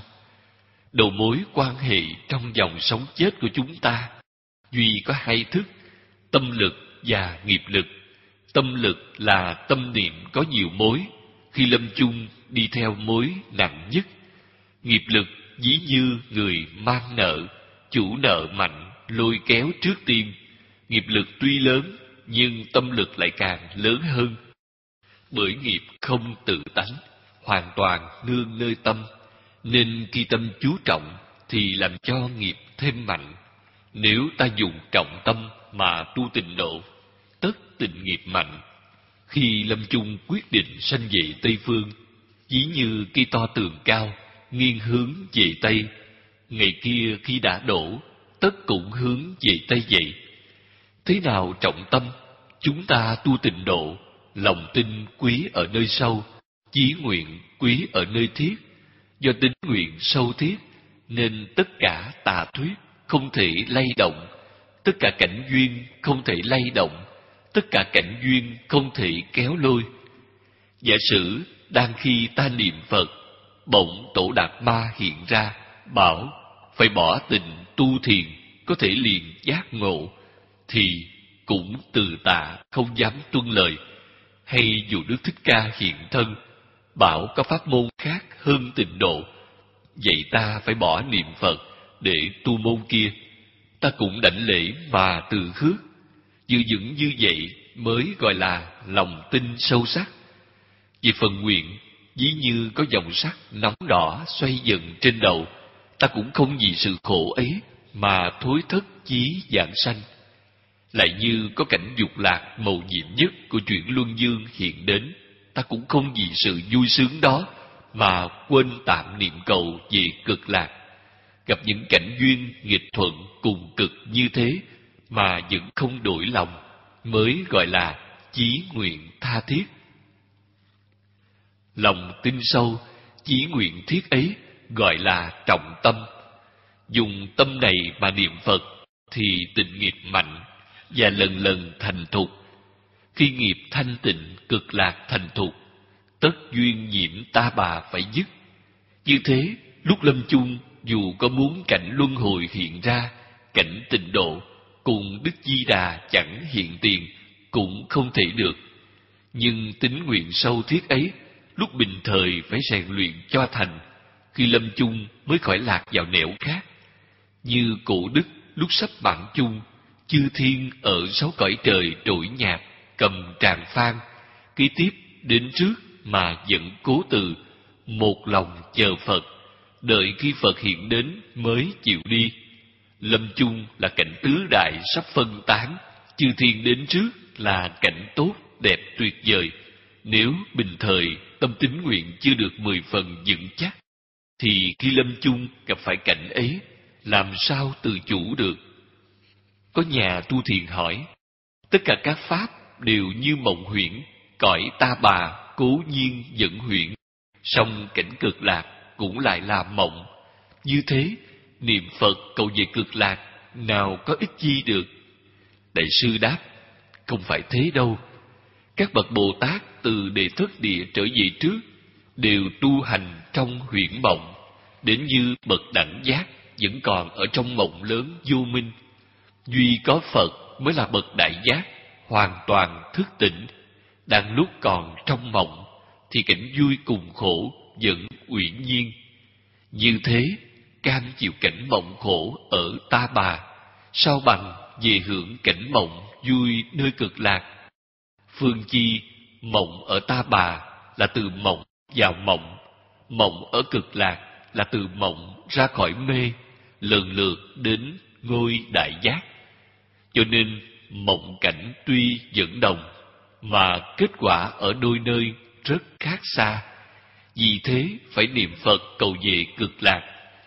đầu mối quan hệ trong dòng sống chết của chúng ta duy có hai thức: tâm lực và nghiệp lực. Tâm lực là tâm niệm có nhiều mối, khi lâm chung đi theo mối nặng nhất. Nghiệp lực ví như người mang nợ, chủ nợ mạnh lôi kéo trước tiên. Nghiệp lực tuy lớn, nhưng tâm lực lại càng lớn hơn. Bởi nghiệp không tự tánh, hoàn toàn nương nơi tâm, nên khi tâm chú trọng thì làm cho nghiệp thêm mạnh. Nếu ta dùng trọng tâm mà tu tịnh độ, tất tịnh nghiệp mạnh. Khi lâm chung quyết định sanh về Tây Phương, ví như cây to tường cao, nghiêng hướng về Tây. Ngày kia khi đã đổ, tất cũng hướng về Tây vậy. Thế nào trọng tâm? Chúng ta tu tịnh độ, lòng tin quý ở nơi sâu, chí nguyện quý ở nơi thiết. Do tín nguyện sâu thiết, nên tất cả tà thuyết không thể lay động, tất cả cảnh duyên không thể lay động, tất cả cảnh duyên không thể kéo lôi. Giả sử đang khi ta niệm Phật, bỗng Tổ Đạt Ma hiện ra, bảo phải bỏ tình tu thiền, có thể liền giác ngộ, thì cũng từ tạ không dám tuân lời. Hay dù Đức Thích Ca hiện thân, bảo có pháp môn khác hơn tịnh độ, vậy ta phải bỏ niệm Phật để tu môn kia, ta cũng đảnh lễ mà từ khước. Giữ vững như vậy mới gọi là lòng tin sâu sắc. Về phần nguyện, ví như có dòng sắt nóng đỏ xoay dần trên đầu, ta cũng không vì sự khổ ấy mà thối thất chí vãng sanh. Lại như có cảnh dục lạc mầu nhiệm nhất của chuyện luân dương hiện đến, ta cũng không vì sự vui sướng đó mà quên tạm niệm cầu về cực lạc. Gặp những cảnh duyên nghịch thuận cùng cực như thế mà vẫn không đổi lòng, mới gọi là chí nguyện tha thiết. Lòng tin sâu, chí nguyện thiết ấy gọi là trọng tâm. Dùng tâm này mà niệm Phật thì tịnh nghiệp mạnh và lần lần thành thục. Khi nghiệp thanh tịnh cực lạc thành thục, tất duyên nhiễm ta bà phải dứt. Như thế, lúc lâm chung, dù có muốn cảnh luân hồi hiện ra, cảnh tịnh độ cùng Đức Di Đà chẳng hiện tiền, cũng không thể được. Nhưng tín nguyện sâu thiết ấy, lúc bình thời phải rèn luyện cho thành, khi lâm chung mới khỏi lạc vào nẻo khác. Như cổ đức lúc sắp bản chung, chư thiên ở sáu cõi trời trỗi nhạc, cầm tràng phan, kế tiếp đến trước mà vẫn cố từ, một lòng chờ Phật, đợi khi Phật hiện đến mới chịu đi. Lâm chung là cảnh tứ đại sắp phân tán, chư thiên đến trước là cảnh tốt đẹp tuyệt vời. Nếu bình thời tâm tín nguyện chưa được mười phần vững chắc, thì khi lâm chung gặp phải cảnh ấy, làm sao tự chủ được? Có nhà tu thiền hỏi, tất cả các pháp đều như mộng huyễn, cõi ta bà cố nhiên vẫn huyễn, song cảnh cực lạc cũng lại là mộng. Như thế, niệm Phật cầu về cực lạc nào có ích chi được? Đại sư đáp, không phải thế đâu. Các bậc Bồ Tát từ Đề Thất Địa trở về trước đều tu hành trong huyễn mộng, đến như bậc đẳng giác vẫn còn ở trong mộng lớn vô minh. Duy có Phật mới là bậc đại giác, hoàn toàn thức tỉnh. Đang lúc còn trong mộng thì cảnh vui cùng khổ vẫn uyển nhiên. Như thế, cam chịu cảnh mộng khổ ở ta bà, sao bằng về hưởng cảnh mộng vui nơi cực lạc. Phương chi mộng ở Ta Bà là từ mộng vào mộng, mộng ở Cực Lạc là từ mộng ra khỏi mê, lần lượt đến ngôi đại giác. Cho nên mộng cảnh tuy dẫn đồng, mà kết quả ở đôi nơi rất khác xa. Vì thế phải niệm Phật cầu về Cực Lạc.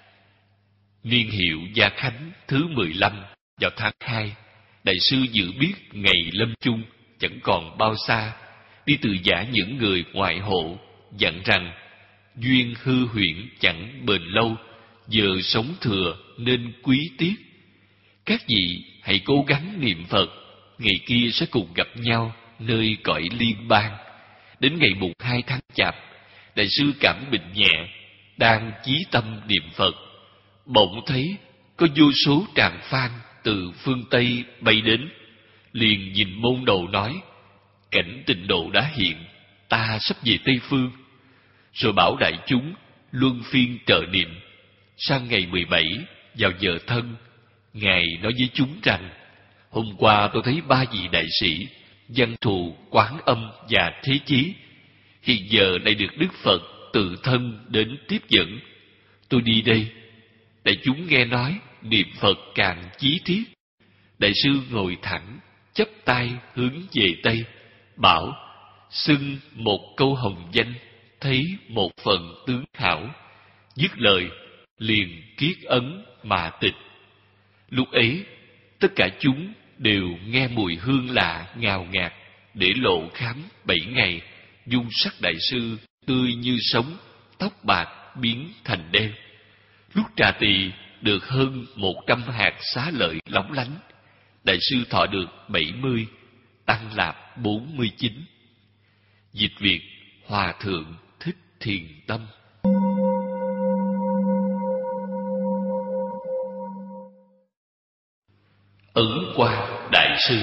Niên hiệu Gia Khánh thứ mười lăm vào tháng hai, Đại sư dự biết ngày lâm chung chẳng còn bao xa, đi từ giả những người ngoại hộ, dặn rằng duyên hư huyễn chẳng bền lâu, giờ sống thừa nên quý tiếc. Các vị hãy cố gắng niệm Phật, ngày kia sẽ cùng gặp nhau nơi cõi liên bang. Đến ngày mùng hai tháng Chạp, Đại sư cảm bệnh nhẹ, đang chí tâm niệm Phật, bỗng thấy có vô số tràng phan từ phương Tây bay đến, liền nhìn môn đồ nói: cảnh Tịnh Độ đã hiện, ta sắp về Tây Phương. Rồi bảo đại chúng luân phiên trợ niệm. Sang ngày mười bảy vào giờ thân, Ngài nói với chúng rằng: hôm qua tôi thấy ba vị đại sĩ Văn Thù, Quán Âm và Thế Chí, hiện giờ lại được Đức Phật tự thân đến tiếp dẫn. Tôi đi đây. Đại chúng nghe nói niệm Phật càng chí thiết. Đại sư ngồi thẳng, chắp tay hướng về Tây, bảo: xưng một câu hồng danh, thấy một phần tướng hảo. Dứt lời liền kiết ấn mà tịch. Lúc ấy tất cả chúng đều nghe mùi hương lạ ngào ngạt, để lộ khám bảy ngày. Dung sắc đại sư tươi như sống, tóc bạc biến thành đen. Lúc trà tỳ được hơn một trăm hạt xá lợi lóng lánh. Đại sư thọ được bảy mươi, tăng lạp bốn mươi chín. Dịch Việt Hòa Thượng Thích Thiền Tâm. Ấn Quang Đại Sư.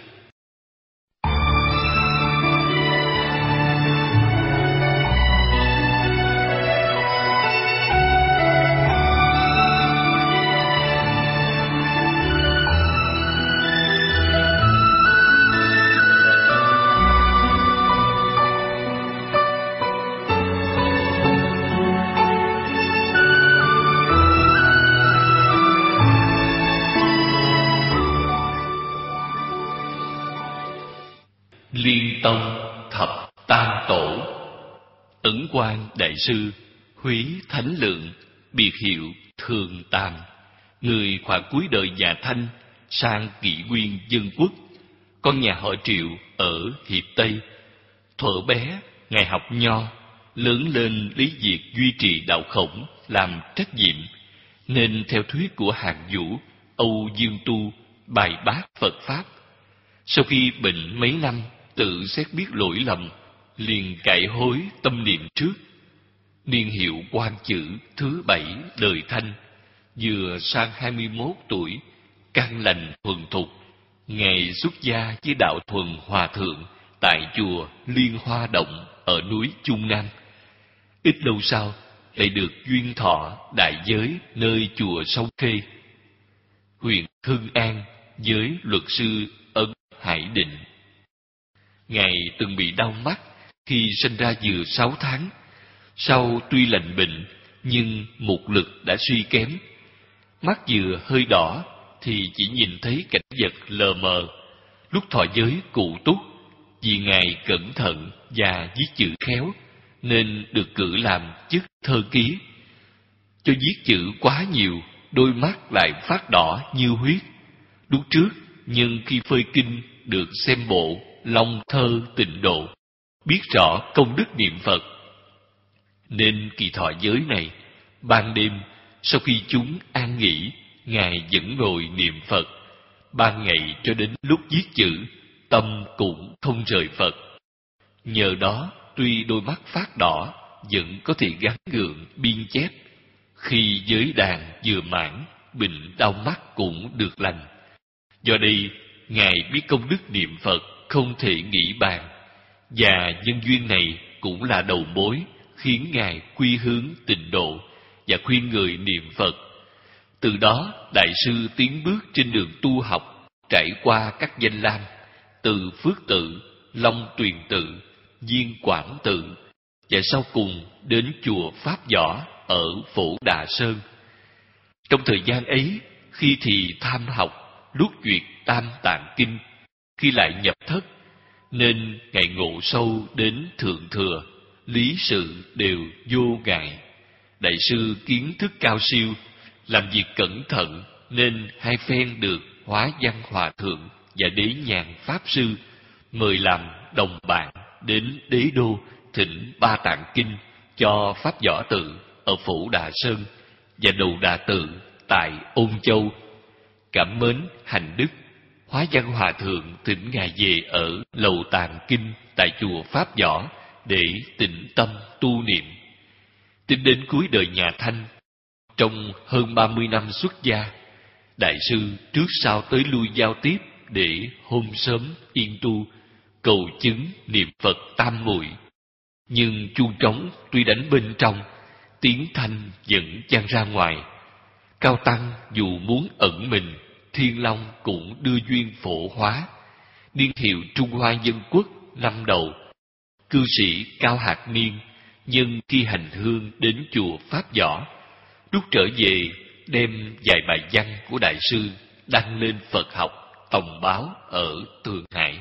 Liên Tông Thập Tam Tổ. Ấn Quang Đại Sư, Húy Thánh Lượng, biệt hiệu Thường Tàm, người khoảng cuối đời nhà Thanh, sang Kỷ Nguyên Dân Quốc, con nhà họ Triệu ở Hiệp Tây. Thuở bé, Ngài học nho, lớn lên lý việc duy trì đạo Khổng làm trách nhiệm, nên theo thuyết của Hàn Vũ, Âu Dương Tu bài bác Phật Pháp. Sau khi bệnh mấy năm, tự xét biết lỗi lầm, liền cải hối tâm niệm trước. Niên hiệu Quan Chữ thứ bảy đời Thanh, vừa sang hai mươi mốt tuổi, căn lành thuần thục. Ngài xuất gia với đạo Thuần Hòa Thượng tại chùa Liên Hoa Động ở núi Trung Nam. Ít lâu sau, lại được duyên thọ đại giới nơi chùa Sông Khê, huyện Hưng An, với luật sư Ấn Hải Định. Ngài từng bị đau mắt khi sinh ra vừa sáu tháng. Sau tuy lành bệnh, nhưng mục lực đã suy kém. Mắt vừa hơi đỏ thì chỉ nhìn thấy cảnh vật lờ mờ. Lúc thọ giới cụ túc, vì Ngài cẩn thận và viết chữ khéo, nên được cử làm chức thơ ký. Cho viết chữ quá nhiều, đôi mắt lại phát đỏ như huyết. Lúc trước, nhân khi phơi kinh được xem bộ Long Thơ Tịnh Độ, biết rõ công đức niệm Phật, nên kỳ thọ giới này, ban đêm sau khi chúng an nghỉ, Ngài vẫn ngồi niệm Phật. Ban ngày cho đến lúc viết chữ, tâm cũng không rời Phật. Nhờ đó, tuy đôi mắt phát đỏ, vẫn có thể gắng gượng biên chép. Khi giới đàn vừa mãn, bệnh đau mắt cũng được lành. Do đây, Ngài biết công đức niệm Phật không thể nghĩ bàn, và nhân duyên này cũng là đầu mối khiến Ngài quy hướng Tịnh Độ và khuyên người niệm Phật. Từ đó, Đại sư tiến bước trên đường tu học, trải qua các danh lam, từ Phước Tự, Long Tuyền Tự, Diên Quảng Tự, và sau cùng đến chùa Pháp Võ ở Phổ Đà Sơn. Trong thời gian ấy, khi thì tham học, lúc duyệt Tam Tạng Kinh, khi lại nhập thất, nên Ngài ngộ sâu đến Thượng Thừa, lý sự đều vô ngại. Đại sư kiến thức cao siêu, làm việc cẩn thận, nên hai phen được Hóa Văn Hòa Thượng và Đế Nhàn Pháp Sư mời làm đồng bạn đến Đế Đô thỉnh Ba Tạng Kinh cho Pháp Võ Tự ở Phổ Đà Sơn và Đầu Đà Tự tại Ôn Châu. Cảm mến hành đức, Hóa Văn Hòa Thượng thỉnh Ngài về ở Lầu Tạng Kinh tại chùa Pháp Võ để tĩnh tâm tu niệm. Tính đến cuối đời nhà Thanh, trong hơn ba mươi năm xuất gia, Đại sư trước sau tới lui giao tiếp để hôm sớm yên tu, cầu chứng niệm Phật tam muội. Nhưng chuông trống tuy đánh bên trong, tiếng thanh vẫn vang ra ngoài. Cao tăng dù muốn ẩn mình, Thiên Long cũng đưa duyên phổ hóa. Niên hiệu Trung Hoa Dân Quốc năm đầu, cư sĩ Cao Hạc Niên nhân khi hành hương đến chùa Pháp Võ, lúc trở về đem vài bài văn của đại sư đăng lên Phật học Tổng báo ở Thượng Hải.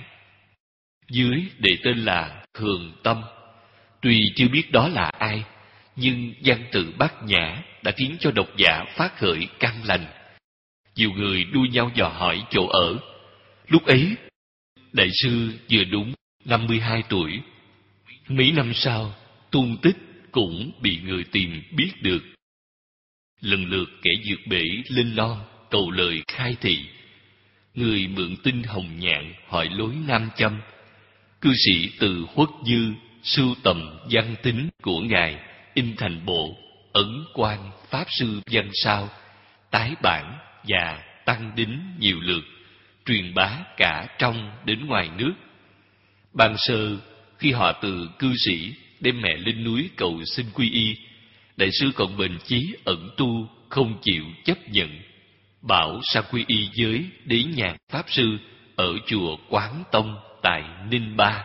Dưới đề tên là Thường Tâm. Tuy chưa biết đó là ai, nhưng văn tự bát nhã đã khiến cho độc giả phát khởi căn lành. Nhiều người đua nhau dò hỏi chỗ ở. Lúc ấy, đại sư vừa đúng năm mươi hai tuổi. Mấy năm sau, tung tích cũng bị người tìm biết được. Lần lượt kẻ vượt bể lên lon cầu lời khai thị. Người mượn tinh hồng nhạn hỏi lối nam châm. Cư sĩ từ Huất Dư sưu tầm văn tính của ngài in thành bộ Ấn Quan Pháp Sư Văn Sao, tái bản và tăng đính nhiều lượt, truyền bá cả trong đến ngoài nước. Ban sơ, khi họ từ cư sĩ đem mẹ lên núi cầu xin quy y, đại sư còn bền chí ẩn tu, không chịu chấp nhận, bảo sang quy y với Đế Nhàn Pháp Sư ở chùa Quán Tông tại Ninh Ba.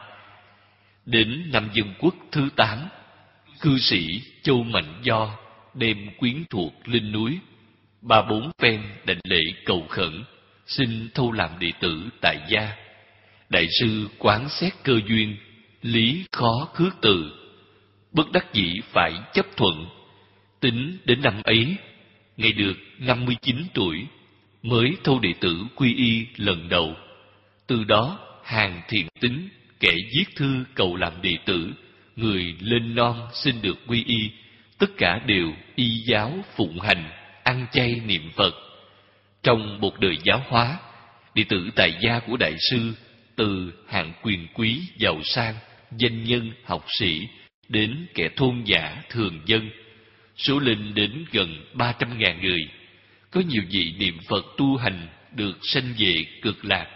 Đến năm Dân Quốc thứ tám, cư sĩ Châu Mạnh Do đem quyến thuộc lên núi, ba bốn phen đảnh lễ cầu khẩn, xin thâu làm đệ tử tại gia. Đại sư quán xét cơ duyên, lý khó khước từ, bất đắc dĩ phải chấp thuận. Tính đến năm ấy, ngài được năm mươi chín tuổi, mới thâu đệ tử quy y lần đầu. Từ đó, hàng thiện tín, kẻ viết thư cầu làm đệ tử, người lên non xin được quy y, tất cả đều y giáo phụng hành, ăn chay niệm Phật. Trong một đời giáo hóa, đệ tử tại gia của đại sư từ hạng quyền quý giàu sang, danh nhân học sĩ đến kẻ thôn giả thường dân, số lên đến gần ba trăm ngàn người. Có nhiều vị niệm Phật tu hành được sanh về cực lạc.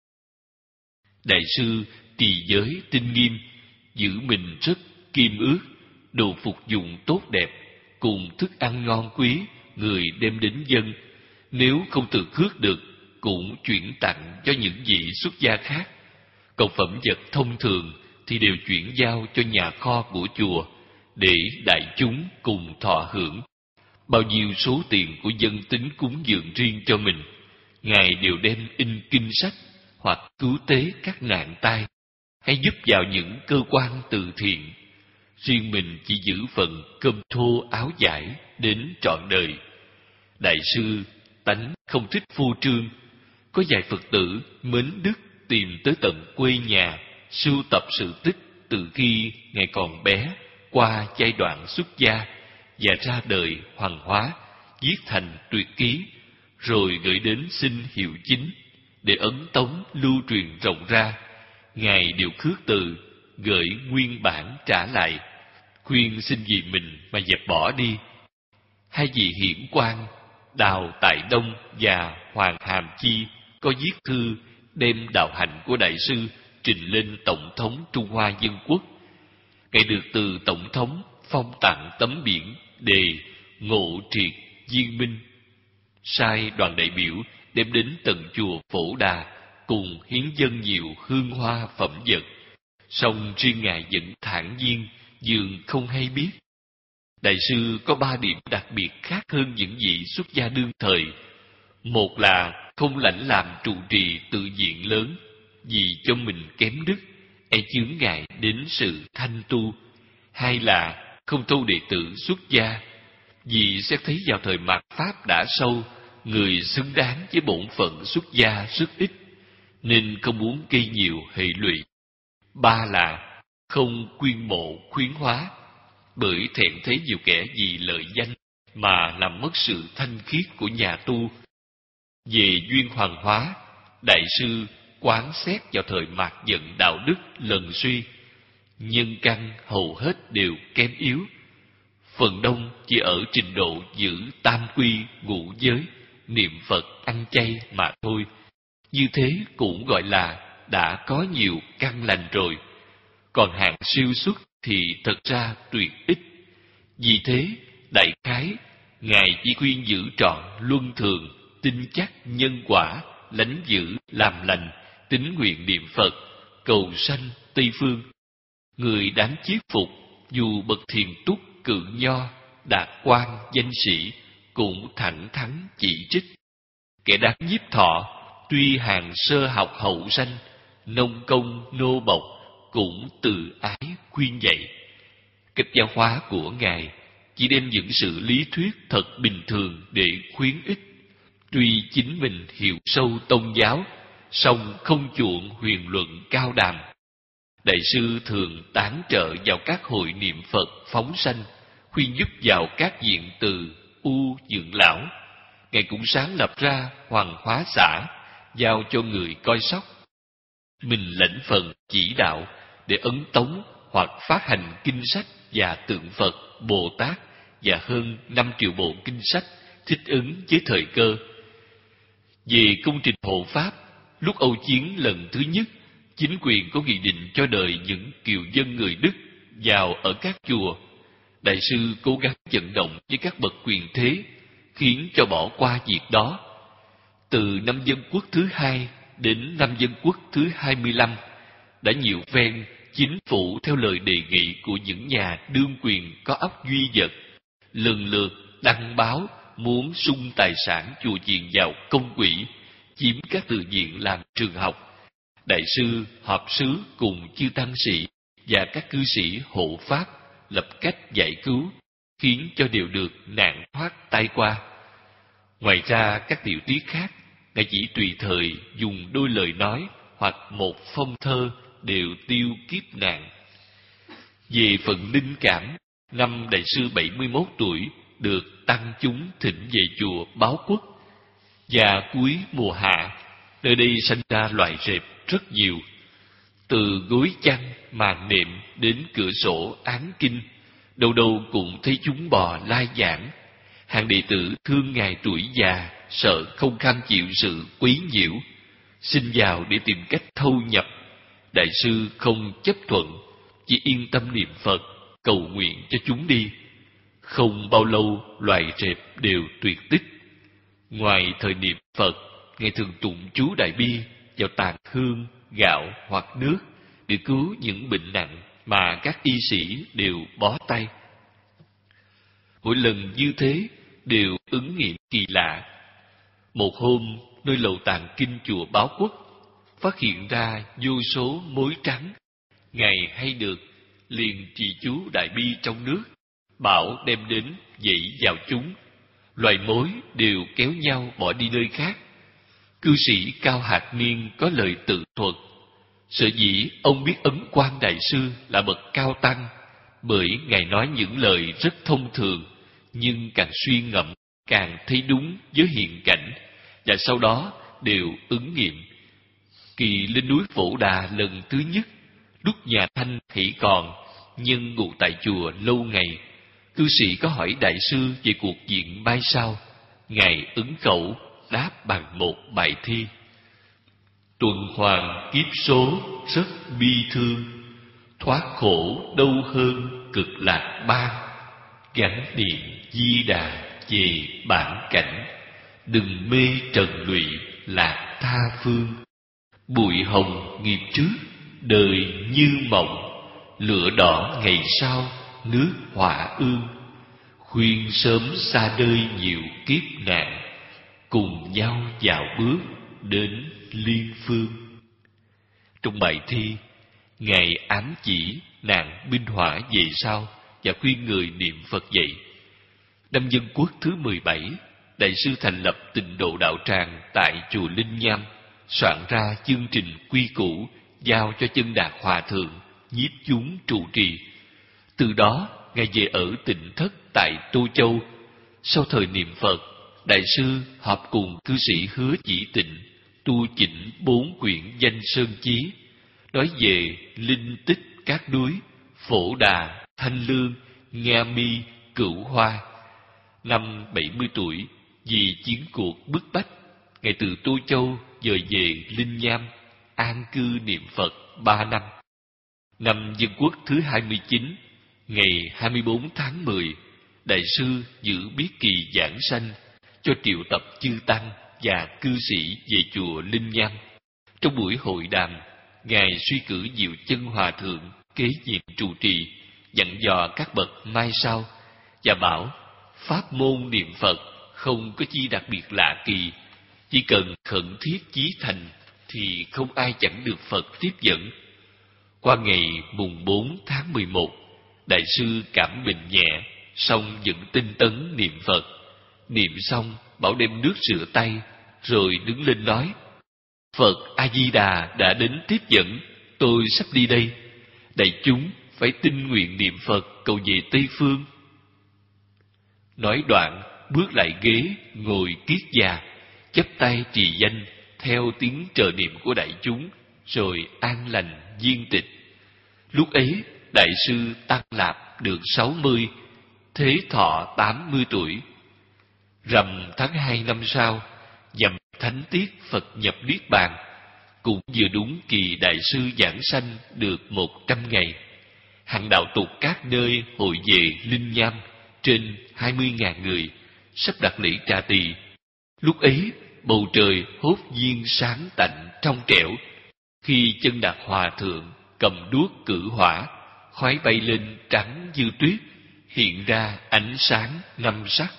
Đại sư trì giới tinh nghiêm, giữ mình rất kiêm ước, đồ phục dụng tốt đẹp, cùng thức ăn ngon quý, người đem đến dân. Nếu không tự khước được, cũng chuyển tặng cho những vị xuất gia khác. Còn phẩm vật thông thường thì đều chuyển giao cho nhà kho của chùa, để đại chúng cùng thọ hưởng. Bao nhiêu số tiền của dân tín cúng dường riêng cho mình, ngài đều đem in kinh sách hoặc cứu tế các nạn tai, hay giúp vào những cơ quan từ thiện. Riêng mình chỉ giữ phần cơm thô áo vải đến trọn đời. Đại sư tánh không thích phô trương. Có vài Phật tử mến đức tìm tới tận quê nhà, sưu tập sự tích từ khi ngài còn bé qua giai đoạn xuất gia và ra đời hoàng hóa, viết thành tuyệt ký, rồi gửi đến xin hiệu chính để ấn tống lưu truyền rộng ra. Ngài đều khước từ, gửi nguyên bản trả lại, khuyên xin vì mình mà dẹp bỏ đi. Hai vị hiển quan Đào Tại Đông và Hoàng Hàm Chi có viết thư đem đạo hạnh của đại sư trình lên Tổng thống Trung Hoa Dân Quốc. Ngài được từ Tổng thống phong tặng tấm biển đề Ngộ Triệt Viên Minh, sai đoàn đại biểu đem đến tận chùa Phổ Đà, cùng hiến dâng nhiều hương hoa phẩm vật song riêng Ngài vẫn thản nhiên, dường không hay biết. Đại sư có ba điểm đặc biệt khác hơn những vị xuất gia đương thời. Một là không lãnh làm trụ trì tự diện lớn, vì cho mình kém đức, e chướng ngại đến sự thanh tu. Hai là không thâu đệ tử xuất gia, vì xét thấy vào thời mạt Pháp đã sâu, người xứng đáng với bổn phận xuất gia rất ít, nên không muốn gây nhiều hệ lụy. Ba là không quyên mộ khuyến hóa, bởi thẹn thấy nhiều kẻ vì lợi danh mà làm mất sự thanh khiết của nhà tu. Về duyên hoàng hóa, đại sư quán xét vào thời mạt giận đạo đức lần suy, nhân căn hầu hết đều kém yếu, phần đông chỉ ở trình độ giữ tam quy ngũ giới, niệm Phật ăn chay mà thôi. Như thế cũng gọi là đã có nhiều căn lành rồi. Còn hạng siêu xuất thì thật ra tuyệt ít. Vì thế, đại khái, Ngài chỉ khuyên giữ trọn luân thường, tin chắc nhân quả, lánh giữ làm lành, tín nguyện niệm Phật, cầu sanh Tây Phương. Người đáng chiết phục, dù bậc thiền túc cự nho, đạt quan danh sĩ, cũng thẳng thắn chỉ trích. Kẻ đáng nhiếp thọ, tuy hàng sơ học hậu sanh, nông công nô bộc, cũng từ ái khuyên dạy. Cách giáo hóa của Ngài chỉ đem những sự lý thuyết thật bình thường để khuyến ích. Tuy chính mình hiểu sâu tôn giáo, song không chuộng huyền luận cao đàm. Đại sư thường tán trợ vào các hội niệm Phật phóng sanh, khuyên giúp vào các diện từ u dưỡng lão. Ngài cũng sáng lập ra hoàng hóa xã, giao cho người coi sóc. Mình lãnh phần chỉ đạo để ấn tống hoặc phát hành kinh sách và tượng Phật, Bồ Tát và hơn năm triệu bộ kinh sách thích ứng với thời cơ. Về công trình hộ pháp, lúc Âu Chiến lần thứ nhất, chính quyền có nghị định cho đời những kiều dân người Đức vào ở các chùa. Đại sư cố gắng vận động với các bậc quyền thế, khiến cho bỏ qua việc đó. Từ năm Dân Quốc thứ hai đến năm Dân Quốc thứ hai mươi lăm, đã nhiều phen chính phủ theo lời đề nghị của những nhà đương quyền có óc duy vật, lần lượt đăng báo muốn sung tài sản chùa chiền vào công quỹ, chiếm các tự viện làm trường học. Đại sư họp xứ cùng chư tăng sĩ và các cư sĩ hộ pháp lập cách giải cứu, khiến cho đều được nạn thoát tai qua. Ngoài ra các tiểu tiết khác, Ngài chỉ tùy thời dùng đôi lời nói hoặc một phong thơ đều tiêu kiếp nạn. Về phần linh cảm, năm đại sư bảy mươi mốt tuổi được tăng chúng thỉnh về chùa Báo Quốc, và cuối mùa hạ, nơi đây sanh ra loài rệp rất nhiều. Từ gối chăn, màn nệm đến cửa sổ án kinh, đâu đâu cũng thấy chúng bò lai giảng. Hàng đệ tử thương Ngài tuổi già, sợ không kham chịu sự quấy nhiễu, xin vào để tìm cách thâu nhập. Đại sư không chấp thuận, chỉ yên tâm niệm Phật, cầu nguyện cho chúng đi. Không bao lâu, loài rệp đều tuyệt tích. Ngoài thời niệm Phật, Ngài thường tụng chú Đại Bi vào tàn hương, gạo hoặc nước để cứu những bệnh nặng mà các y sĩ đều bó tay. Mỗi lần như thế đều ứng nghiệm kỳ lạ. Một hôm, nơi lầu tàng kinh chùa Báo Quốc phát hiện ra vô số mối trắng. Ngài hay được liền trì chú Đại Bi trong nước, bảo đem đến dậy vào chúng. Loài mối đều kéo nhau bỏ đi nơi khác. Cư sĩ Cao Hạt Niên có lời tự thuật: sở dĩ ông biết Ấn Quang Đại Sư là bậc cao tăng, bởi Ngài nói những lời rất thông thường, nhưng càng suy ngẫm càng thấy đúng với hiện cảnh, và sau đó đều ứng nghiệm. Kỳ lên núi Phổ Đà lần thứ nhất, lúc nhà Thanh hỷ còn, nhưng ngụ tại chùa lâu ngày, cư sĩ có hỏi đại sư về cuộc diện mai sau. Ngài ứng khẩu đáp bằng một bài thi: tuần hoàn kiếp số rất bi thương, thoát khổ đâu hơn cực lạc ban. Gắn điện Di Đà về bản cảnh, đừng mê trần lụy lạc tha phương. Bụi hồng nghiệp trước đời như mộng, lửa đỏ ngày sau nước hỏa ương. Khuyên sớm xa đời nhiều kiếp nạn, cùng nhau dạo bước đến liên phương. Trong bài thi, Ngài ám chỉ nạn binh hỏa về sau và khuyên người niệm Phật dậy. Năm Dân Quốc thứ mười bảy, Đại sư thành lập Tịnh Độ Đạo Tràng tại chùa Linh Nham, soạn ra chương trình quy củ giao cho Chân Đạt Hòa Thượng nhiếp chúng trụ trì. Từ đó, Ngài về ở Tịnh Thất tại Tô Châu. Sau thời niệm Phật, Đại sư họp cùng cư sĩ Hứa Chỉ Tịnh tu chỉnh bốn quyển danh sơn chí, nói về linh tích các núi Phổ Đà, Thanh Lương, Nga Mi, Cửu Hoa. Năm bảy mươi tuổi, vì chiến cuộc bức bách, Ngài từ Tô Châu dời về Linh Nham, an cư niệm Phật ba năm. Năm Dân Quốc thứ hai mươi chín, ngày hai mươi bốn tháng mười, Đại sư giữ biết kỳ giảng sanh cho triệu tập chư tăng và cư sĩ về chùa Linh Nham. Trong buổi hội đàm, Ngài suy cử Diệu Chân Hòa Thượng kế nhiệm trụ trì, dặn dò các bậc mai sau và bảo pháp môn niệm Phật không có chi đặc biệt lạ kỳ, chỉ cần khẩn thiết chí thành thì không ai chẳng được Phật tiếp dẫn. Qua ngày mùng bốn tháng mười một, Đại sư cảm bệnh nhẹ, song vẫn tinh tấn niệm Phật. Niệm xong, bảo đem nước rửa tay, rồi đứng lên nói: Phật A Di Đà đã đến tiếp dẫn, tôi sắp đi đây. Đại chúng phải tinh nguyện niệm Phật cầu về Tây Phương. Nói đoạn, bước lại ghế ngồi kiết già, chắp tay trì danh theo tiếng trợ niệm của đại chúng, rồi an lành viên tịch. Lúc ấy, Đại sư Tăng Lạp được sáu mươi, thế thọ tám mươi tuổi. Rằm tháng hai năm sau, nhằm thánh tiết Phật nhập Niết Bàn, cũng vừa đúng kỳ Đại sư giảng sanh được một trăm ngày. Hàng đạo tục các nơi hội về Linh Nham, trên hai mươi ngàn người, sắp đặt lễ trà tỳ. Lúc ấy, bầu trời hốt nhiên sáng tạnh trong trẻo. Khi Chân Đạt Hòa Thượng cầm đuốc cử hỏa, khói bay lên trắng như tuyết, hiện ra ánh sáng năm sắc.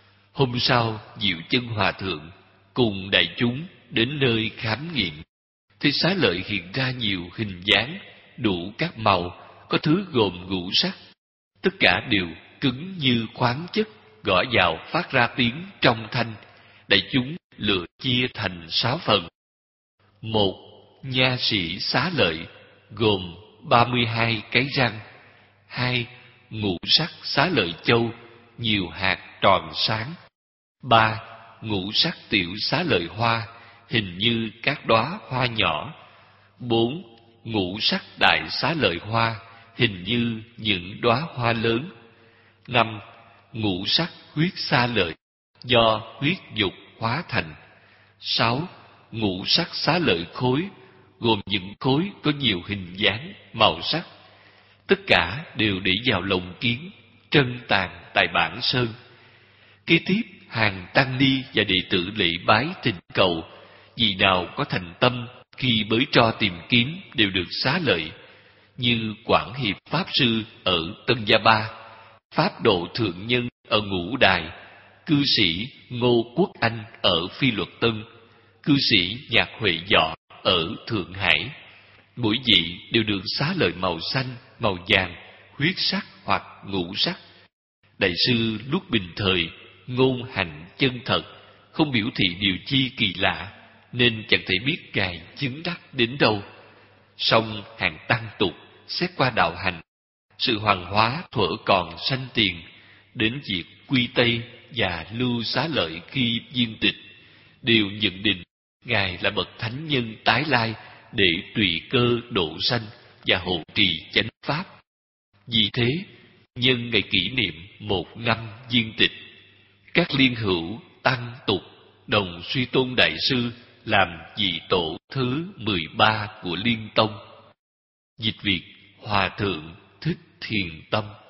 Hôm sau, Diệu Chân Hòa Thượng cùng đại chúng đến nơi khám nghiệm, thì xá lợi hiện ra nhiều hình dáng, đủ các màu, có thứ gồm ngũ sắc. Tất cả đều cứng như khoáng chất, gõ vào phát ra tiếng trong thanh. Đại chúng lựa chia thành sáu phần. Một, nha sĩ xá lợi gồm ba mươi hai cái răng. Hai, ngũ sắc xá lợi châu, nhiều hạt tròn sáng. Ba, ngũ sắc tiểu xá lợi hoa, hình như các đóa hoa nhỏ. Bốn, ngũ sắc đại xá lợi hoa, hình như những đóa hoa lớn. Năm, ngũ sắc huyết xá lợi, do huyết dục hóa thành. Sáu, ngũ sắc xá lợi khối, gồm những khối có nhiều hình dáng, màu sắc. Tất cả đều để vào lồng kiến, trân tàn tại bản sơn. Kế tiếp, hàng tăng ni và đệ tử lễ bái thỉnh cầu, vì nào có thành tâm khi bới tro tìm kiếm đều được xá lợi, như Quảng Hiệp Pháp Sư ở Tân Gia Ba, Pháp Độ Thượng Nhân ở Ngũ Đài, cư sĩ Ngô Quốc Anh ở Phi Luật Tân, cư sĩ Nhạc Huệ Dọ ở Thượng Hải. Mỗi vị đều được xá lợi màu xanh, màu vàng, huyết sắc hoặc ngũ sắc. Đại sư lúc bình thời ngôn hành chân thật, không biểu thị điều chi kỳ lạ, nên chẳng thể biết Ngài chứng đắc đến đâu. Song hàng tăng tục xét qua đạo hành, sự hoàng hóa thuở còn sanh tiền, đến việc quy tây và lưu xá lợi khi viên tịch, đều nhận định Ngài là bậc thánh nhân tái lai để tùy cơ độ sanh và hộ trì chánh pháp. Vì thế, nhân ngày kỷ niệm một năm viên tịch, các liên hữu tăng tục đồng suy tôn đại sư làm vị tổ thứ mười ba của Liên Tông. Dịch Việt: Hòa Thượng Thích Thiền Tâm.